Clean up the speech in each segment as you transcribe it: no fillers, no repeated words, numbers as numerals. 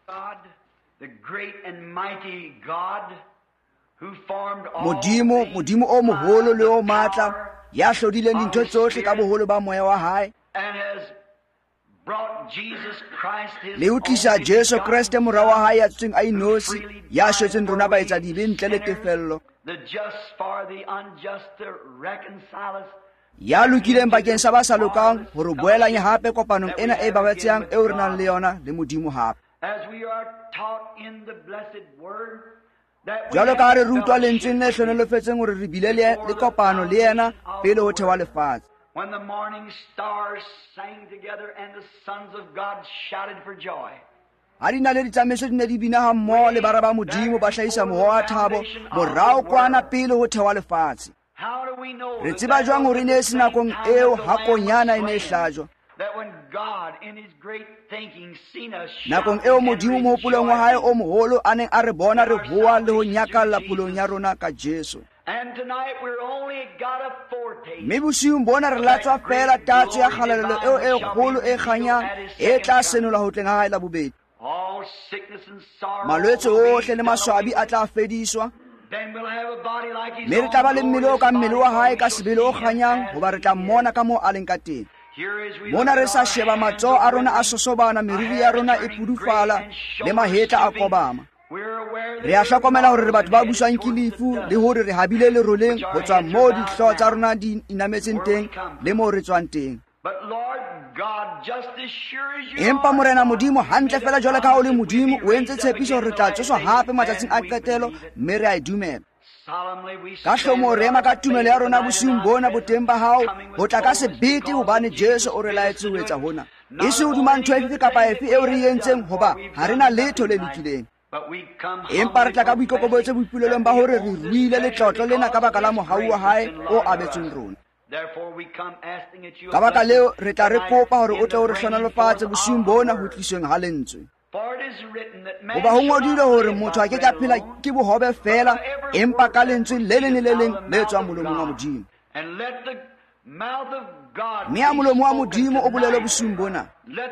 Modimo o moholo le o matla ya hlodileng dintho tsohle ka boholo ba moya wa hae, le ho tlisa Jesu Kriste morao wa hae ya tsweng a inosi, ya shwetseng rona ba etsa dibe ntle le tefello, ya lokileng bakeng sa ba sa lokang hore boelanye hape kopanong ena e babatsehang eo re nang le yona le Modimo hape. Jwalo ka re rutwa lentsweng le hlonelofetseng hore re bile le kopano le yena pele ho thewa lefatshe. When the morning stars sang together and the sons of God shouted for joy. Ha di na le ditsamaiso di ne di bina ha mmoho le bara ba Modimo ba hlahisa moho wa thabo morao kwana pele ho thewa lefatshe. Re tseba jwang hore ne se nakong eo hakonyana e ne hlajwa, nakong eo Modimo mohopolong wa hae o moholo a neng a re bona re hoa le ho nyakalla pholong ya rona ka Jesu. Mme bosiung bona re latswa fela tatso ya kgalalelo eo e kgolo e kganyang e tla senola ho tleng ha hae la bobedi. Malwetse ohle le maswabi a tla fediswa, mme re tla ba le mmele o ka mmele wa hae ka sebele o kganyang, hoba re tla mmona ka moo a leng ka teng. Mona re sa sheba matsoho a rona a sosobana, meriri ya rona e pudufala le mahetla a kobama. Re a hlokomela hore re batho ba buswang ke lefu le hore re habile leroleng ho tswa moo dihlooho tsa rona di inametseng teng le moo re tswang teng. Empa Morena Modimo, hantle fela jwale ka o le Modimo, o entse tshepiso hore re tla tsoswa hape matsatsing a qetelo, mme re a dumela. Ka hlomo re ema ka tumelo ya rona bosiung bona boteng ba hao ho tla ka sebete, hobane Jesu o re laetse ho etsa hona. E se hoduma ntho efe kapa efe eo re entseng, hoba ha re na letho le lokileng. Empa re tla ka boikokobetso boipolelong ba hore re ruile letlotlo lena ka baka la mohau wa hae o abetsweng rona. Ka baka leo re tla re kopa hore o tle o re hlonolofatse bosiung bona ho tlisweng ha lentswe. Hoba ho ngodilwe hore motho a ke ka phela ke bohobe fela, empa ka lentswe le leng le leng le tswang molomong wa Modimo. Mme a molomo wa Modimo o bolele bosiung bona.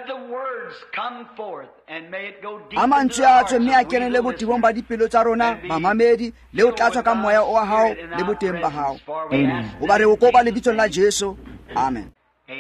A mantswe a tswe mme a kenele botebong ba dipelo tsa rona bamamedi, le ho tlatswa ka moya wa hao le boteng ba hao. Hoba re o kopa lebitsong la Jesu. Amen.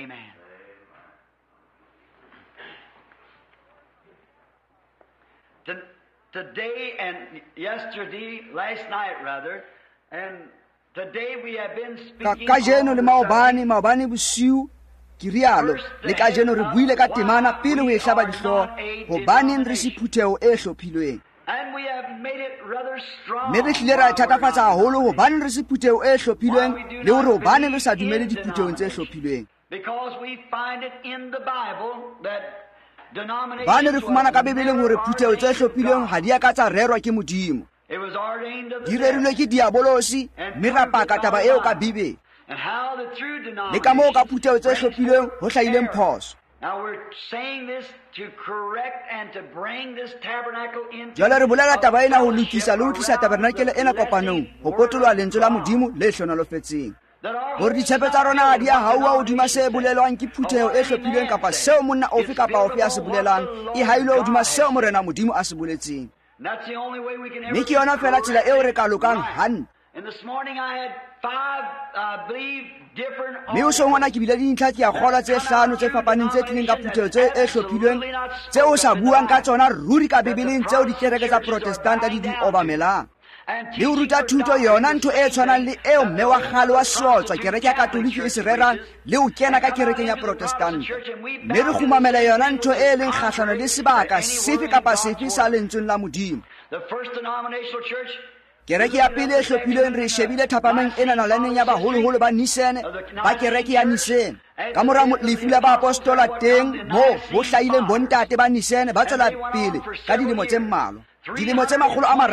Today and yesterday, last night rather, and today we have been speaking kajeno le maobane bosiu ke rialo le kajeno re buile ka temana pele ho e hlaba dihlooho, hobaneng re sephutheo e hlophilweng. and we have made it rather strong. Mme re hlile ra thatafatsa haholo hobaneng re sephutheo e hlophilweng le hore hobaneng re sa dumele diphutheong tse hlophilweng. Because we find it in the Bible that Bane re fumana ka Bibeleng hore phutheo tse hlophilweng ha di a ka tsa rerwa ke Modimo. it was ordained of the Di rerilwe ke diabolosi, mme ra paka taba eo ka Bibele. and how the true Le ka moo ka denomination. phutheo tse hlophilweng ho hlahileng phoso. Now we're saying this to correct and to bring this tabernacle into Jwale re bolela taba ena ho lokisa le ho tlisa tabernakele ena kopanong, ho potoloha lentswe la Modimo le hlonolofetseng. Hore ditshepe tsa rona di a haua hodima se bolelwang ke phutheo e hlophilweng kapa seo monna ofe kapa ofe a se bolelang, e hailwe hodima seo Morena Modimo a se boletseng. And that's the only way we can ever Mme ke yona fela tsela eo re ka lokang hantle. And this morning I had 5, I believe, different Mme o songwana ke bile dintlha ke a kgolwa tse hlano tse fapaneng tse tlileng ka phutheo tse e hlophilweng, tse o sa buang ka tsona ruri ka Bibeleng, tseo dikereke tsa Protestanta di di obamelang. Le ho ruta thuto yona ntho e tshwanang le eo mme wa kgale wa seotswa kereke ya Katoliki e se rerang le ho kena ka kerekeng ya Protestanta. Mme re kgumamela yona ntho e leng kgahlano le sebaka sefe kapa sefe sa lentsweng la Modimo. the first denominational church. Kereke ya pele e hlophilweng re shebile thapameng ena nalaneng ya baholoholo ba Nisene ba kereke ya Nisene. Ka mora lefu la ba apostola teng moo ho hlahileng bontate ba Nisene ba tswela pele ka dilemo tse mmalwa. Dilemo tse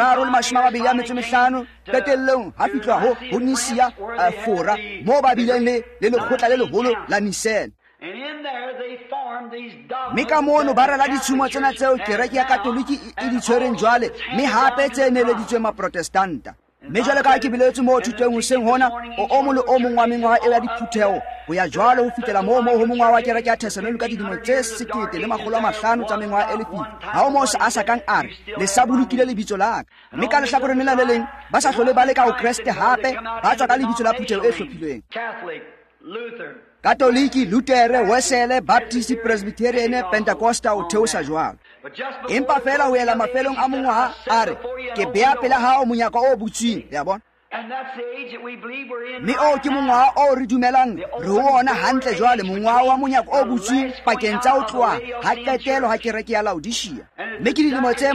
325 qetellong ha fihlwa ho Nisia Fora moo ba bileng le lekgotla le leholo la Nisene. And in there they formed these dogmas. Mme ka mono ba rala ditshumo tsena tseo kereke ya Katoliki e di tshwereng jwale, mme hape tse neleditsweng Maprotestanta. mme jwale ka ke biletse mo thuteng hoseng hona o mo le o mongwe wa mengwaga e ya diphuthego go ya jwalo go fitela mo ho mongwe wa kereke ya Thessalonike ka didimo tse 1,500 tsa mengwaga e le 50 ha o mo a sa kang a re le sa bolokile lebitso la ka mme ka lehlakoreng le leng ba sa hlole ba le ka go Kriste hape ba tswa ka lebitso la phuthego e hlophilweng Catholic, Luther, Katoliki, Lutere, Wesley, Baptist, Presbyterian, Pentecostal o theosa jwalo empa fela ho ela mafelong a mongwaga a re ke bea pele hao monyaka o butsweng ya bona and that's the age that we believe we're in. mme o ke mongwaga o re dumelang re o ona hantle jwale mongwaga wa monyaka o butsweng pakeng tsa ho tloha ha qetelo ha kereke ya Laodicea mme ke dilemo tse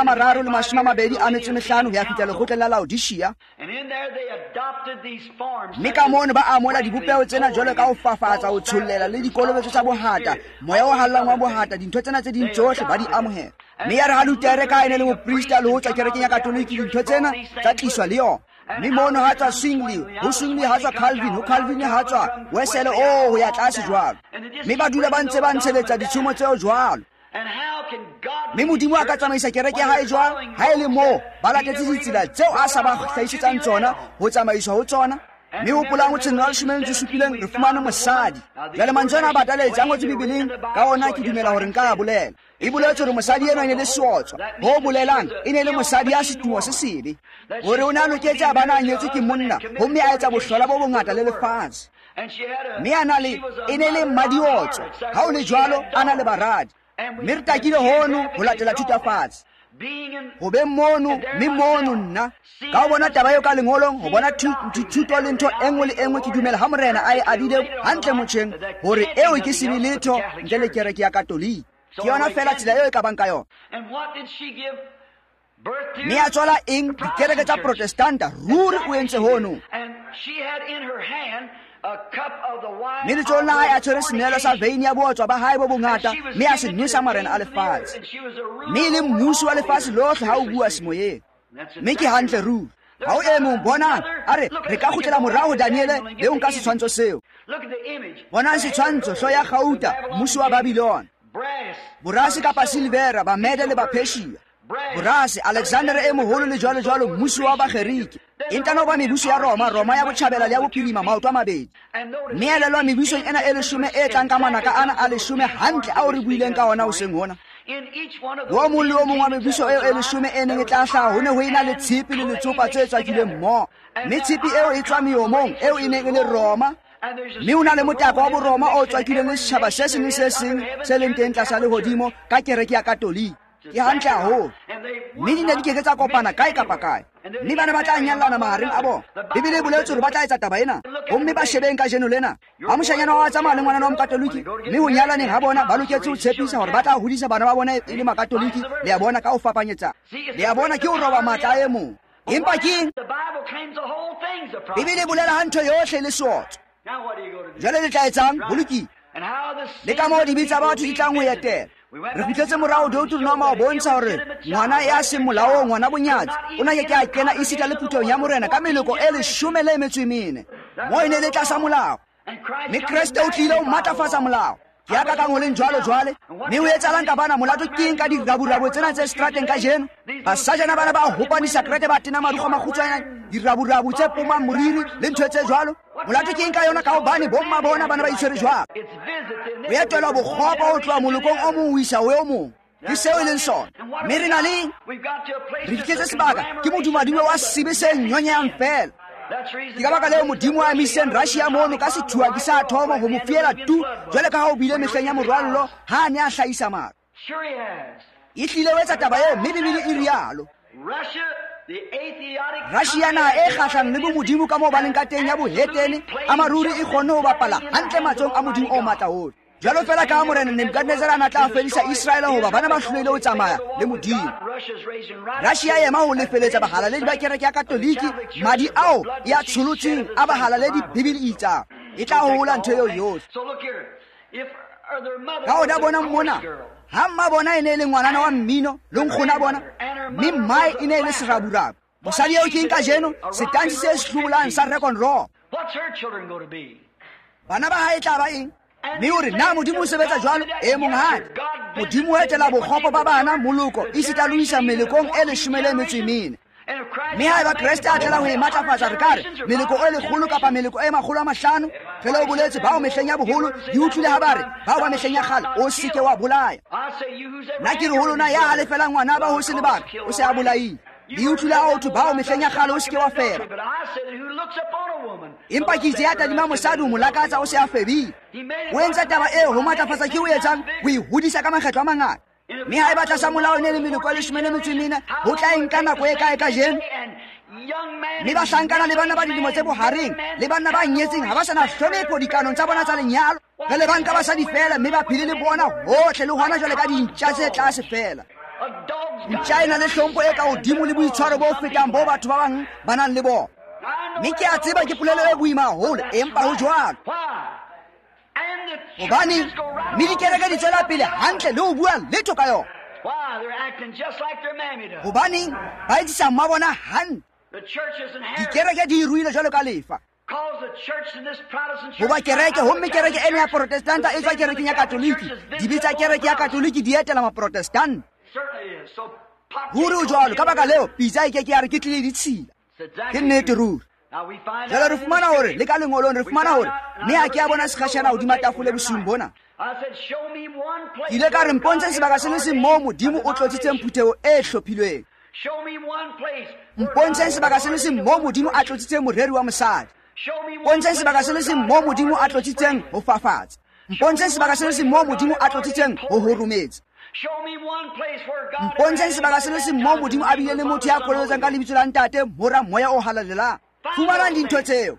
325 ho ya fitela lekgotleng la Laodicea And in there they adopted these forms. mme ka mono ba amola dibopeo tsena jwalo ka ho fafatsa ho tshollela le dikolobetso tsa bohata moya o hallang wa bohata dintho tsena tse ding tsohle ba di amohela mme ya re ha Lutere ka ene le moprista le ho tswa kerekeng ya Katoliki dintho tsena tsa tliswa le yona mme mono ha tswa Zwingli ho Zwingli ha tswa Calvin ho Calvin ha tswa Wesley ho ya tlase jwalo mme ba dula ba ntse ba ntsheletsa ditshomo tseo jwalo And how can God mme modimo a ka tsamaisa kereke ya hae jwang ha e le mo ba latetse ditsela tseo a sa ba hlahisetsang tsona ho tsamaiswa ho tsona mme ho polang ho tshela shumeng tse supileng re fumana mosadi jwale mantsana a bataletsa a ngotse Bibeleng ka ona ke dumela hore nka a bolela e boletse hore mosadi ena e ne le seotswa ho bolelang e ne le mosadi ya setumo se sebe hore o ne a loketse a bana a nyetswe ke monna gomme a etsa bohlola bo bongata le lefatshe and she had a mme a na le e ne le mmadiotso ha o le jwalo a na le baradi mme re takile hono ho latela thutafatse being in ho beng mono mme mono nna ka ho bona taba eo ka lengolong ho bona thuto le ntho engwe le engwe ke dumela ha morena a e adile hantle motjheng hore eo ke sebe letho ntle le kereke ya Katoliki ke yona fela tsela eo e ka bang ka yona and what did she give birth to? mme a tswala eng dikereke tsa Protestanta ruri o entse hono And she had in her hand a cup of the wine. mme letsohong la hae a tshwere senelo sa veine ya botswa ba hae bo bongata mme a se nwesa marena a lefatshe mme e le mmuso wa lefatshe lohle ha o bua semoyeng mme ke hantle ruri ha o e mong bonang a re re ka kgutlela morao ho Daniele le o nka setshwantsho seo Look at the image. bonang setshwantsho hlo ya Gauta mmuso wa Babilona Brass. borase kapa silvera bamede le bapheshia borase Alexander e moholo le jwalo jwalo mmuso wa Bagheriki e ntano ba mebuso ya Roma ya botjhabela le ya bophirima maoto a mabedi And notice, mme a lelwa mebusong ena e leshome e tlang ka manaka ana a leshome hantle ao re buileng ka ona hoseng hona in each one of o those mong le o mong wa mebuso eo e leshome e neng e tla hlaha ho ne ho ena le tshepe le letsopa tse tswakileng mmoho mme tshepe eo e tswa meomong eo e neng e le Roma and there's a mme o na le motako wa boroma o tswakileng le setjhaba se seng le se seng se leng teng tlasa lehodimo ka kereke ya Katoliki ke hantle haholo and they mme di ne di keke tsa kopana kae kapa kae mme ba ne ba tla nyallana mahareng a bona Bibele e boletse hore ba tla etsa taba ena gomme ba shebeng ka jeno lena ha moshanyana wa tsamaya le ngwanana wa mokatoliki mme ho nyalaneng ha bona ba loketse ho tshepisa hore ba tla hodisa bana ba bona e le makatoliki le ya bona ka ho fapanyetsa le ya bona ke ho roba matla e mong empa keng the Bible claims the whole thing's a prophet. Bibele e bolela ha ntho yohle le seotso Now what are you going to do? jwale le tla etsang bolokile And how the le ka moo dibe tsa batho di tlang ho etela re fitlhetse morao Deuteronoma o bontsha hore ngwana ya seng molaong ngwana bonyatsi o na ke a kena e sita le phutong ya morena ka meloko e 14 mo e ne le tlasa molao and Christ mme Kriste o tlile o matafatsa molao ke ya ka ngoleng jwalo jwale mme o etsalang ka bana molato keng ka diraburabo tsena tse strateng ka jeno basajana bana ba hopanisa krete ba tena madukgo makhutswana diraburabo tse pomang moriri le ntho tse jwalo molato keng ka yona ka hobane bomma bona bana ba itshwere jwalo it's visited o etela bokgopa o tloa molokong o mong o isa o mong ke seo e leng sona mme re na le we've got to a place re fitlhetse sebaka ke modumadume wa sebe se nyonyang fela that's reason ke ka baka leo modimo a emiseng Russia mono ka sethuaki sa thoma ho mo fiela tu jwale ka ha o bile mehleng ya morwallo ha a ne a hlahisa mara sure he has. e tlile o etsa taba eo mme Bibele e rialo Russia, the atheistic Russia na e kgahlang le bo modimo ka moo ba leng ka teng ya bohetene a maruri e kgonne ho bapala hantle matsong a modimo o matla hole jwalo fela ka morena Nebukadnezar a na tla fedisa Israele hoba bana ba hlolele ho tsamaya le modimo Russia's raising right. Russia ema ho lefeletsa bahalaledi ba kereke ya Katoliki madi ao ya tsholotseng a bahalaledi Bibele e itsang e tla hola ntho eo yohle So look here. If their mother ka o was da a bona chorus mona girl, ha mma bona e ne e le ngwanana wa mmino le nkgona bona mme mmae e ne e le seraburabu mosadi eo ke eng ka jeno setansi se sehlobolang sa rock and roll what's her children going to be? bana ba hae tla ba eng mme o re na modimo o sebetsa jwalo e monghadi modimo o etela bokgopo ba bana moloko e sita le ho isa melekong e 14 mme ha eba Kreste a tlela ho e matlafatsa re kare meleko e lekgolo kapa meleko e makgolo a mahlano fela o boletse bao mehleng ya boholo di utlwile ha bare bao ba mehleng ya kgale o seke wa bolaya nna ke re ho lona ya halefelang ngwana ba ho se lebaka o se a bolaile di utlwile ha otho bao mehleng ya kgale o seke wa fera empa ke itse ya tadima mosadi o mo lakatsa o se a febile o entse taba eo ho matlafatsa ke o etsang o e hodisa ka makgetlo a mangata mme ha e batla sa molao ne le meleko e 14 ho tla e nka nako e kae ka jeno mme bahlankana le banna ba dilemo tse bohareng le banna ba nyetseng ha ba sana hlonepho dikanong tsa bona tsa lenyalo re le banka basadi fela mme ba phile le bona hohle le hona jwale ka dintja tse tlase fela ntja e na le hlompho e ka hodimo le boitshwaro bo fetang bo batho ba bang ba nang le bona mme ke a tseba ke polelo e boima haholo empa ho jwalo hobane mme dikereke di tswela pele hantle le ho bua letho ka yona hobane ba etsisa mmabona hantle dikereke di ruile jwalo ka lefa goba kereke gomme kereke ene ya protestanta e tswa kerekeng ya katoliki di bitsa kereke ya katoliki di etela maprotestanta ruri o jwalo ka baka leo pitsa e ke ya re ke tlile ditshila ke nnete ruri jalo re fumana hore le ka lengolong re fumana hore mme a ke a bona sekgashana hodima tafole bosung bona ile ka re mpontseng sebaka se le seng moo modimo o tlotsitseng phuthego e hlophilweng mpontseng sebaka se le seng moo modimo a tlotsitseng moreri wa mosadi mpontseng sebaka se le seng moo modimo a tlotsitseng ho fafatsa mpontseng sebaka se le seng moo modimo a tlotsitseng ho horometse mpontseng sebaka se le seng moo modimo a bile le motho ya kolobetsang ka lebitso la ntate mora moya o halalelang fumanang dintho tseo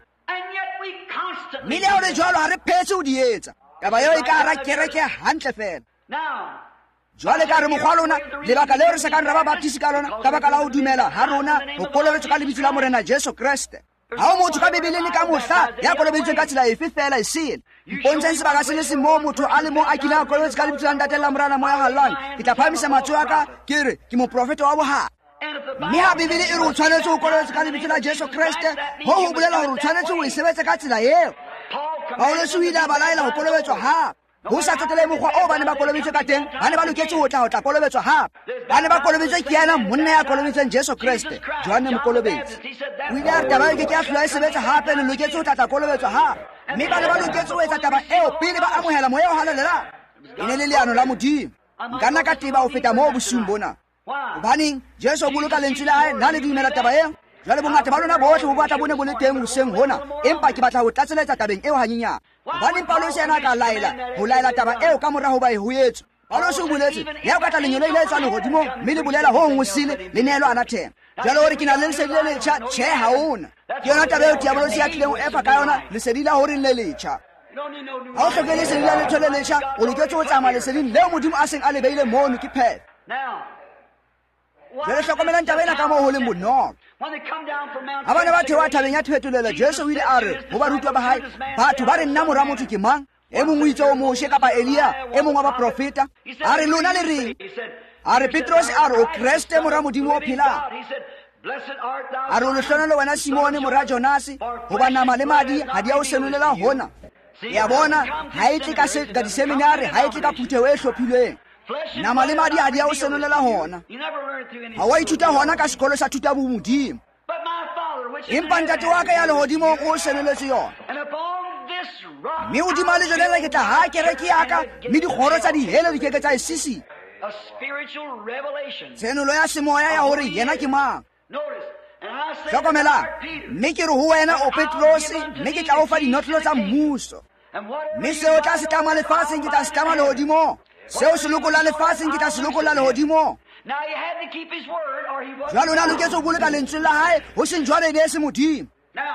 mme le hore jwalo ha re phetse ho di etsa taba eo e ka hara kereke hantle fela jwale ka re mokgwa lona lebaka leo re sekang ra ba baptisi ka lona ka baka la ho dumela ha rona ho kolobetswe ka lebitso la morena Jesu Kriste ha o motho ka bebeleng ka mohla ya kolobetsweng ka tsela efe fela e sele mpontseng sebaka se le seng moo motho a le moo a kileng a kolobetswe ka lebitso la ntate la morana moya hallang ke tla phamisa matsoho a ka ke re ke moprofeta wa bohara mme ha bebele e re o tshwanetse ho kolobetswe ka lebitso la Jesu Kriste ho ho bolela hore o tshwanetse ho e sebetsa ka tsela eo Paulus o ile a ba laela ho kolobetswa hape ho sa tsotelai mokgwa o ba ne ba kolobetswe ka teng ba ne ba loketse ho tla kolobetswa hape ba ne ba kolobetswe ke yena monna ya kolobetsweng Jesu Kriste Johane Mokolobetsi o ile a re taba eo ke a hlola e sebetsa hape le loketse ho tla kolobetswa hape mme ba ne ba loketse ho etsa taba eo pele ba amohela moya o halalelang e ne le leano la modimo nka nna ka teba ho feta moo bosung bona hobaneng Jesu o boloka lentswe la hae nna le dumela taba eo jwale bongata ba lona bohle bo batla bone bo le teng hoseng hona empa ke batla ho tlatseletsa tabeng eo hanyenyana hobaneng Paulos yena a ka ho laela taba eo ka mora ho ba e hoetswe Paulos o boletse ya o ka tla lenyolo ile etswa lehodimo mme le bolela ho ngosile le neelo anathema jwale hore ke na le lesedi le letjha tjhe ha ona ke yona taba eo diabolosi ya tlileng ho efa ka yona lesedi la hore le letjha ha o hloke lesedi la letho le letjha o loketse ho tsamaya leseding leo modimo a seng a le beile mono ke phela jwale hlokomelang taba ena ka moo ho leng bonolo ha bana ba theoha thabeng ya phetolelo Jesu o ile a re ho barutwa ba hae batho ba re nna mora motho ke mang e mongwe o itse o moshe kapa Elia e mongwe wa baprofeta a re lona le reng a re Petros a re o Kreste mora modimo o phelang a re o lehlonelo wena Simone mora Jonase hoba nama le madi ha di a o senolela hona ya bona ha e tle ka diseminari ha e tle ka phuthego e hlophilweng nama le madi ha di a o senolela hona ha wa ithuta hona ka sekolo sa thuta bo modimo empa ntate wa ka ya lehodimong o seneletse yona mme hodima le jone ke tla ha kereke ya ka mme dikgoro tsa dihele di keke tsa e sisi tsenolo ya semoya ya hore yena ke mang hlokomela mme ke re ho wena o Petros mme ke tla o fa dinotlolo tsa mmuso mme seo tla se tama lefatsheng ke tla se tama lehodimo seo se lokolla lefatsheng ke tla se lokolla lehodimo jwale o ne a loketse ho boloka lentswe la hae ho seng jwale ne se modimo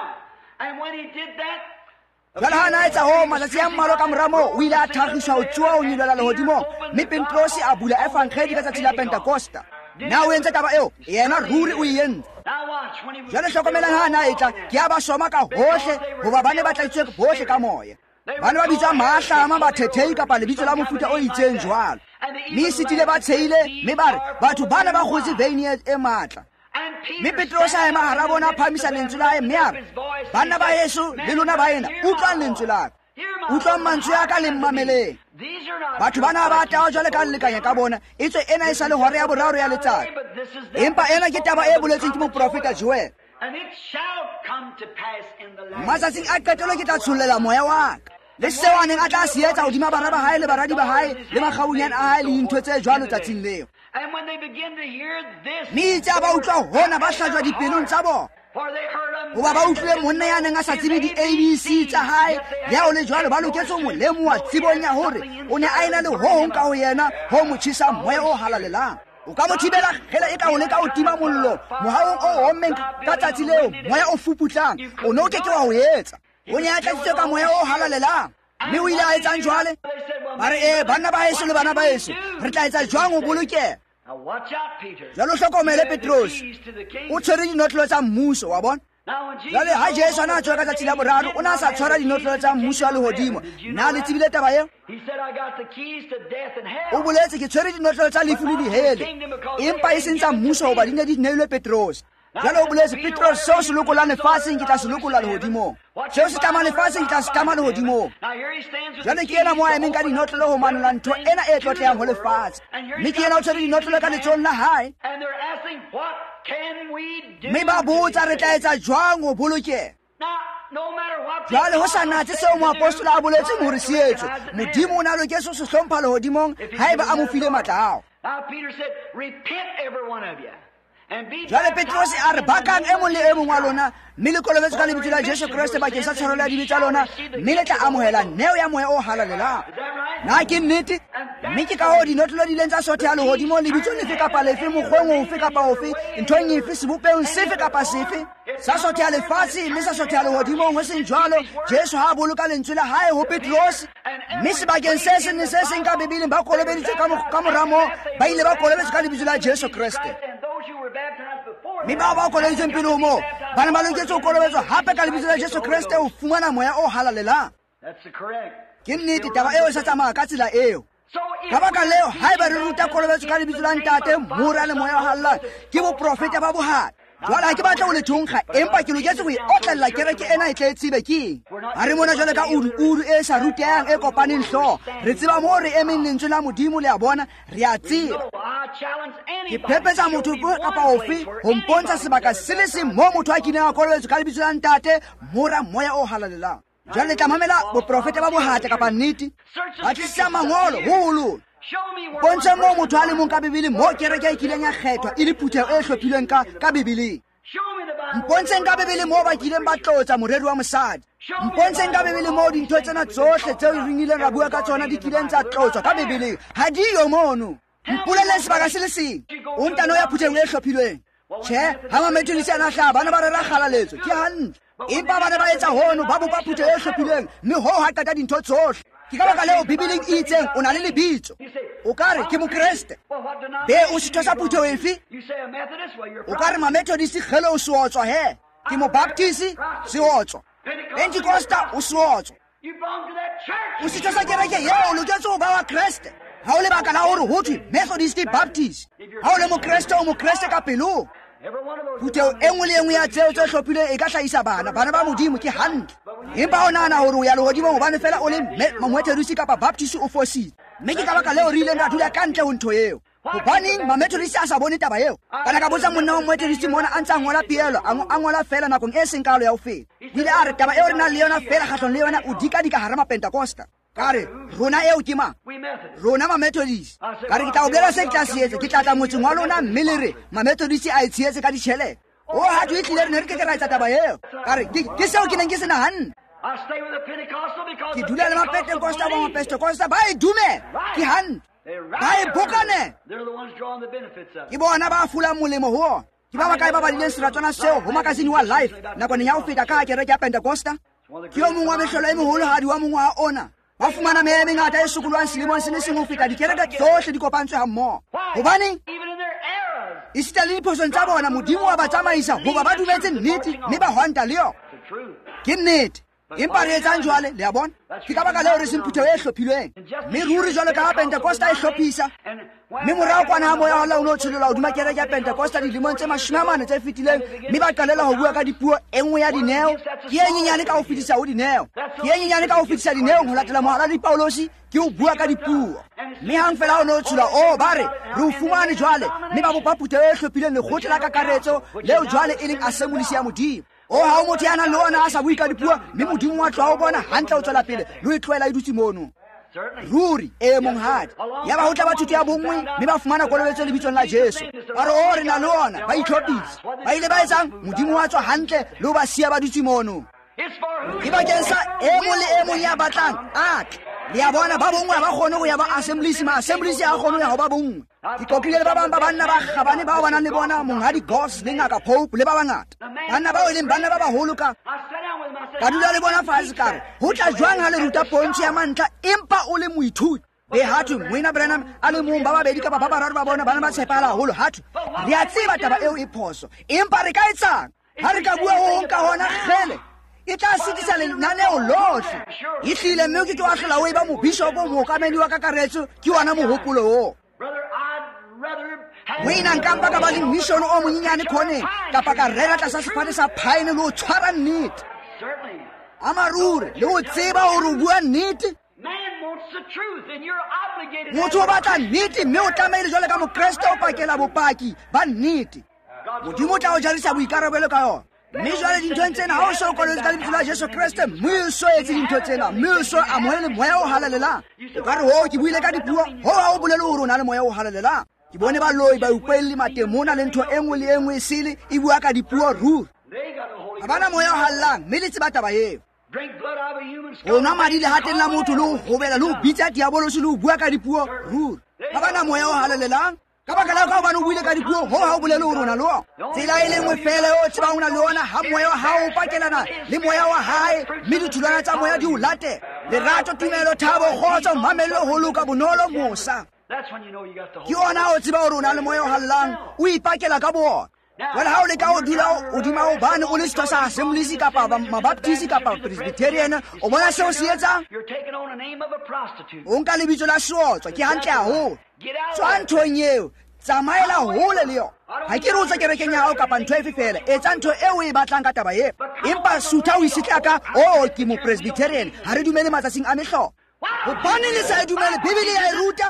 jwale ha na etsa ho matsatsi a mmalo ka mora moo o ile a thagiswa ho tsuwa ho nyelela lehodimo mme Petros a bula evankhedi ka tsatsi la Pentekosta na o entse taba eo yena ruri o e entse jwale hlokomelang ha na etla ke a ba soma ka hohle hoba ba ne ba tlaitswe bohle ka moya ba ne ba bitsa mahlama bathethei kapa lebitso la mofuta o itseng jwalo mme sitile ba tshehile mme ba re batho ba ne ba kgotse veine e matla mme Petros a ema hara bona a phamisa lentswe la hae mme a re banna ba Yesu le lona ba ena utlwang lentswe la ka utlwa mantswe a ka le mmameleng. Batho bana ba tao jwale ka lekanya ka bona e tswe ena e sa le hora ya boraro ya letsatsi, empa ena ke taba e boletsweng ke moprofeta Joel. Matsatsing a qetelo ke tla tshollela moya wa ka, le seo a neng a tla se etsa hodima bana ba hae le baradi ba hae le makgaunyane a hae le dintho tse jwalo tsatsing leo. Mme itse a ba utlwa hona ba hlajwa dipelong tsa bona, goba ba utlwile monna ya neng a sa tsebe di-ABC tsa hae le ao le jwalo ba loketse mo lemoa tsebong ya hore o ne a ena le ho hong ka ho yena ho mo tjhesa moya o halalelang. O ka mo thibela gela e ka o leka o tima mollo mohaong o ommeng ka tsatsi leo moya o fuputlang o ne o keke wa ho etsa. O ne a tlatsitswe ka moya o halalelang, mme o ile a etsang jwale? Ba re banna ba heso le bana ba heso, re tla etsa jwang ho bolokeha? Jalo hlokomele Petros, o tshwere dinotlolo tsa mmuso wa bona. Jale ha Jesu ana a tswa ka tsatsi la boraro o na sa tshwara dinotlolo tsa mmuso wa lehodimo. Na le tsebile taba eo? O boletse ke tshwere dinotlolo tsa lefu le dihele, empa e seng tsa mmuso hoba di ne di neilwe Petros. Jale o boletse Petros, seo se lokolang lefatsheng ke tla se lokola lehodimong, seo se tamang lefatsheng ke tla se tama lehodimong. Jale ke ena mo a emeng ka dinotlolo ho manola ntho ena e tlotlehang ho lefatshe, mme ke ena o tshwere dinotlolo ka letsohong la hae. Mme ba botsa re tla etsa jwang ho bolokeha? Jwale ho sa natse seo moapostola a boletseng hore se etswe, Modimo o na loketse ho se hlompha lehodimong haeba a mo file matla ao. Jwale Petros a re bakang e mong le e mong wa lona, mme le kolobetse ka lebitso la Jesu Kriste bakeng sa tshwarelo ya dibe tsa lona, mme le tla amohela neo ya moya o halalelang. Na ke nnete? Mme ke ka hoo dinotlolo di ileng tsa sotheha lehodimong lebitsong lefe kapa lefe, mokgweng ofe kapa ofe, nthong efe, sebopehong sefe kapa sefe. Sa sotheha lefatshe mme sa sotheha lehodimong. Ho seng jwalo, Jesu ha a boloka lentswe la hae ho Petros, mme sebakeng se seng le se seng ka Bibeleng ba kolobeditswe ka mora moo ba ile ba kolobetswe ka lebitso la Jesu Kriste. Mme bao ba kolobeditsweng pele ho moo ba ne ba loketse ho kolobetswa hape ka lebitso la Jesu Kriste ho fumana moya o halalelang. Ke nnete taba eo e sa tsamaya ka tsela eo. Ka baka leo haeba re ruta kolobetso ka lebitso la Ntate, Mora le moya o halalang, ke boprofeta ba bohadi. Jwale ha ke batla ho le thonkga, empa ke loketse ho e otlella kereke ena e tle e tsebe keng. Ha re mona jwale ka udu e sa rutehang e kopaneng hlooho, re tseba moo re emeng lentswe la Modimo le a bona, re a tseba. Ke phepetsa motho kapa ofe ho mpontsha sebaka se le seng moo motho a kileng a kolobetswe ka lebitso la Ntate, Mora, moya o halalelang. Jwale le tla mamela boprofeta ba bohata kapa nnete, batlisisa mangolo ho holo. Bontshe moo motho a le mong ka Bibeleng moo kereke e kileng ya kgethwa e le phutheho e hlophilweng ka Bibeleng. Mpontsheng ka Bibeleng moo ba kileng ba tlotsa moreri wa mosadi. Mpontsheng ka Bibeleng moo dintho tsena tsohle tseo re nnileng ra bua ka tsona di kileng tsa tlotswa ka Bibeleng. Ha di yo mono. Mpolele sebaka se le seng o ntano ya phutheho e hlophilweng. Tjhe, ha mamethodisi ana hlaha bana ba rera kgalaletso ke hantle, empa bana ba etsa hono ba bopa phutheho e hlophilweng, mme hoo ha qeta dintho tsohle. Ke ka baka leo Bibeleng e itseng o na le lebitso. O ka re ke mokreste, be o setho sa phutheho efe? O ka re mamethodisi kgele o se otswa he, ke mobaptisi se otswa, Pentecosta o se otswa. O setho sa kereke yeo o loketse ho ba wa Kreste. Ha o lebaka la hore ho thwe Methodist Baptist, ha o le mokreste o mokreste ka pelong. Phutheho e nngwe le e nngwe ya tseo tse hlophilweng e ka hlahisa bana ba Modimo ke hantle, empa o nahana hore o ya lehodimong hobane fela o le Methodist kapa Baptist o fositse. Mme ke ka baka leo re ileng ra dula ka ntle ho ntho eo. Hobaneng Methodist a sa bone taba eo? Kana ka botsa monna wa Methodist mona a ntse a ngola peelo, a ngola fela nakong e seng kalo ya ho feta. Bile a re taba eo re na le yona fela kgahlong le yona o dika hara maPentecosta. Kare rona eo ke mang? Rona Methodist. Kare ke tla o bolela se ke tla se etsa, ke tla motseng wa lona mme le re Methodist a etshietse ka ditjhelete. O ha di tlile re ne re ke ra etsa taba eo. Kare ke seo ke neng ke se nahana. Ke dula le maPentecosta ba e dume ke hantle, ba e bokane. Ke bona ba fulang molemo ho. Ke ba bakae ba badileng seratswana seo ho makasine wa Life nakong ya ho feta ka kereke ya Pentecosta. Ke o mong wa mehlolo e moholo hadi wa mong wa ona. Ba fumana meya e mengata e sokolwang selemong se le seng ho feta dikereke tsohle di kopantswe ha mmoho. Hobaneng? Esita le diphosong tsa bona Modimo wa ba tsamaisa hoba ba dumetse nnete mme ba hwanta le yona. Ke nnete. empa re etsang jwale le a bona ke ka baka leo re seng phuthego e hlophilweng mme ruri jwale ka Pentecosta e hlophisa mme morao kwana ha moya wa Allah o no tshelela hodima kereke ya Pentecosta dilemong tse 40 tse fetileng mme ba qalela ho bua ka dipuo e nngwe ya dineo ke e nyenyane ka ho fetisa ho dineo ke e nyenyane ka ho fetisa dineo ho latela mohala di Paulosi ke ho bua ka dipuo mme hang fela o no tshola o bare re o fumane jwale mme ba bopa phuthego e hlophileng lekgotla la kakaretso leo jwale e leng assembly ya Modimo o ha o motho yana le ona a sa bui ka dipuo mme Modimo wa tloa o bona hantle o tswela pele le o tloela e dutse mono ruri e monghadi ya ba ho tla ba thuto ya bongwe mme ba fumana kolobetso lebitsong la Jesu ba re o re na le ona ba itlhophisa ba ile ba etsang Modimo wa tswa hantle le o ba sia ba dutse mono ke bakeng sa e mong le e mong ya batlang le ya bona ba bongwe ba kgone go ya ba assemblies ya kgone ya ho ba bongwe ke qoqile ba bang ba banna ba kgabane ba bana le bona monghadi Goss le ngaka Pope le ba bangata banna ba ileng banna ba baholo ka dula le bona fatshe kare ho tla jwang ha le ruta pontse ya mantla empa o le moithuti be hathu Mwina Branham a le mong ba babedi ka ba bararo ba bona bana ba tshepahala haholo hathu re a tseba taba eo e phoso empa re ka etsang ha re ka bua ho nka hona kgele e tla sitisa lenaneo lohle e hlile mme ke tlo akgela o e ba mobishopo mookamedi wa kakaretso ke wona mohopolo o wena nkampa ka ba le mission o monyenyane khoneng kapa ka rera tlasa sefate sa phaene le o tshwara nnete amaruri le o tseba hore o bua nnete motho o batla nnete mme o tlameile jwale ka mokreste o pakela bopaki ba nnete Modimo o tla o jarisa boikarabelo ka yona mme jwale dinthong tsena ha o so koletse ka lebitso la Jesu Kriste mme o so etse dintho tsena mme o so amohele moya o halalelang o ka re ho ke buile ka dipuo ho ha o bolele hore o na le moya o halalelang ke bone ba loi ba ukwelle matemona le ntho engwe le engwe sele e bua ka dipuo ruri ha bana moya o halalang mme le tseba taba eo o nwa madi le hateng la motho le o gobela le o bitsa diabolosi le o bua ka dipuo ruri ha bana moya o halalelang ka baka la ka o bana o buile ka dipuo ho ha o bolele hore o na le ona tsela e lengwe fela o tseba o na le ona ha moya wa hao o pakelana le moya wa hae mme dithulana tsa moya di o late lerato tumelo thabo kgotso mamello ho loka bonolo mosa ke ona o tseba hore o na le moya o hallang o ipakela ka bona wala ha o le ka o dula o dima o bane o le setho sa assemblies kapa mabaptisi kapa presbyterian o bona seo se etsang o nka lebitso la seotswa ke hantle haholo tswa nthong eo tsamaela hole le yona ha ke re o tsa kerekeng ya hao kapa ntho efe fela etsa ntho eo o e batlang ka taba eo empa sutha o isitla ka ke mo presbyterian ha re dumele matsatsing a mehlobo hobane le sa e dumele bibele ya e ruta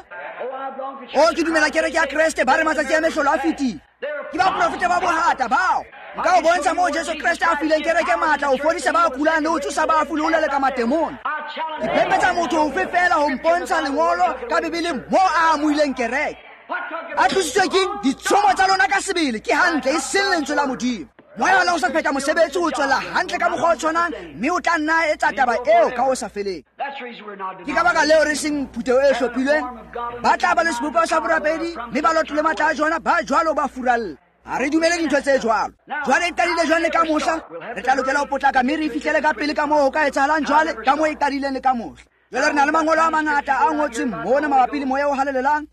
ke dumela kereke ya Kreste ba re matsatsi a mehlolo a fetile ke ba profete ba bohata bao nka o bontsha mo Jesu Kriste a fileng kereke matla o fodisa ba kulang le o tsosa ba afu le o leleka matemona ke pepetsa motho ofe fela ho mpontsha lengolo ka bibele mo a amoileng kereke a tlositswe ke ditshomo tsa lona ka sebele ke hantle e seng lentswe la Modimo moya la o sa pheta mosebetsi o tswela hantle ka mokgwa o tshwanang mme o tla nna etsa taba eo ka o sa feleng ke ka baka leo re seng phuthego e hlophilweng ba tla ba le sebopeho sa borapedi mme ba lotlole matla a jona ba jwalo ba furalle ha re dumele dintho tse jwalo jwale e qadile jwale ka mohla re tla lokela ho potlaka mme re fihlele ka pele ka moo ho ka etsahalang jwale ka moo e qadileng le ka mohla jwale re na le mangolo a mangata a ngotsweng mona mabapi le moya o halalelang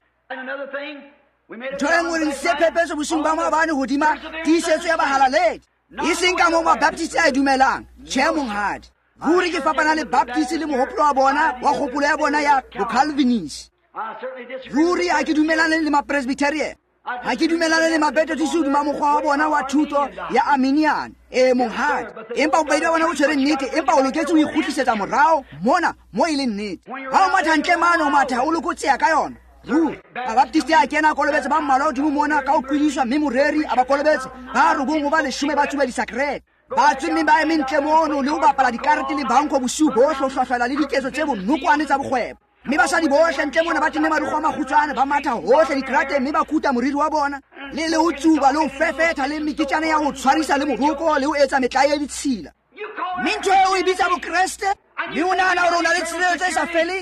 ntho e nngwe re se phephetso bosing ba maabane hodima tiisetso ya bahalaledi e seng ka moo mabaptisi a e dumelang tjhe monghadi ruri ke fapana le baptisi le mohopolo wa bona wa kgopolo ya bona ya bocalvinist ruri ha ke dumelane le mapresbyterian ha ke dumelane le mabetotisi hodima mokgwa wa bona wa thuto ya arminian monghadi empa bobedi ba bona bo tshwere nnete empa o loketse ho ikgutlisetsa morao mona mo e leng nnete ha o matha ntle mane o matha o lokotseya ka yona mabaptisti a kena a kolobetse ba mmalwa hodimo mona ka ho qwiliswa mme moreri a ba kolobetse ba robong ho ba 10 ba tsuba disakrete ba tswe mme ba eme ntle mono le ho bapala dikarete le banko bosiu bohle ho hlwahlwela le diketso tse bonokwane tsa bokgwebo mme basadi bohle ntle mona ba tenne marukgo a makgutshwane ba matha hohle dikarateng mme ba kuta moriri wa bona le ho tsuba le ho fefetha le meketjana ya ho tshwarisa le moroko le ho etsa metlae ya ditshila mme ntho eo e bitsa bokreste mme o nahana hore o na le tshireletso e sa feleng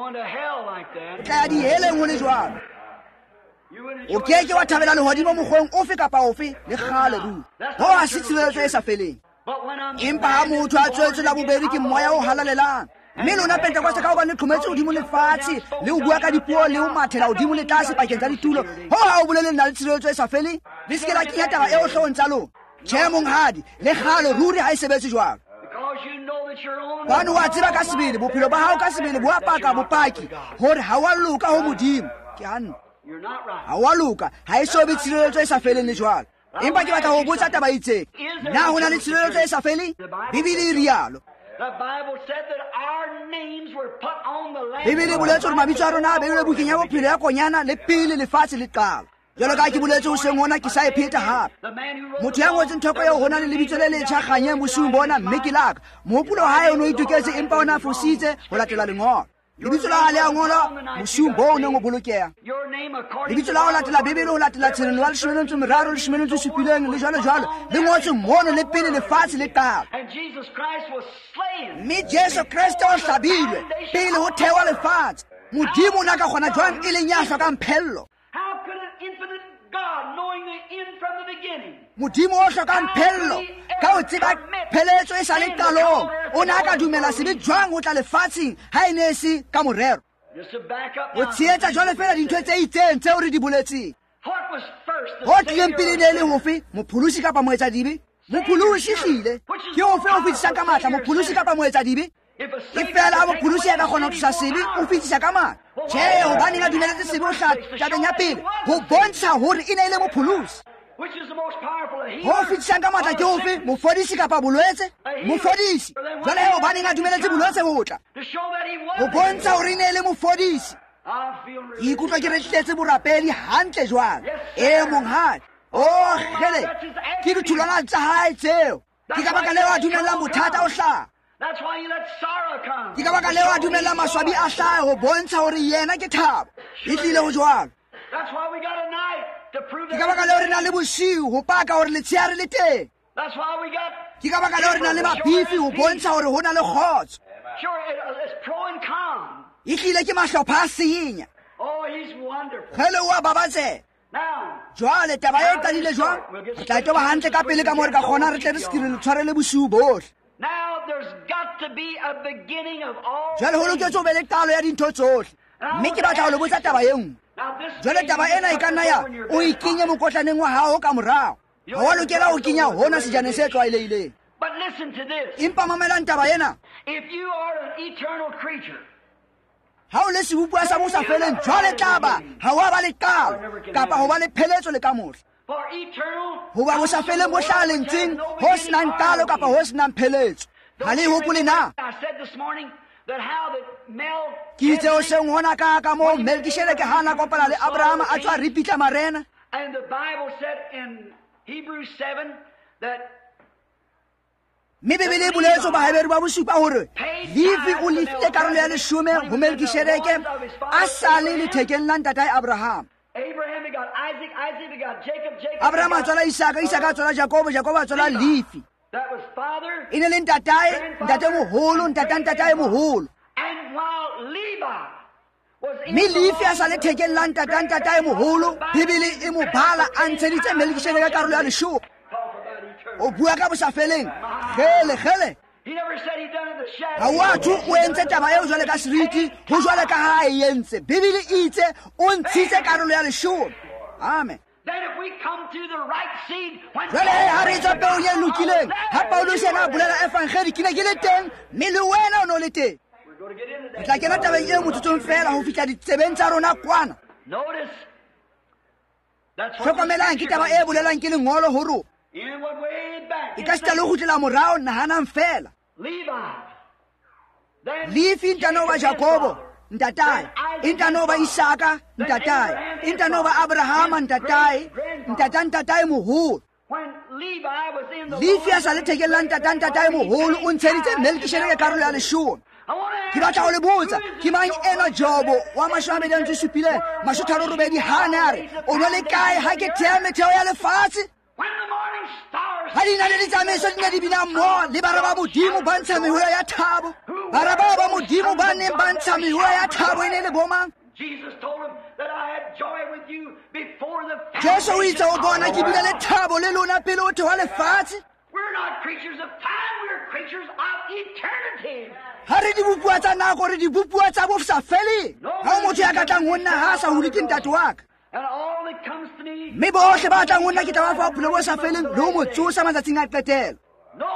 o tla ya diheleng ho le jwalo o keke wa thabela lehodimo mokgweng ofe kapa ofe le kgale ruri ho ha se tshireletso e sa feleng empa ha motho a tswetswe la bobedi ke moya o halalelang mme lona Pentecoste ka hobane le qhometse hodimo lefatshe le ho bua ka dipuo le ho mathela hodimo le tlase pakeng tsa ditulo ho ha o bolele nna le tshireletso e sa feleng le se ke la kenya taba eo hloohong tsa lona tjhe monghadi le kgale ruri ha e sebetse jwalo that you're on. bane wa tseba ka sebele bophelo ba hao ka sebele bo apaka bopaki hore ha wa loka ho modimo ke hantle You're not right. ha wa loka ha e so be tshireletso e sa feleng le jwalo empa ke batla ho botsa taba itseng na ho na le tshireletso e sa feleng bibele e rialo The Bible said that our names were put on the Lamb. bibele e boletse hore mabitso a rona a beilwe bukeng ya bophelo ya konyana le pele lefatshe le qala jalo ka ke boletse hoseng ona ke sa e pheta hape The man who wrote motho ya ngotseng thoko eo ho na le lebitso le letjha kganyeng bosiung bona mme ke laka mohopolo wa hae o ne o ituketse empa o ne a fositse ho latela lengolo lebitso la hae le a ngolwa bosiung bo o neng o bolokeha your name according lebitso la ho latela bibele ho latela tshenelo ya 13:3 le jwalo le ngotswe mono le pele lefatshe le qala and Jesus Christ was slain. mme jesu kreste o hlabilwe pele ho thewa lefatshe modimo o ne a ka kgona jwang e leng ya hlokang phello How could an infinite God, knowing the end from the beginning, modimo o hlokang phello ka ho tseba pheletso e sa le qalong o ne a ka dumela sebe jwang ho tla lefatsheng ha e ne e se ka morero just to back up o now, tsheetsa jwale fela dintho tse itseng tseo re di boletseng what was first, the ho tlileng pele ne e le Savior hofe mopholosi kapa moetsadibe mopholosi hlile ke ofe o fetisang ka matla mopholosi kapa moetsadibe if a e Savior fela ha could take mopholosi a ka away kgona ho sin, thusa sebe o fetisa ka matla tjhe hobaneng a dumeletse sebe ho hlaha tabeng ya pele ho bontsha hore e ne e le mopholosi which is the most powerful, a ho healer fetisang ka matla ke or a ofe sick, mofodisi kapa bolwetse mofodisi jwale hobaneng a dumeletse bolwetse ho tla to show that he ho was. bontsha hore e ne e le mofodisi I feel ke relieved. ikutlwa ke retletse borapedi hantle jwang e mong hae o gele ke ditholwana tsa hae tseo ke ka baka leo a dumellang bothata o hlaha That's why you let sorrow come. ke ka baka leo a dumellang maswabi a hlahe ho bontsha hore yena ke thabo e tlile ho jwalo That's why we got a night to prove ke that. ka baka leo re na le bosiu ho paka hore letshehare le teng That's why we got. ke ka baka leo re na le mabifi ho bontsha hore ho na le kgotso Sure, it's pro and con. e tlile ke mahlopha a senya Oh, he's wonderful. gele o a babatsela Now, jwale taba e qadile jwang re tla e toba hantle ka pele ka mo re ka kgona re tle re sekire le tshwarele bosiu bohle now there's got to be a beginning of all. jwale ho loketse o be le qalo ya dintho tsohle mme ke batla ho le botsa taba e nngwe Now this. jwale taba ena e ka nna ya o ikenye mokotlaneng wa hao ka morao ha wa lokela ho kenya hona sejaneng se tlwaelehileng But listen to this. empa mamelang taba ena If you are an eternal creature, ha o le sebopua sa mo sa feleng jwale taba ha wa ba le qalo kapa ho ba le pheletso le ka mohla for eternal. ho ba bo sa feleng bo hlaha lentseng ho senang qalo kapa ho senang pheletso ha le hopole na I said this morning that how that Mel. ke itse o seng hona ka moo melkishedeke hana kopana le abrahama a tswa ripitla marena And the Bible said in Hebrews 7 that mme bebele e boletso bahebedi ba bosupa hore lefi o lefile karolo ya leshome ho melkishedeke a sa le lethekeng la ntatae abrahama Abraham begot Isaac, Isaac begot Jacob, Jacob abrahama a begot- tswala isaka isaka a tswala jakobo jakobo a tswala lefi That was father. e ne le ntate moholo ntatae moholo And while Levi was in mme the lefi a law, sa le thekeng la ntatae moholo bebele e mo bala a ntsheditse melkishedeke karolo ya leshome talk about eternal. o bua ka bosa feleng gele He never said he done it in the ha shadow. wa thu o entse taba eo jwale ka seriti ho jwale ka ha e entse bebele e itse o ntshitse karolo ya leshome amen Then if we come to the right seed, when jwale ha re etsa peo ye lokileng ha paulos yena a bolela evangeli ke ne ke le teng mme le wena o ne o le teng we're going to get into re that. tla kena tabeng e motsotsong fela ho fihla ditsebeng tsa rona kwana Notice that's what the tlhokomelang ke scripture taba does. e bolelang ke lengolo ho rona In what way back? e ka se tla le ho kgutlela morao nahanang fela Levi. Then lefi ntano ba jakobo ntatae e ntano ba isaka ntatae e ntano ba abrahama ntatae moholo when Levi was in the lefi a Lord, sa le thekeng la ntatae moholo o ntsheditse melkishedeke karolo ya leshome I want ke to batla ho le botsa who is ke mang this ena jobo wa mashome mashotaro robedi hane a re o no le kae ha ke thea metheo ya lefatshe when the morning stars ha di na le ditsamaiso di ne di bina mmoho le bara ba modimo ba ntsha mehoya ya thabo bara bao ba modimo ba neng ba ntsha mehoya ya thabo e ne le bomang Jesus told him that I had joy with you before the jesu o itse o foundation bona of ke the bile le world. thabo le lona pele o thewa lefatshe We're not creatures of time, we're creatures of eternity. ha re di bopua tsa nako re di bopua tsa bo sa feleng ha o motho ya ka tlang ho nna ha a sa hule ke ntate wa ka And all that comes to me, mme bohle ba tlang ho nna ke tla ba fa bophelo bo sa feleng le ho mo tsosa matsatsing a qetelo no one can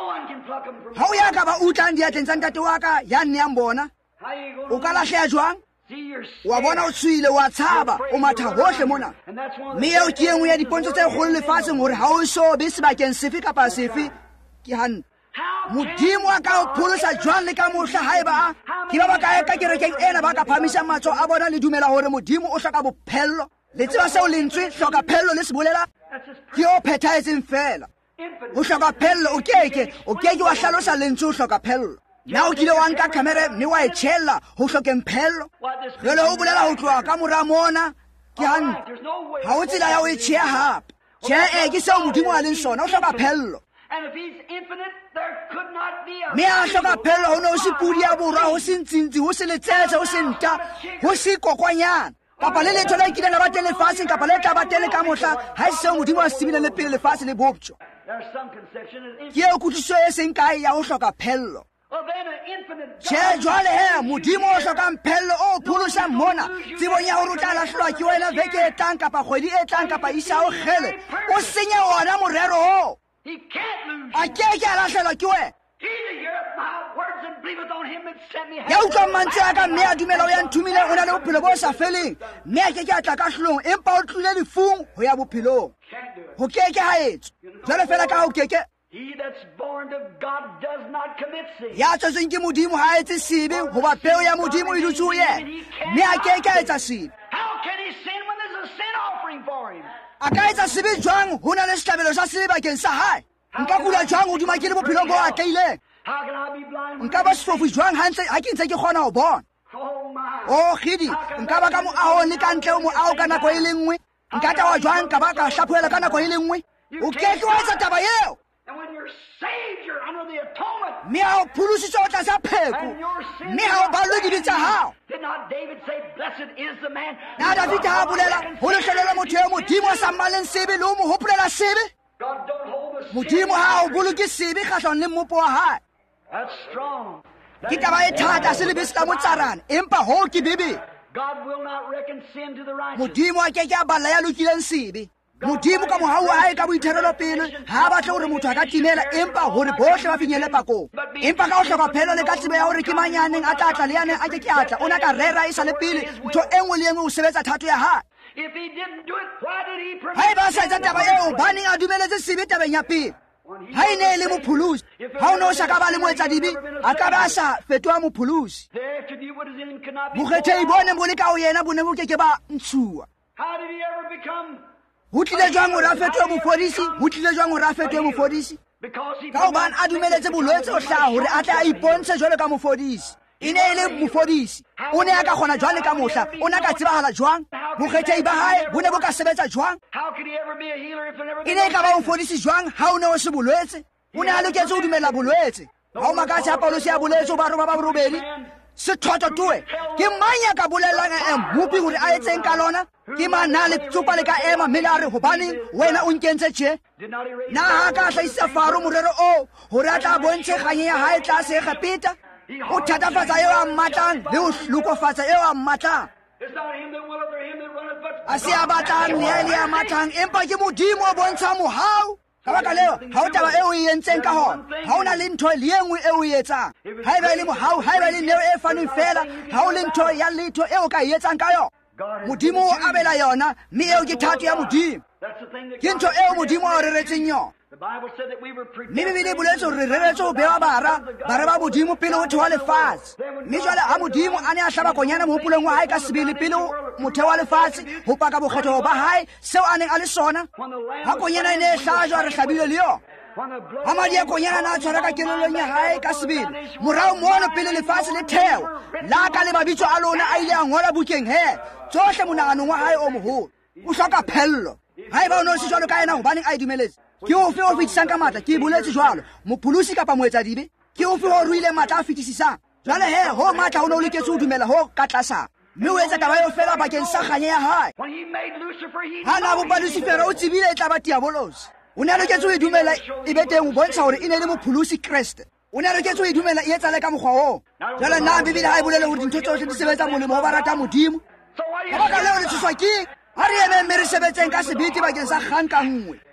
pluck them from ha o ya ka ba utla diatleng tsa ntate wa ka ya nne ya mbona How you o going ka lahleya jwang see your wa bona o tshwile wa tshaba o matha hohle mona And that's one of mme eo ke engwe ya dipontsho tse kgolo lefatsheng hore ha o so be sebakeng sefe kapa sefe ke hantle modimo a ka o pholosa jwang le ka mohla haeba ke ba kae ka kerekeng ena ba ka phamisa matso a bona le dumela hore modimo o hloka bophelo le tseba seo lentswe hloka phello le se bolela That's his ke o phethahetseng fela infinite. o hloka phello o keke wa hlalosa lentswe o hloka phello na o kile wa nka camera mme wa e tshella ho hlokeng phello jwale ho bolela ho tloha ka mora mona ke hantle There's no way. ha o tsela ya o e tjheya hape tjhe ke seo modimo a leng sona o hloka phello And if he's infinite, there could not be a mme a hloka phello ho ne ho se pudi ya borwa ho se ntsintsi ho se letsetse ho se nta ho se kokwanyana kapa le letho le kileng la ba teng lefatsheng kapa le tla ba teng ka mohla ha se seo modimo a sebile le pele lefatshe le boptjo There's some conception of ke eo kutlwiso e seng kae ya ho hloka phello Well, then an infinite tjhe jwale he modimo o hlokang phello o pholosang mona tsebong ya hore o tla lahlelwa ke wena veke e tlang kapa kgwedi e tlang kapa isa o kgele o senya ona morero oo He can't lose. a ke a lahlelwa ke wena He that heareth my words and believeth on him that sent me ya utlwang mantswe a ka mme a dumela o ya nthumile o na le bophelo bo sa feleng mme a ke a tla ka hlolong empa o tlile lefung ho ya bophelong can't do it. ho keke ha etswe jwale fela ka ha o keke He that's born of God does not commit sin. ya tswetsweng ke modimo ha etse sebe hoba peo ya modimo e dutse ho yena mme a keke a etsa sebe How can he sin when there's a sin offering for him? a ka etsa sebe jwang ho na le setlabelo sa sebe bakeng sa hae nka kula jwang hodima ke le bophelong bo atleileng How can I be blind when nka ba sefofu jwang hantle ha ke ntse ke kgona ho bona Oh my. o kgidi nka ba ka moahong le ka ntle o moaho ka nako e le nngwe nka tawa jwang ka ba ka hlaphoela ka nako e le nngwe o keke wa etsa taba eo And when you're saved, you're under the atonement. mme ha o pholositswe o tlasa pheko And your sins mme ha o ballwe dibe tsa hao Did not David say, Blessed is the man? na davite ha bolela ho lehlelele motho eo modimo a sa mmaleng sebe le o mo hopolela sebe God don't hold the sin. modimo ha o boloke sebe kgahlano le mmopo wa hae That's strong. ke taba e thata se lebese la motsarane empa ho ke bebe God will not reckon sin to the righteous. modimo a keke a balla ya lokileng sebe modimo ka mohau wa hae ka boitherelo pele ha a batle hore motho a ka timela empa hore bohle ba finyelle pakong empa ka ho hloka phelo le ka tsebo ya hore ke manyaneng a tla tla le yaneng a ke atla o na ka rera e sa le pele ntho e nngwe le engwe o sebetsa thato ya hae If he didn't do it, why did he permit ha e ba sa etsa taba eo baneng a dumeletse sebe tabeng ya pele ha e ne e le mopholosi ha o ne o sa ka ba le moetsa dibi a ka ba sa fetoha mopholosi there to do what is in him could not be bokgethehi bone bo le ka ho yena bo ne bo keke ba ntshuwa How did he ever become? ho tlile jwang hore a fetohe mofodisi ho tlile jwang hore a fetohe mofodisi Because he ka hobane a dumeletse bolwetse o hlaha hore a tle a ipontshe jwalo ka mofodisi e ne e le mofodisi o ne a ka kgona jwang le ka mohla o ne a ka tsebahala jwang bokgethehi ba hae bo ne bo ka sebetsa jwang How could he ever be a healer if there never e been ne e no ka ba sin? mofodisi jwang ha o ne o se bolwetse o ne a loketse ho dumela bolwetse ha o makatse ya paulosi ya bolwetse o ba roba ba borobedi sethoto towe ke mang ya ka bolellang mmupi hore a etseng ka lona ke mang na le tsopa le ka ema mme le a re hobaneng wena o nkentse tje Did not he raise na ha ka hlahisa faro morero o hore a tla bontshe kganye ya hae tlase e kgapeta o thatafatsa eo a mmatlang le ho hlokofatsa eo a mmatlang It's not him that willeth or him that runneth, but a se a batlang le a le a matlang empa ke modimo o bontsha mohau ka baka leo ha o taba eo o e entseng ka hona ha o na le ntho le engwe eo o e etsang ha eba e le mohau ha eba e le neo e faneng fela ha o le ntho ya letho eo o ka e etsang ka yona modimo o abela yona mme eo ke thato ya modimo that's the thing that ke ntho eo modimo a o reretseng yona the Bible said that we were mme bebele e boletse hore re reretse ho bewa bara ba modimo pele ho thewa lefatshe mme jwale ha modimo a ne a hlaba konyana mohopolong wa hae ka sebele pele motheo wa lefatshe ho paka bokgetho ba hae seo a neng a le sona ha konyana e ne e hlajwa re hlabile le yona when the blood ha madi a konyana na a tshwara ka kelellong ya hae ka sebele morao mono pele lefatshe le theo la ka le mabitso a lona a ile a ngola bukeng he tsohle monaganong wa hae o moholo o hloka phello ha eba o ne o se jwalo ka ena hobaneng a e dumeletse ke ofe o fetisang ka matla ke e boletse jwalo mopholosi kapa moetsa dibe ke ofe o ruile matla a fetisisang jwale he ho matla o ne o loketse ho dumela ho ka tlasang mme o etsa taba eo fela bakeng sa kganye ya hae when he made Lucifer he ha na bopa lucifera o tsebile e tla ba diabolosi o ne a loketse ho e dumela e be teng ho bontsha hore e ne le mopholosi kreste o ne a loketse ho e dumela e etsale ka mokgwa oo jwale na bebele ha e bolele hore dintho tsohle di sebetsa molemo ho ba rata modimo so why ka baka leo le tshoswa ke ha re eme mme re sebetseng ka sebete bakeng sa kgang ka nngwe be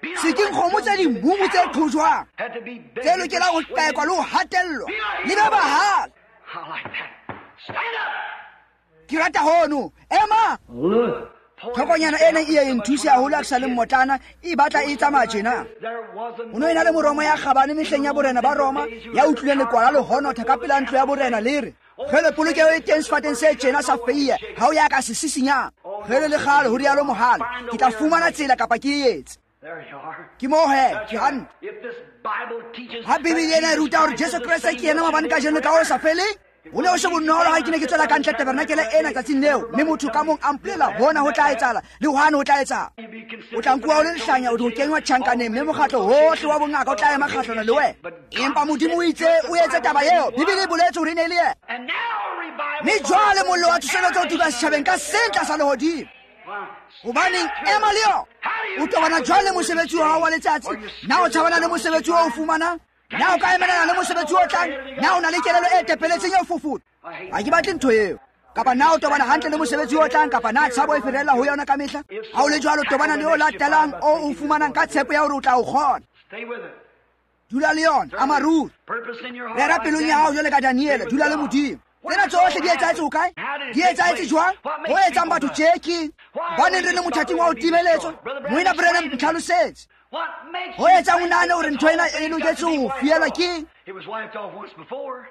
se ke nkgomo tse dimmumu tse qhojwang had to be big. tse lokelang go qaekwa le go hatellwa le ba bahal I like that. Stand up. ke rata hono ema Look. tlhokonyana ene e ye nthusi haholo a ke sa le mmotlana e batla e tsamaya tjena There was a o no e na le moromo ya kgabane mehleng ya borena ba Roma ya utlwileng lekwala le honotha ka pela ntlo ya borena le re ge le polokego e teng sefateng se tjena sa feiye ga o ya ka se sisinyang ge le le gale go rialo mogala ke tla fumana tsela kapa ke e etse There you are. ke mo he That's ke right. gane If this Bible teaches ga bibele ena e ruta gore jesu kreste ke ena mabane ka jeno ka o sa feleng o ne o se bonolo ga ke ne ke tswela ka ntle tabernakele ena tsatsing leo mme motho ka mong a mpolela bona go tla etsala le gane go tla etsang you be o considered tla nkuwa o le letlhanya o di go kenywa tšhankaneng mme mokgatlho gotlhe wa bongaka o tla ema kgatlhona le wena empa modimo o itse o etse taba eo bibele e boletse gore e ne e le ena and now revival. mme jwale mollo wa tsoseletsa o tuba setšhabeng ka sentla sa legodimo Wow. gobaneng ema le yo o tobana jwang le mosebetsi wa gago wa letsatsi na o tshabana le mosebetsi o o fumanang na o ka emelana le mosebetsi o tlang na o na le kelelo e tepeletseng e fofola ga ke batle ntho eo kapa na o tobana gantle le mosebetsi o tlang kapa na tshabo e ferelela go yona ka mehla ga o le jwalo tobana le o latelang o o fumanang ka tshepo ya gore o tla o kgona Stay with it. dula le yona a maruri Purpose in your heart. rera like pelong ya gago jale ka daniele dula le modimo tsena tsotlhe di etsaetse go kae di etsaetse jwang go etsang batho tjeki baneng re le mothating wa go timeletswa moina branam ntlhalosetse What makes go etsang o nane gore ntho ena e loketse go fielwa ke It was wiped off once before.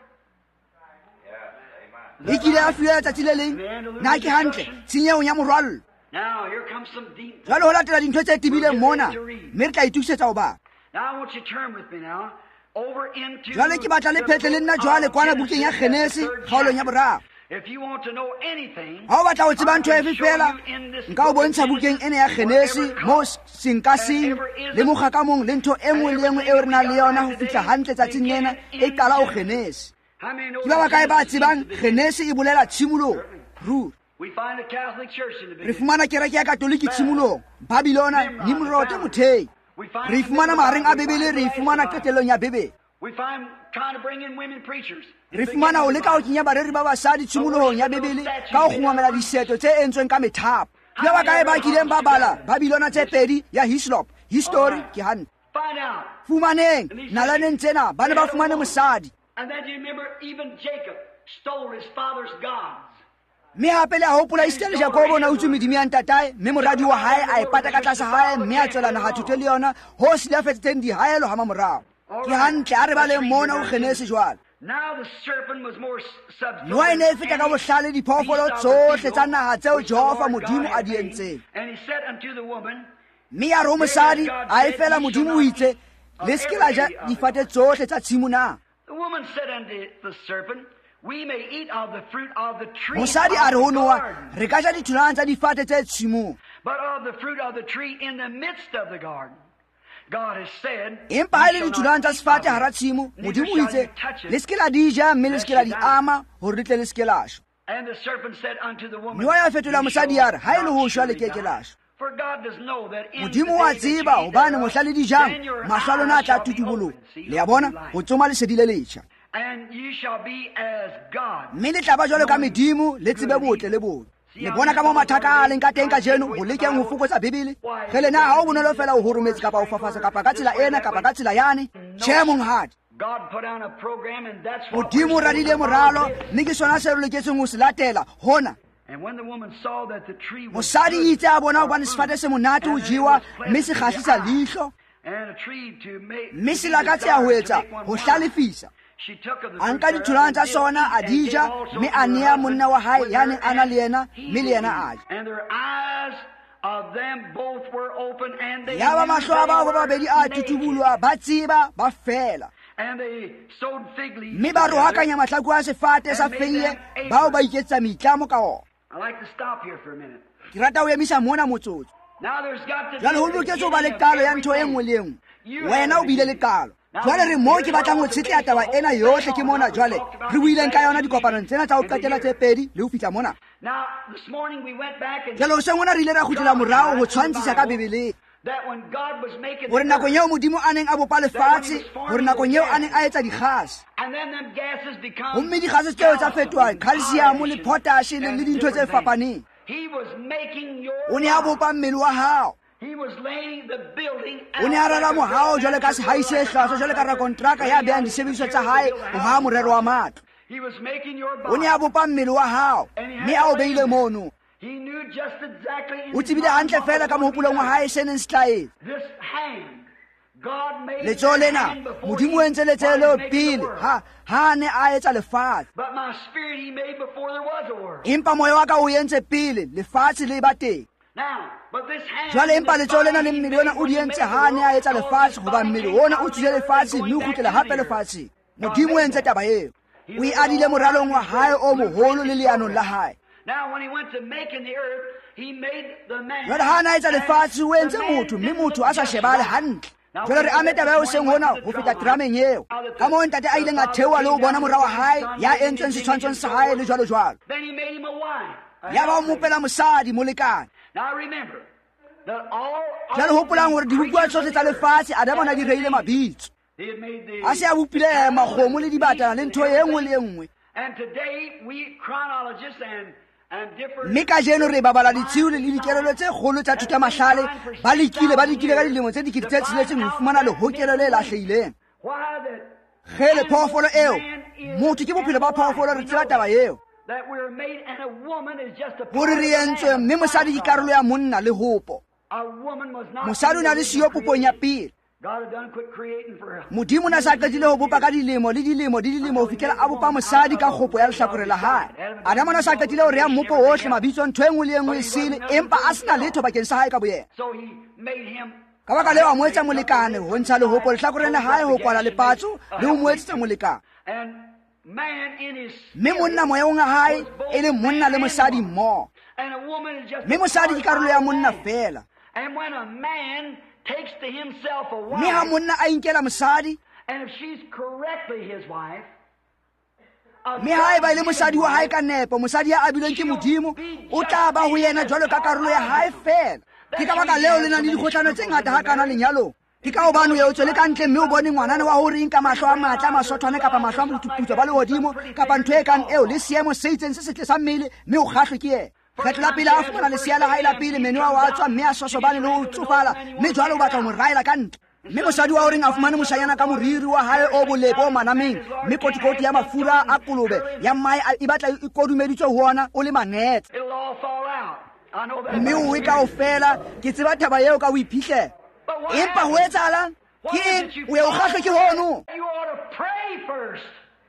e kile ya fiela letsatsi le leng na ke gantle tshenyeong ya morwallo Now here comes some deep. jwale go latela dintho tse tibileng mona mme re tla itukisetsa go bala Now I want you to turn with me now over into. jwale ke batla le phetle le nna jwale kwana bukeng ya genese kgaolong ya boraro If you want to know anything, ga o batla go tseba ntho efe fela nka o bontsha bukeng ene ya genese mo senkaseng le mogakamong le ntho e nngwe le e nngwe eo re nang le yona go fitlha gantle tsatsing lena e qala go genese how many know ke ba ba kae ba tsebang genese e bolela tshimolong ruri we find a Catholic church in the re beginning. fumana kereke ya katoliki tshimolong babilona nimrod mothei We find re fumana magareng a bebele re fumana qetelong ya bebele We find trying to bring in women preachers. re fumana o leka go kenya bareri ba basadi tshimolohong ya bebele ka go kgongwamela diseto tse entsweng ka methapo ke ba ba kae ba kileng ba bala babilona tse pedi ya hislop history ke hantle Find out. fumaneng nalaneng tsena ba ne ba fumane mosadi And then you remember even Jacob stole his father's gods. mme gape le a gopola isitele jakobo o na utswe medimo ya ntatae mme moradi wa gae a e pata ka tlasa gae mme a tswelana ga thute le yona go silafetsetseng digaelo gama morago ke gantle a re ba leng mona go genese jwale Now the serpent was more noa e ne e feta ka botlhale diphoofolo tsotlhe tsa naga tseo jehova Lord modimo God a had di made. entseng And he said unto the woman, mme ya re go mosadi a e fela modimo o itse le seke la ja difate tsotlhe tsa tshimo na the woman said unto the serpent, we may eat of the fruit of the tree mosadi a re of go the noa garden, re ka ja ditholwana tsa difate tse tshimong but of the fruit of the tree in the midst of the garden. God has said, empa ga e le ditholwana tsa sefate gara tshimo modimo o itse le seke la di ja mme le seke la di ama gore di tle le seke la šwa And the serpent said unto the woman, noa ya fetola mosadi ya re ga e le go šwa le surely keke die. la šwa For God does know that in the modimo wa day that tseba ye eat gobane thereof, mohla le di jang then your mahlo a lona a eyes tla shall be tutubologa opened, see le ya the bona light. go tsoma lesedi le letšha And you shall be as God. mme le tla ba jalo ka medimo le tsebe botle le botle le bona ka mo mathata a leng ka teng ka jeno go lekeng go fokotsa bebele ge lena ga o bonolo fela o gorometse kapa o fafatsa kapa ka tsela ena kapa ka tsela yane tšhe monghadi God put on a program, and that's what modimo o we're radile supposed to moralo follow. mme ke sona se re loketseng go se latela gona And when the woman saw that the tree was mosadi o good itse a bona for gobane food, sefate se monate o and that it jewa was mme se pleasant to kgatlhisa the eye, leitlho and a tree to make mme to se be lakatse ya go desired to etsa make one go wise. hlalefisa She took of the a fruit nka thereof ditholwana and tsa did sona eat, a and di gave ja also mme to a her nea husband monna wa hae with ya her, neng a na le and ena he mme le did yena eat. a ja And their eyes of them both were open, and they ya ba knew mahlo a bao ba they babedi were a naked. tutuboloa ba tseba ba fela And they sewed fig leaves mme ba together. rohakanya mahlaku a sefate sa feiye bao ba iketsa meitlamo ka ona I like to stop here for a minute. ke rata o emisa mona motsotso Now there's got to be jale go a loketse go ba le beginning of qalo ya ntho e everything. nngwe le engwe You wena have o bile le beginning. qalo Now, jwale re mo ke here's batlang go what the tshetleya taba base ena of yotlhe ke all mona that we jwale talked about re buileng ka yona in dikopanong tsena tsa go the qetela year. tse pedi le go fitlha mona Now, this morning we went back and jalo goseng ona re ile ra gotlela morago go tshwantshisa ka bebeleng that when God was making gore the nakong earth, eo modimo a neng a bopa lefatshe gore nakong eo a neng a etsa dikgase and then them gases become gomme dikgase tseo tsa fetoa calcium le potashe le and dintho tse different things. fapaneng He was making your o ne a life. bopa mmele wa gago He was laying the building o ne a rala mohao jwale ka sehai se hlwahlwa jwale ka rakontraka ya behang disebediswa tsa hae ho ha morero wa matlo. He was making your O ne a body. bopa mmele wa hao mme a o beile mono. He knew just exactly in O his tsebile mind hantle what fela ka was mohopolong wa hae se neng se tla etsa. this hand. God made letsoho the lena hand before modimo o entse while letsoho he leo was making the pele world. ha ne a etsa lefatshe. But my spirit he made before there was a world. Empa moya wa ka o entse pele lefatshe le ba teng. Now, but this hand Jwale and empa this letsoho lena body le he mmele made ona o when di he entse made the ha ne a world, etsa because lefatshe this goba body mmele came ona out o of the tswile earth lefatshe and mme o going kgutlela back hape to the earth. lefatsheng. Modimo o entse taba eo o e adile moralong wa hae o moholo le leanong la hae. Now, when he went to making the earth, he made the man. Jwale ha na etsa lefatshe o entse The man motho mme didn't motho look a sa just shebale right. hantle. Now, Jwale re ame taba eo seng hona ho feta terameng eo ka moo ntate a ileng a theoha le ho bona morao wa hae ya entsweng setshwantshong sa hae le jwalo jwalo. Then he made him a wife. Ya ba o mopela mosadi molekane. Now remember that all Jwale hopolang hore dibupuwa tsohle tsa lefatshe Adamo na di reile mabitso. he had made the A se a bopile makgomo le dibatana le ntho e nngwe le e nngwe. and today we chronologists and different Mme ka jeno re babala ditshiu le dikelelo tse kgolo tsa thuto ya mahlale ba lekile ka dilemo tse dikete tse tsheletseng ho fumana lehokelo le lahlehileng. why Ge le phoofolo eo motho ke bophelo ba phoofolo re tseba taba eo that we're made and a woman is just a part hore of re the entswe man. mme mosadi ke karolo ya monna le hopo. A woman was not Mosadi o na le siyo popong ya pele. God had done quit creating for her. Modimo na sa qetile ho bopa ka dilemo le dilemo di dilemo ho fihlela a bopa mosadi ka kgopo ya lehlakore la hae. Adamo na sa qetile hore ya mmopo ohle mabitso ntho e nngwe le e nngwe e sele empa a sena letho bakeng sa hae ka boyena. So he made him Ka baka leo a mo etsa molekane ho ntsha lehopo lehlakoreng la hae ho kwala lepatso le ho mo etsetsa molekane. and man in his Mme monna moyeng wa hae e le monna le mosadi mmoho. and a woman is just Mme a mosadi ke part karolo of ya the monna man. fela. And when a man takes to himself a Mme ha wife, monna a inkela mosadi and if she's correctly his wife, mme ha e ba le mosadi wa hae ka nepo mosadi ya abilweng ke modimo o tla ba ho yena jwalo ka karolo ya hae fela. Ke ka baka leo le nang le dikgohlano tse ngata ha kana lenyalong. Ke ka hobane o tswe le ka ntle mme o bone ngwanana wa hore eng ka mahlo a matla a masothwane kapa mahlo a motuputso ba lehodimo kapa ntho e kang eo le seemo se itseng se setle sa mmele mme o kgahlwe ke yena. Kgetlo la pele a fumana lesea la hae la pele menwa wa tswa mme a sosobane le ho tsofala mme jwale o batla ho mo raela ka ntle. Mme mosadi wa horeng a fumane moshanyana ka moriri wa hae o bolepo o manameng mme kotikoti ya mafura a kolobe ya mmae e batla e kodumeditswe ho ona o le manetse. it'll all fall out. I know that. Mme o e kaofela ke tseba thaba eo ka o iphihlela. But what Empa ho happens? etsahalang What ke is eng it you o ya o kgahlwe ke hono. You ought to pray first.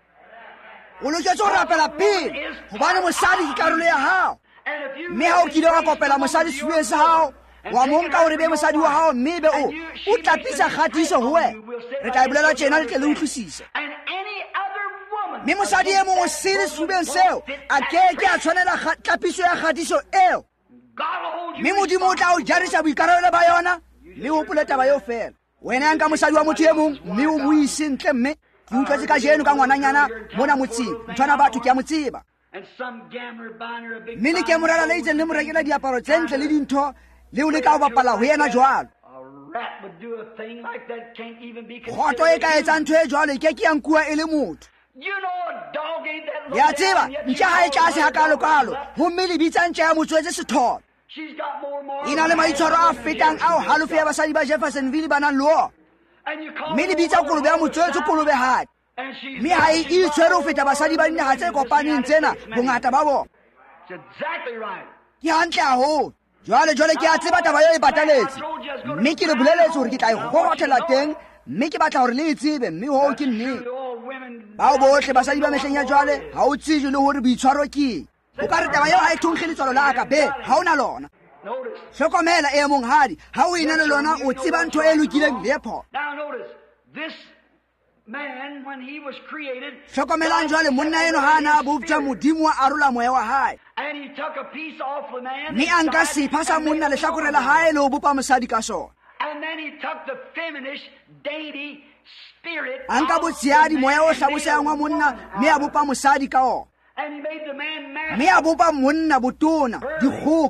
O loketse ho rapela pele hobane mosadi ke karolo ya hao. And if you Mme ha o kile wa kopela mosadi sefubeng sa hao wa mo nka hore be mosadi wa hao mme be o tlapisa kgatiso ho wena. Re tla e bolela tjena le tle le utlwisise. and any other woman, Mme mosadi e mong o sele sefubeng seo a keke a tshwanela tlapiso ya kgatiso eo. God will hold you Mme modimo o tla o jarisa boikarabelo ba yona le hopole taba eo fela. Wena ya nka mosadi wa motho e mong mme o mo ise ntle mme ke utlwetse ka jeno ka ngwananyana mona motseng ntshwana batho ke a mo tseba. and some gambler buying her a big Mme le ke morala le itseng le mo rekela diaparo tse ntle le dintho le o le ka ho bapala ho yena jwalo. A rat would do a thing like that, can't even be Kgoto e ka considered. etsa ntho e jwalo e ke ke ya nkuwa e le motho. You know a dog ain't that Ya low tseba down, yet you ntja ha e call tlase her ha a dog kalo like that. ho mme le bitsa ntja ya motswetse setholo. She's got more E na le maitshwaro a fetang ao halofo ya basadi ba Jeffersonville ba nang le ona. and you call Mme le her bitsa a kolobe ya motswetse kolobe hadi. and she's Mme ha e itshwere ho feta basadi ba dinaha tse kopaneng tsena bongata ba bona. It's exactly right. Ke hantle haholo. Jwale ke a tseba taba eo e bataletse. Mme ke le boleletse hore ke tla e gogothela teng mme ke batla hore le e tsebe mme ho ke nnete. The old women Bao bohle basadi ba mehleng ya jwale ha o tsije le hore boitshwaro ke eng. O ka re taba eo ha e thonkge letswalo la ka be ha o na lona. notice. Hlokomela e mong hadi ha o ena le lona o tseba ntho e lokileng le e phoso. Now notice this man when he was created. Hlokomelang jwale monna eno ha na boptsa modimo wa arola moya wa hae. And he took a piece off the man. Mme a nka sepha sa monna lehlakore la hae le ho bopa mosadi ka sona. And then he took the feminist, dainty spirit. A nka botsheadi moya o hlabosang wa monna mme a bopa mosadi ka ona. And he made the man Mme a bopa monna botona dikgoka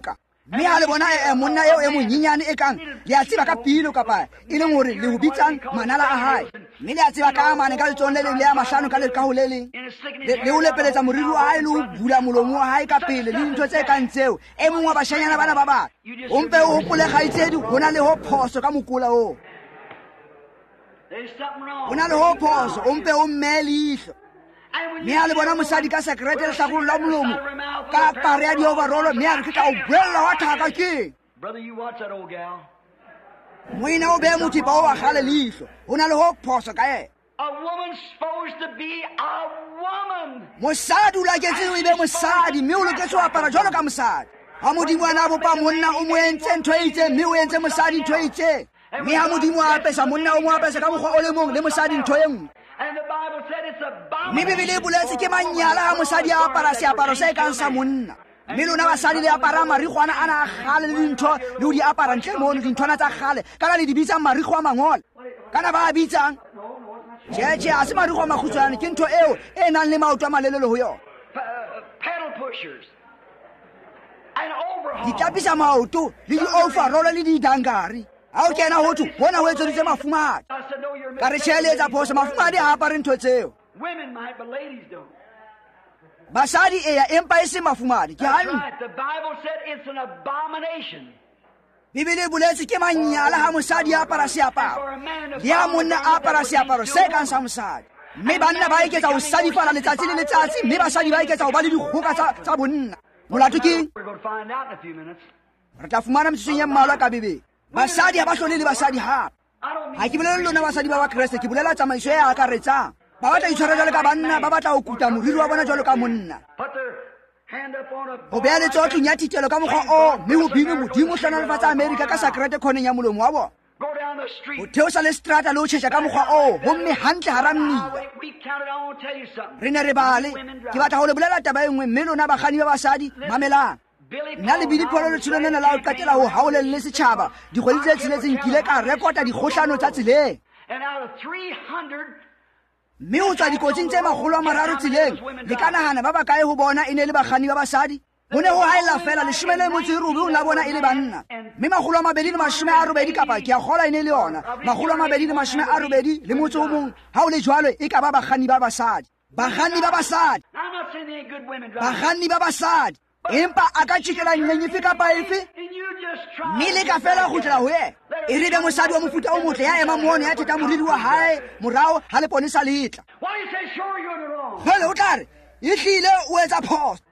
mme a le bona monna eo e monyenyane e kang le a tseba ka pelo kapa e leng hore le ho bitsang manala a hae mme le a tseba ka amane ka letsong le leng le a mahlano ka lekaho le leng le o lepeletsa moriri wa hae le ho bula molomo wa hae ka pele le dintho tse kang tseo e mongwe wa bashanyana bana ba bang o mpe o hopole kgaitsedi ho na le ho phoso ka mokola oo ho na le ho phoso o mpe o mmee leihlo mme a le bona mosadi ka sekerete lehlakolo la molomo ka pare ya dioverolo mme a re ke tla o bolelela wa thaka keng moena o bee mothipa o wa gale leihlo ho na le ho phoso ka ena mosadi o laketseng o e be mosadi mme o loketse ho apara jwalo ka mosadi ha modimo a na bopa monna o mo entse ntho e itseng mme o entse mosadi ntho e itseng mme ha modimo a apesa monna o mo apesa ka mokgwa o le mong le mosadi ntho e nngwe mme bibele e boletse ke manyala ha mosadi a apara seaparo se kang sa monna mme lona basadi le apara marikgwana a na a gale le dintho le ho di apara ntle mono dinthwana tsa gale kana le di bitsang marikgo a mangola kana ba a bitsang tjhe a se marikgo a makgutshwane ke ntho eo e nang le maoto a malelele ho yona di tlapisa maoto le di-overolo le di-dangari ha o kena ho thwe bona ho etseditse mafumadi ka re tšheletsa phoso mafumadi a apare ntho tseo basadi eya empa e se mafumadi ke hanne bibele e boletse ke manyala ha mosadi a apara seaparo le ha monna a apara seaparo se kang sa mosadi mme banna ba eketsa ho sadifala letsatsi le letsatsi mme basadi ba eketsa ho ba le dikgoka tsa bonna molato keng re tla fumana metsotsong ye mmalwa ka bibele basadi ha ba hlole le basadi hape ha ke bolele lona basadi ba bakreste ke bolela tsamaiso e akaretsang ba batla itshwara jwalo ka banna ba batla ho kuta moriri wa bona jwalo ka monna ho beha letsoho tlong ya thitelo ka mokgwa o mme ho bine modimo o hlanalefatsa amerika ka sakerete khoneng ya molomo wa bona ho theosa le strata le ho tjhetjha ka mokgwa oo homme hantle hara mmila re ne re bale ke batla ho le bolela taba e nngwe mme lona bakganni ba basadi mamelang nna le bidipolo letsholong lena la ho qatela ho haolelle setjhaba dikgwedi tse tsheletseng kile ka rekota dikgohlano tsa tseleng mme ho tswa dikotsing tse 300 tseleng le ka nahana ba bakae ho bona e ne le bakganni ba basadi ho ne ho haella fela 13 la bona e le banna mme 280 kapa ke a kgola e ne le yona 280 le motso o mong ha o le jwalo e ka ba bakganni ba basadi bakganni ba basadi empa a ka tjekela nyenyefe kapa efe mme le ka fela go tla ho ye e re be mosadi wa mofuta o motle ya ema moone ya theta moriri wa hae morao ha le ponesa letla hele o tla re e hlile o etsa phoso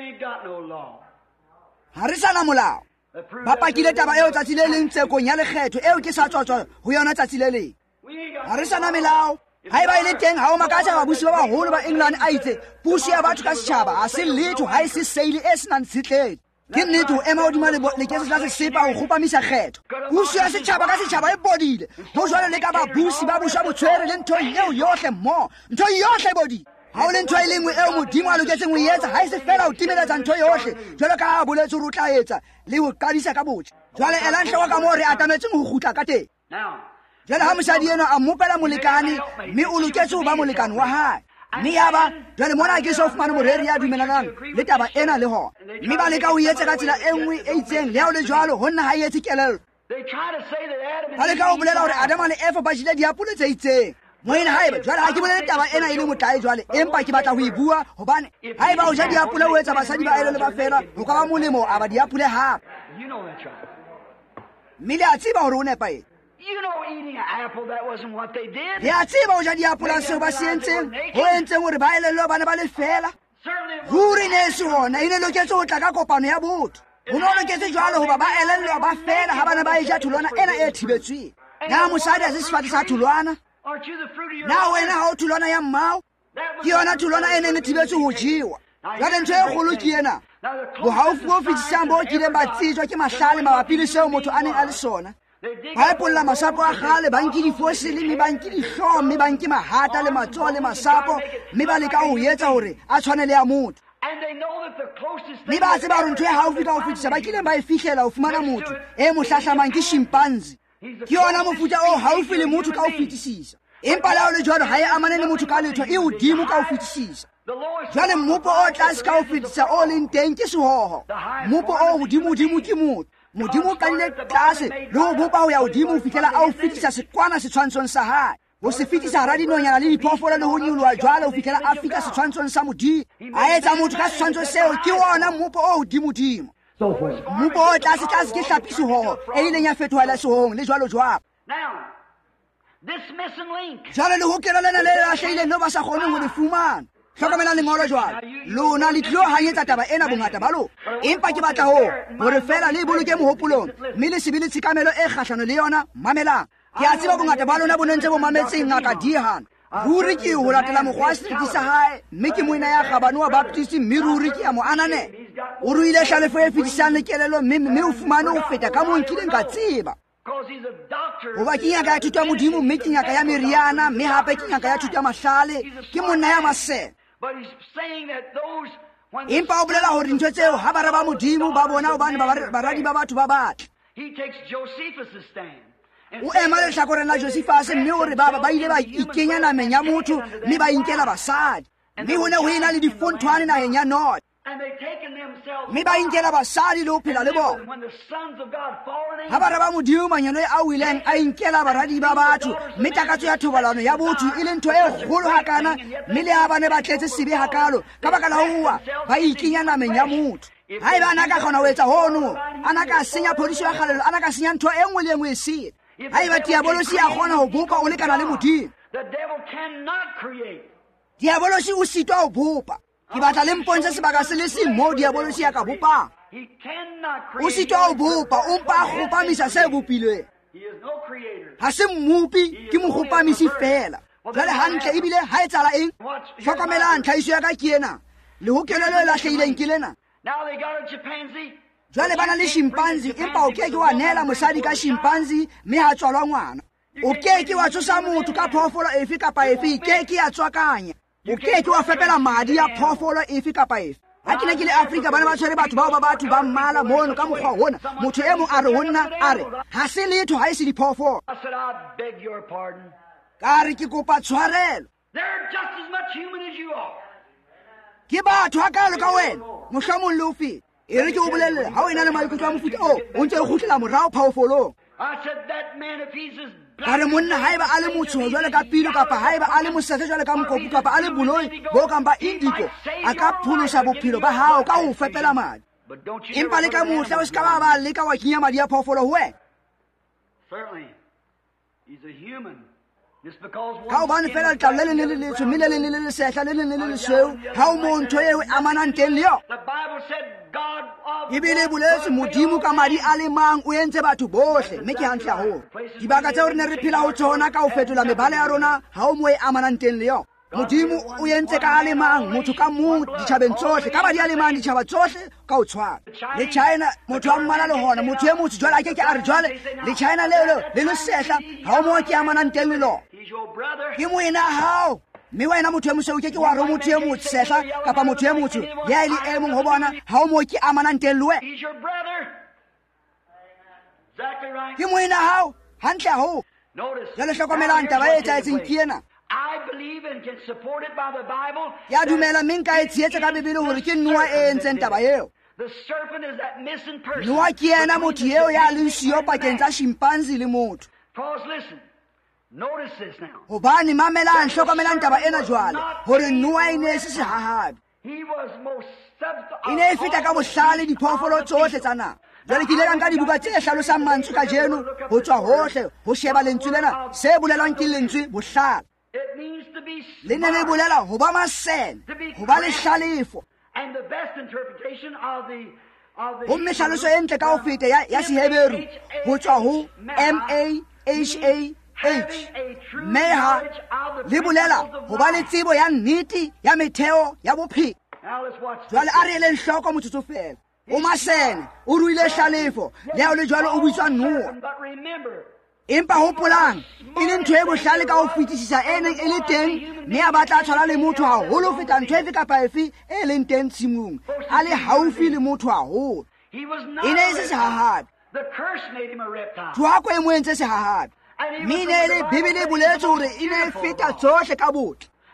ha re sana molao ba pakile taba eo tsatsi le leng tsekong ya lekgetho eo ke sa tswatswa ho yona tsatsi le leng ha re sana melao ha e ba ile teng ha o makatsa babusi ba baholo ba England a itse puso ya batho ka setjhaba ha se letho ha e se seile e senang tshitledi ke nnete ho ema hodima lekese la sesepa ho kgopamisa kgetho puso ya setjhaba ka setjhaba e bodile ho jwale le ka babusi ba busha botshwere le ntho eo yohle mmo ntho yohle bodile ha o le ntho e lengwe eo modimo a loketseng ho etsa ha e se fela ho timeletsa ntho yohle jwalo ka ha boletse hore o tla etsa le ho qadisa ka botjha jwale ela hloko ka moo re atametseng ho kgutla ka teng jwale ha mosadi eno a mmopela molekane mme o loketse ho ba molekane wa hae mme yaba jwale mona ke so fumane moreri ya dumelanang le taba ena le hona mme ba leka ho etsa ka tsela e nngwe e itseng le ha o le jwalo ho nna ha e etse kelello ba leka ho bolela hore Adama le Eva ba jile diapole tse itseng moena haeba jwale ha ke bolele taba ena e le motlae jwale empa ke batla ho e bua hobane haeba o ja diapole ho etsa basadi ba elele ba fela ho ka ba molemo a ba diapole hape mme le a tseba hore o nepahetse eating an apple, that wasn't what they did. le a tseba o ja diapola seo ba se entseng ho entseng hore ba elellwe bana ba le fela ruri ne se hona e ne loketse ho tla ka kopano ya botho ho no loketse jwalo hoba ba elellwa ba fela ha bana ba e ja thulwana ena e thibetsweng na mosadi a se sefate sa thulwana Aren't you the fruit of your na wena ha o thulwana ya mmao ke yona thulwana ene ne thibetswe ho jewa jwale ntho e kgolo ke ena bohaufi bo fetisang bo kileng ba tsejwa ke mahlale mabapi le seo motho a neng a le sona ba epolla masapo a gale ba nke difosile mme ba nke dihlooho mme ba nke mahata le matsoho le masapo mme ba leka ho etsa hore a tshwane le ya motho And they know that the closest mme ba tseba hore ntho e haufi ka ho fetisa ba kileng ba e fihlela ho fumana motho e mo hlahlamang ke shimpanze ke yona mofuta o haufi le motho ka ho fetisisa empa la o le jwalo ha e amane le motho ka letho e hodimo ka ho fetisisa jwale mmupo o tlase ka ho fetisa o leng teng ke sehoho, mmupo o hodimo ke motho. Modimo o qadile tlase le ho bopa ho ya hodimo ho fihlela a ho fetisa sekwana setshwantshong sa hae, ho se fetisa hara dinonyana le diphoofolo le ho nyoloha jwale ho fihlela a fika setshwantshong sa Modimo. A etsa motho ka setshwantsho seo, ke ona mmupo o hodimo. Mmupo o tlase ke hlapi sehoho e ileng ya fetohela sehohong le jwalo jwalo. Jwale le hokelo lena le lahlehileng leo ba sa kgoneng ho le fumana. Hlokomela lengolo jwalo, lona le tlilo hanyetsa taba ena bongata ba lona, empa ke batla hore fela le boloke mohopolong, mme le sebe le tshikamelo e kgahlano le yona. Mamelang, ke a tseba bongata ba lona bo ne ntse bo mametseng Ngaka Dihan. Ruri ke ho latela mokgwa wa seriti sa hae, mme ke moena ya Kgabane wa Baptiste, mme ruri ke ya mo anane. O ruile hlalefo e fetisang le kelelo, mme o fumane ho feta ka moo nkileng ka tseba. Hoba ke ngaka ya thuto ya Modimo, mme ke ngaka ya meriana, mme hape ke ngaka ya thuto ya mahlale, ke monna ya masela. Empa o bolela hore dintho tseo ha bara ba Modimo ba bona hobane baradi ba batho ba batle. O ema lehlakoreng la Josephus, mme hore ba ile ba ikenya nameng ya motho, mme ba inkela basadi, mme ho ne ho ena le difonthwane naheng ya North, mme ba inkela basadi le ho phela le bona. Ha bara ba Modimo manyalo a wileng a inkela baradi ba batho, mme takatso ya thobalano ya botho e le ntho e kgolo hakana, mme le ha ba ne ba tletse sebe hakalo ka baka la howa ba ikenya nameng ya motho. Haeba ana ka kgona ho etsa hono, ana ka senya phodiso ya kgalelo, ana ka senya ntho e nngwe le nngwe e sele. Haeba diabolosi a kgona ho bopa o lekana le Modimo, diabolosi o sitwa ho bopa. Ke batla le mpontshe sebaka se le seng moo diabolosi ya ka bopang. O sitwa ho bopa, o mpa a kgopamisa se bopilweng. Ha se mmupi, ke mokgopamisi fela. Jwale hantle ebile ha etsala eng? Hlokomelang, tlhahiso ya ka ke ena, lehokelo le lahlehileng ke lena. Jwale bana le chimpanzee, empa o keke wa nehela mosadi ka chimpanzee mme ha tswalwa ngwana. O keke wa tsosa motho ka phoofolo efe kapa efe, keke ya tswakanya. O keke wa fepela madi ya phoofolo efe kapa efe. Ha ke ne ke le Afrika bana ba tshwere batho bao ba batho ba mmala mono ka mokgwa hona, motho e mong a re honna a re ha se letho ha e se diphoofolo. Ka re ke kopa tshwarelo. Ke batho hakalo ka wena, mohlomong le ho feta. E re ke o bolelle, ha o ena le maikutlo a mofuta o ntse o kgutlela morao phoofolong. Ka re monna haeba a le motsho jwale ka pilo, kapa haeba a le mosese jwale ka mokopu, kapa a le boloi bo kang ba indigo, a ka pholosa bophelo ba hao ka ho fepela madi. Empa le ka mohla o se ka ba leka wa kenya madi ya phoofolo ho wena. Ka hobane fela letlalo le leng le letsho, mme le leng le lesehla, le leng le lesweu, ha o mo ntho eo e amanang teng le yo. Ebile boletse Modimo ka madi a le mang o entse batho bohle, mme ke hantle haholo. Dibaka tseo re ne re phela ho tsona ka ho fetola mebala ya rona, ha o mo e amanang teng le yo. Modimo o entse ka a le mang motho ka mong ditjhabeng tsohle, ka madi a le mang ditjhaba tsohle ka ho tshwana. Le China motho wa mmala le hona, motho e motsho jwale a keke a re jwale le China leo le lesehla ha o mo ke amanang teng le lona. Ke moena hao, mme wena motho e mosweu o keke wa re motho e motsho sehla kapa motho e motsho ya e le e mong ho bona ha o mo ke amanang teng le wena. Ke moena hao, hantle haholo. Jwale hlokomelang taba e etsahetseng ke ena. Ya dumela mme nka e tshehetsa ka Bebele hore ke Noa e entseng taba eo. Noa ke yena motho eo ya leng siyo pakeng tsa chimpanzee le motho. Hobane mamelang, hlokomelang taba ena jwale, hore Noa e ne se sehahabi. E ne e feta ka bohlale diphoofolo tsohle tsa naha. Jwale ke ile ka nka dibuka tse hlalosang mantswe ka jeno ho tswa hohle ho sheba lentswe lena se bolelwang ke lentswe bohlale. Le ne le bolela ho ba masene, ho ba lehlalefo. Ho mme hlaloso e ntle ka ho feta ya Seheberu ho tswa ho M-A-H-A-H, meha, le bolela ho ba le tsebo ya nnete ya metheo ya bophelo. Jwale a re le hloko motsotso fela. O masene, o ruile hlalefo, le ha o le jwalo o bitswa Noa. Empa hopolang, e le ntho e bohlale ka ho fetisisa e neng e le teng, mme a batla a tshwana le motho haholo ho feta ntho efe kapa efe e leng teng tshimong, a le haufi le motho haholo. E ne e se sehahabi. Thohako e mo entse sehahabi. Mme e ne e le Bebele e boletse hore e ne e feta tsohle ka botle.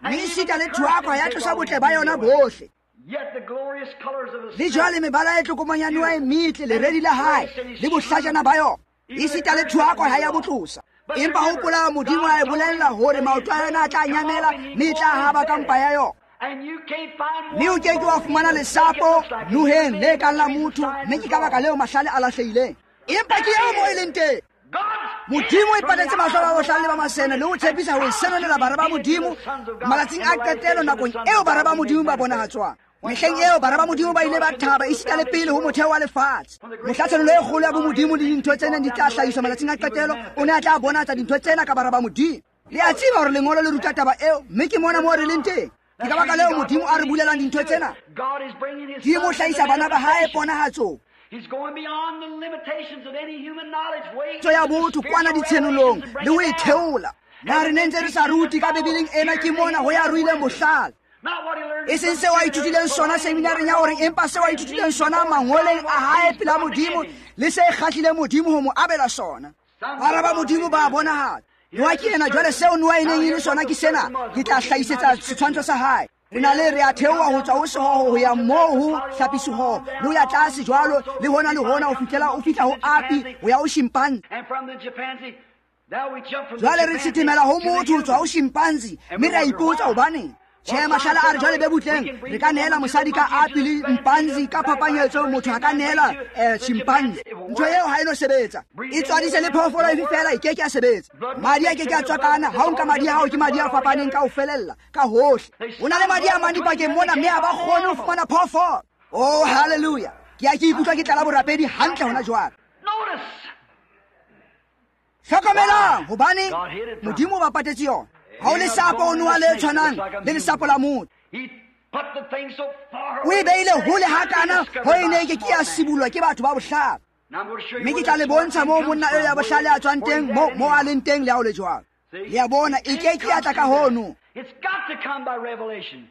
mme esita le thuakwa ya tlosa botle ba yona bohle. Yet the glorious colors of Le the jwale mebala e tlokomanyano e metle le redi la hae le bohlajana ba yona. Esita le thuakwa ha ya botlosa. Empa hopola Modimo a e bolella hore maoto a yona a tla nyamela mme e tla haba ka mpa ya yona. and you can't find Mme o ke ke wa fumana lesapo nuheng le kang la motho mme ke ka baka leo mahlale a lahlehileng. Empa ke eo mo e leng teng. Modimo o ipatetse mahlo a bohlale ba masene le ho tshepisa ho senolela bara ba Modimo malatsing a qetelo nakong eo bara ba Modimo ba bonahatswang. Mehleng eo bara ba Modimo ba ile ba thaba esita le pele ho motheo wa lefatshe. Mohlatselo e kgolo ya bo Modimo le dintho tsena di tla hlahiswa malatsing a qetelo o ne a tla bonatsa dintho tsena ka bara ba Modimo. Le a tseba hore lengolo le ruta taba eo mme ke mona mo re leng teng. Ke ka baka leo Modimo a re bulelang dintho tsena. God is bringing his Ke mo hlahisa bana ba hae ponahatsong. He's going beyond the limitations of any human knowledge. Tso ya botho kwana ditshenolong le ho e theola. Na re nentse re sa ruti ka Bibeleng ena ke mona ho ya ruile mohlala. Not what he learned. E seng seo a ithutileng sona seminareng ya hore empa seo a ithutileng sona mangoleng a hae pela Modimo le se kgahlile Modimo ho mo abela sona. Bara ba Modimo ba bonahala. Noa ke ena jwale seo Noa e neng e le sona ke sena ke tla hlahisetsa setshwantsho sa hae. Re na le re a theoha ho tswa ho sehoho ho ya moo ho hlapisehoho le ho ya tlase jwalo le hona ho fihla ho api ho ya ho shimpanze. And from the chimpanzee, now we jump from the Jwale re chimpanzee. tshitimela ho motho ho tswa ho shimpanze mme re a ipotsa hobaneng. Tjhe mashala a re jwale be butleng re ka nehela mosadi ka api le mpanzi ka phapanyetso motho a ka nehela chimpanze. Ntho eo ha eno sebetsa e tswadise le phoofolo e fela e keke a sebetsa. Madi a keke a tswakana ha o nka madi a hao ke madi a fapaneng ka ho felella ka hohle. O na le madi a mane dipakeng mona mme a ba kgone ho fumana phoofolo. Oh hallelujah, ke a ke ikutlwa ke tlala borapedi hantle hona jwale. Notice. Hlokomelang hobane Modimo ba patetse yona. Ha o le sapo o noa le tshwanang le lesapo la motho. He put the thing so far O e beile hole hakana ho e ne ke ya sibulwa ke batho ba bohlale. Now I'm going to show you Mme ke where tla le this bontsha mo one monna eo ya bohlale a tswang teng mo a leng teng le ha o le jwang. Le a bona e ke ke ya tla ka hono. It's got to come by revelation.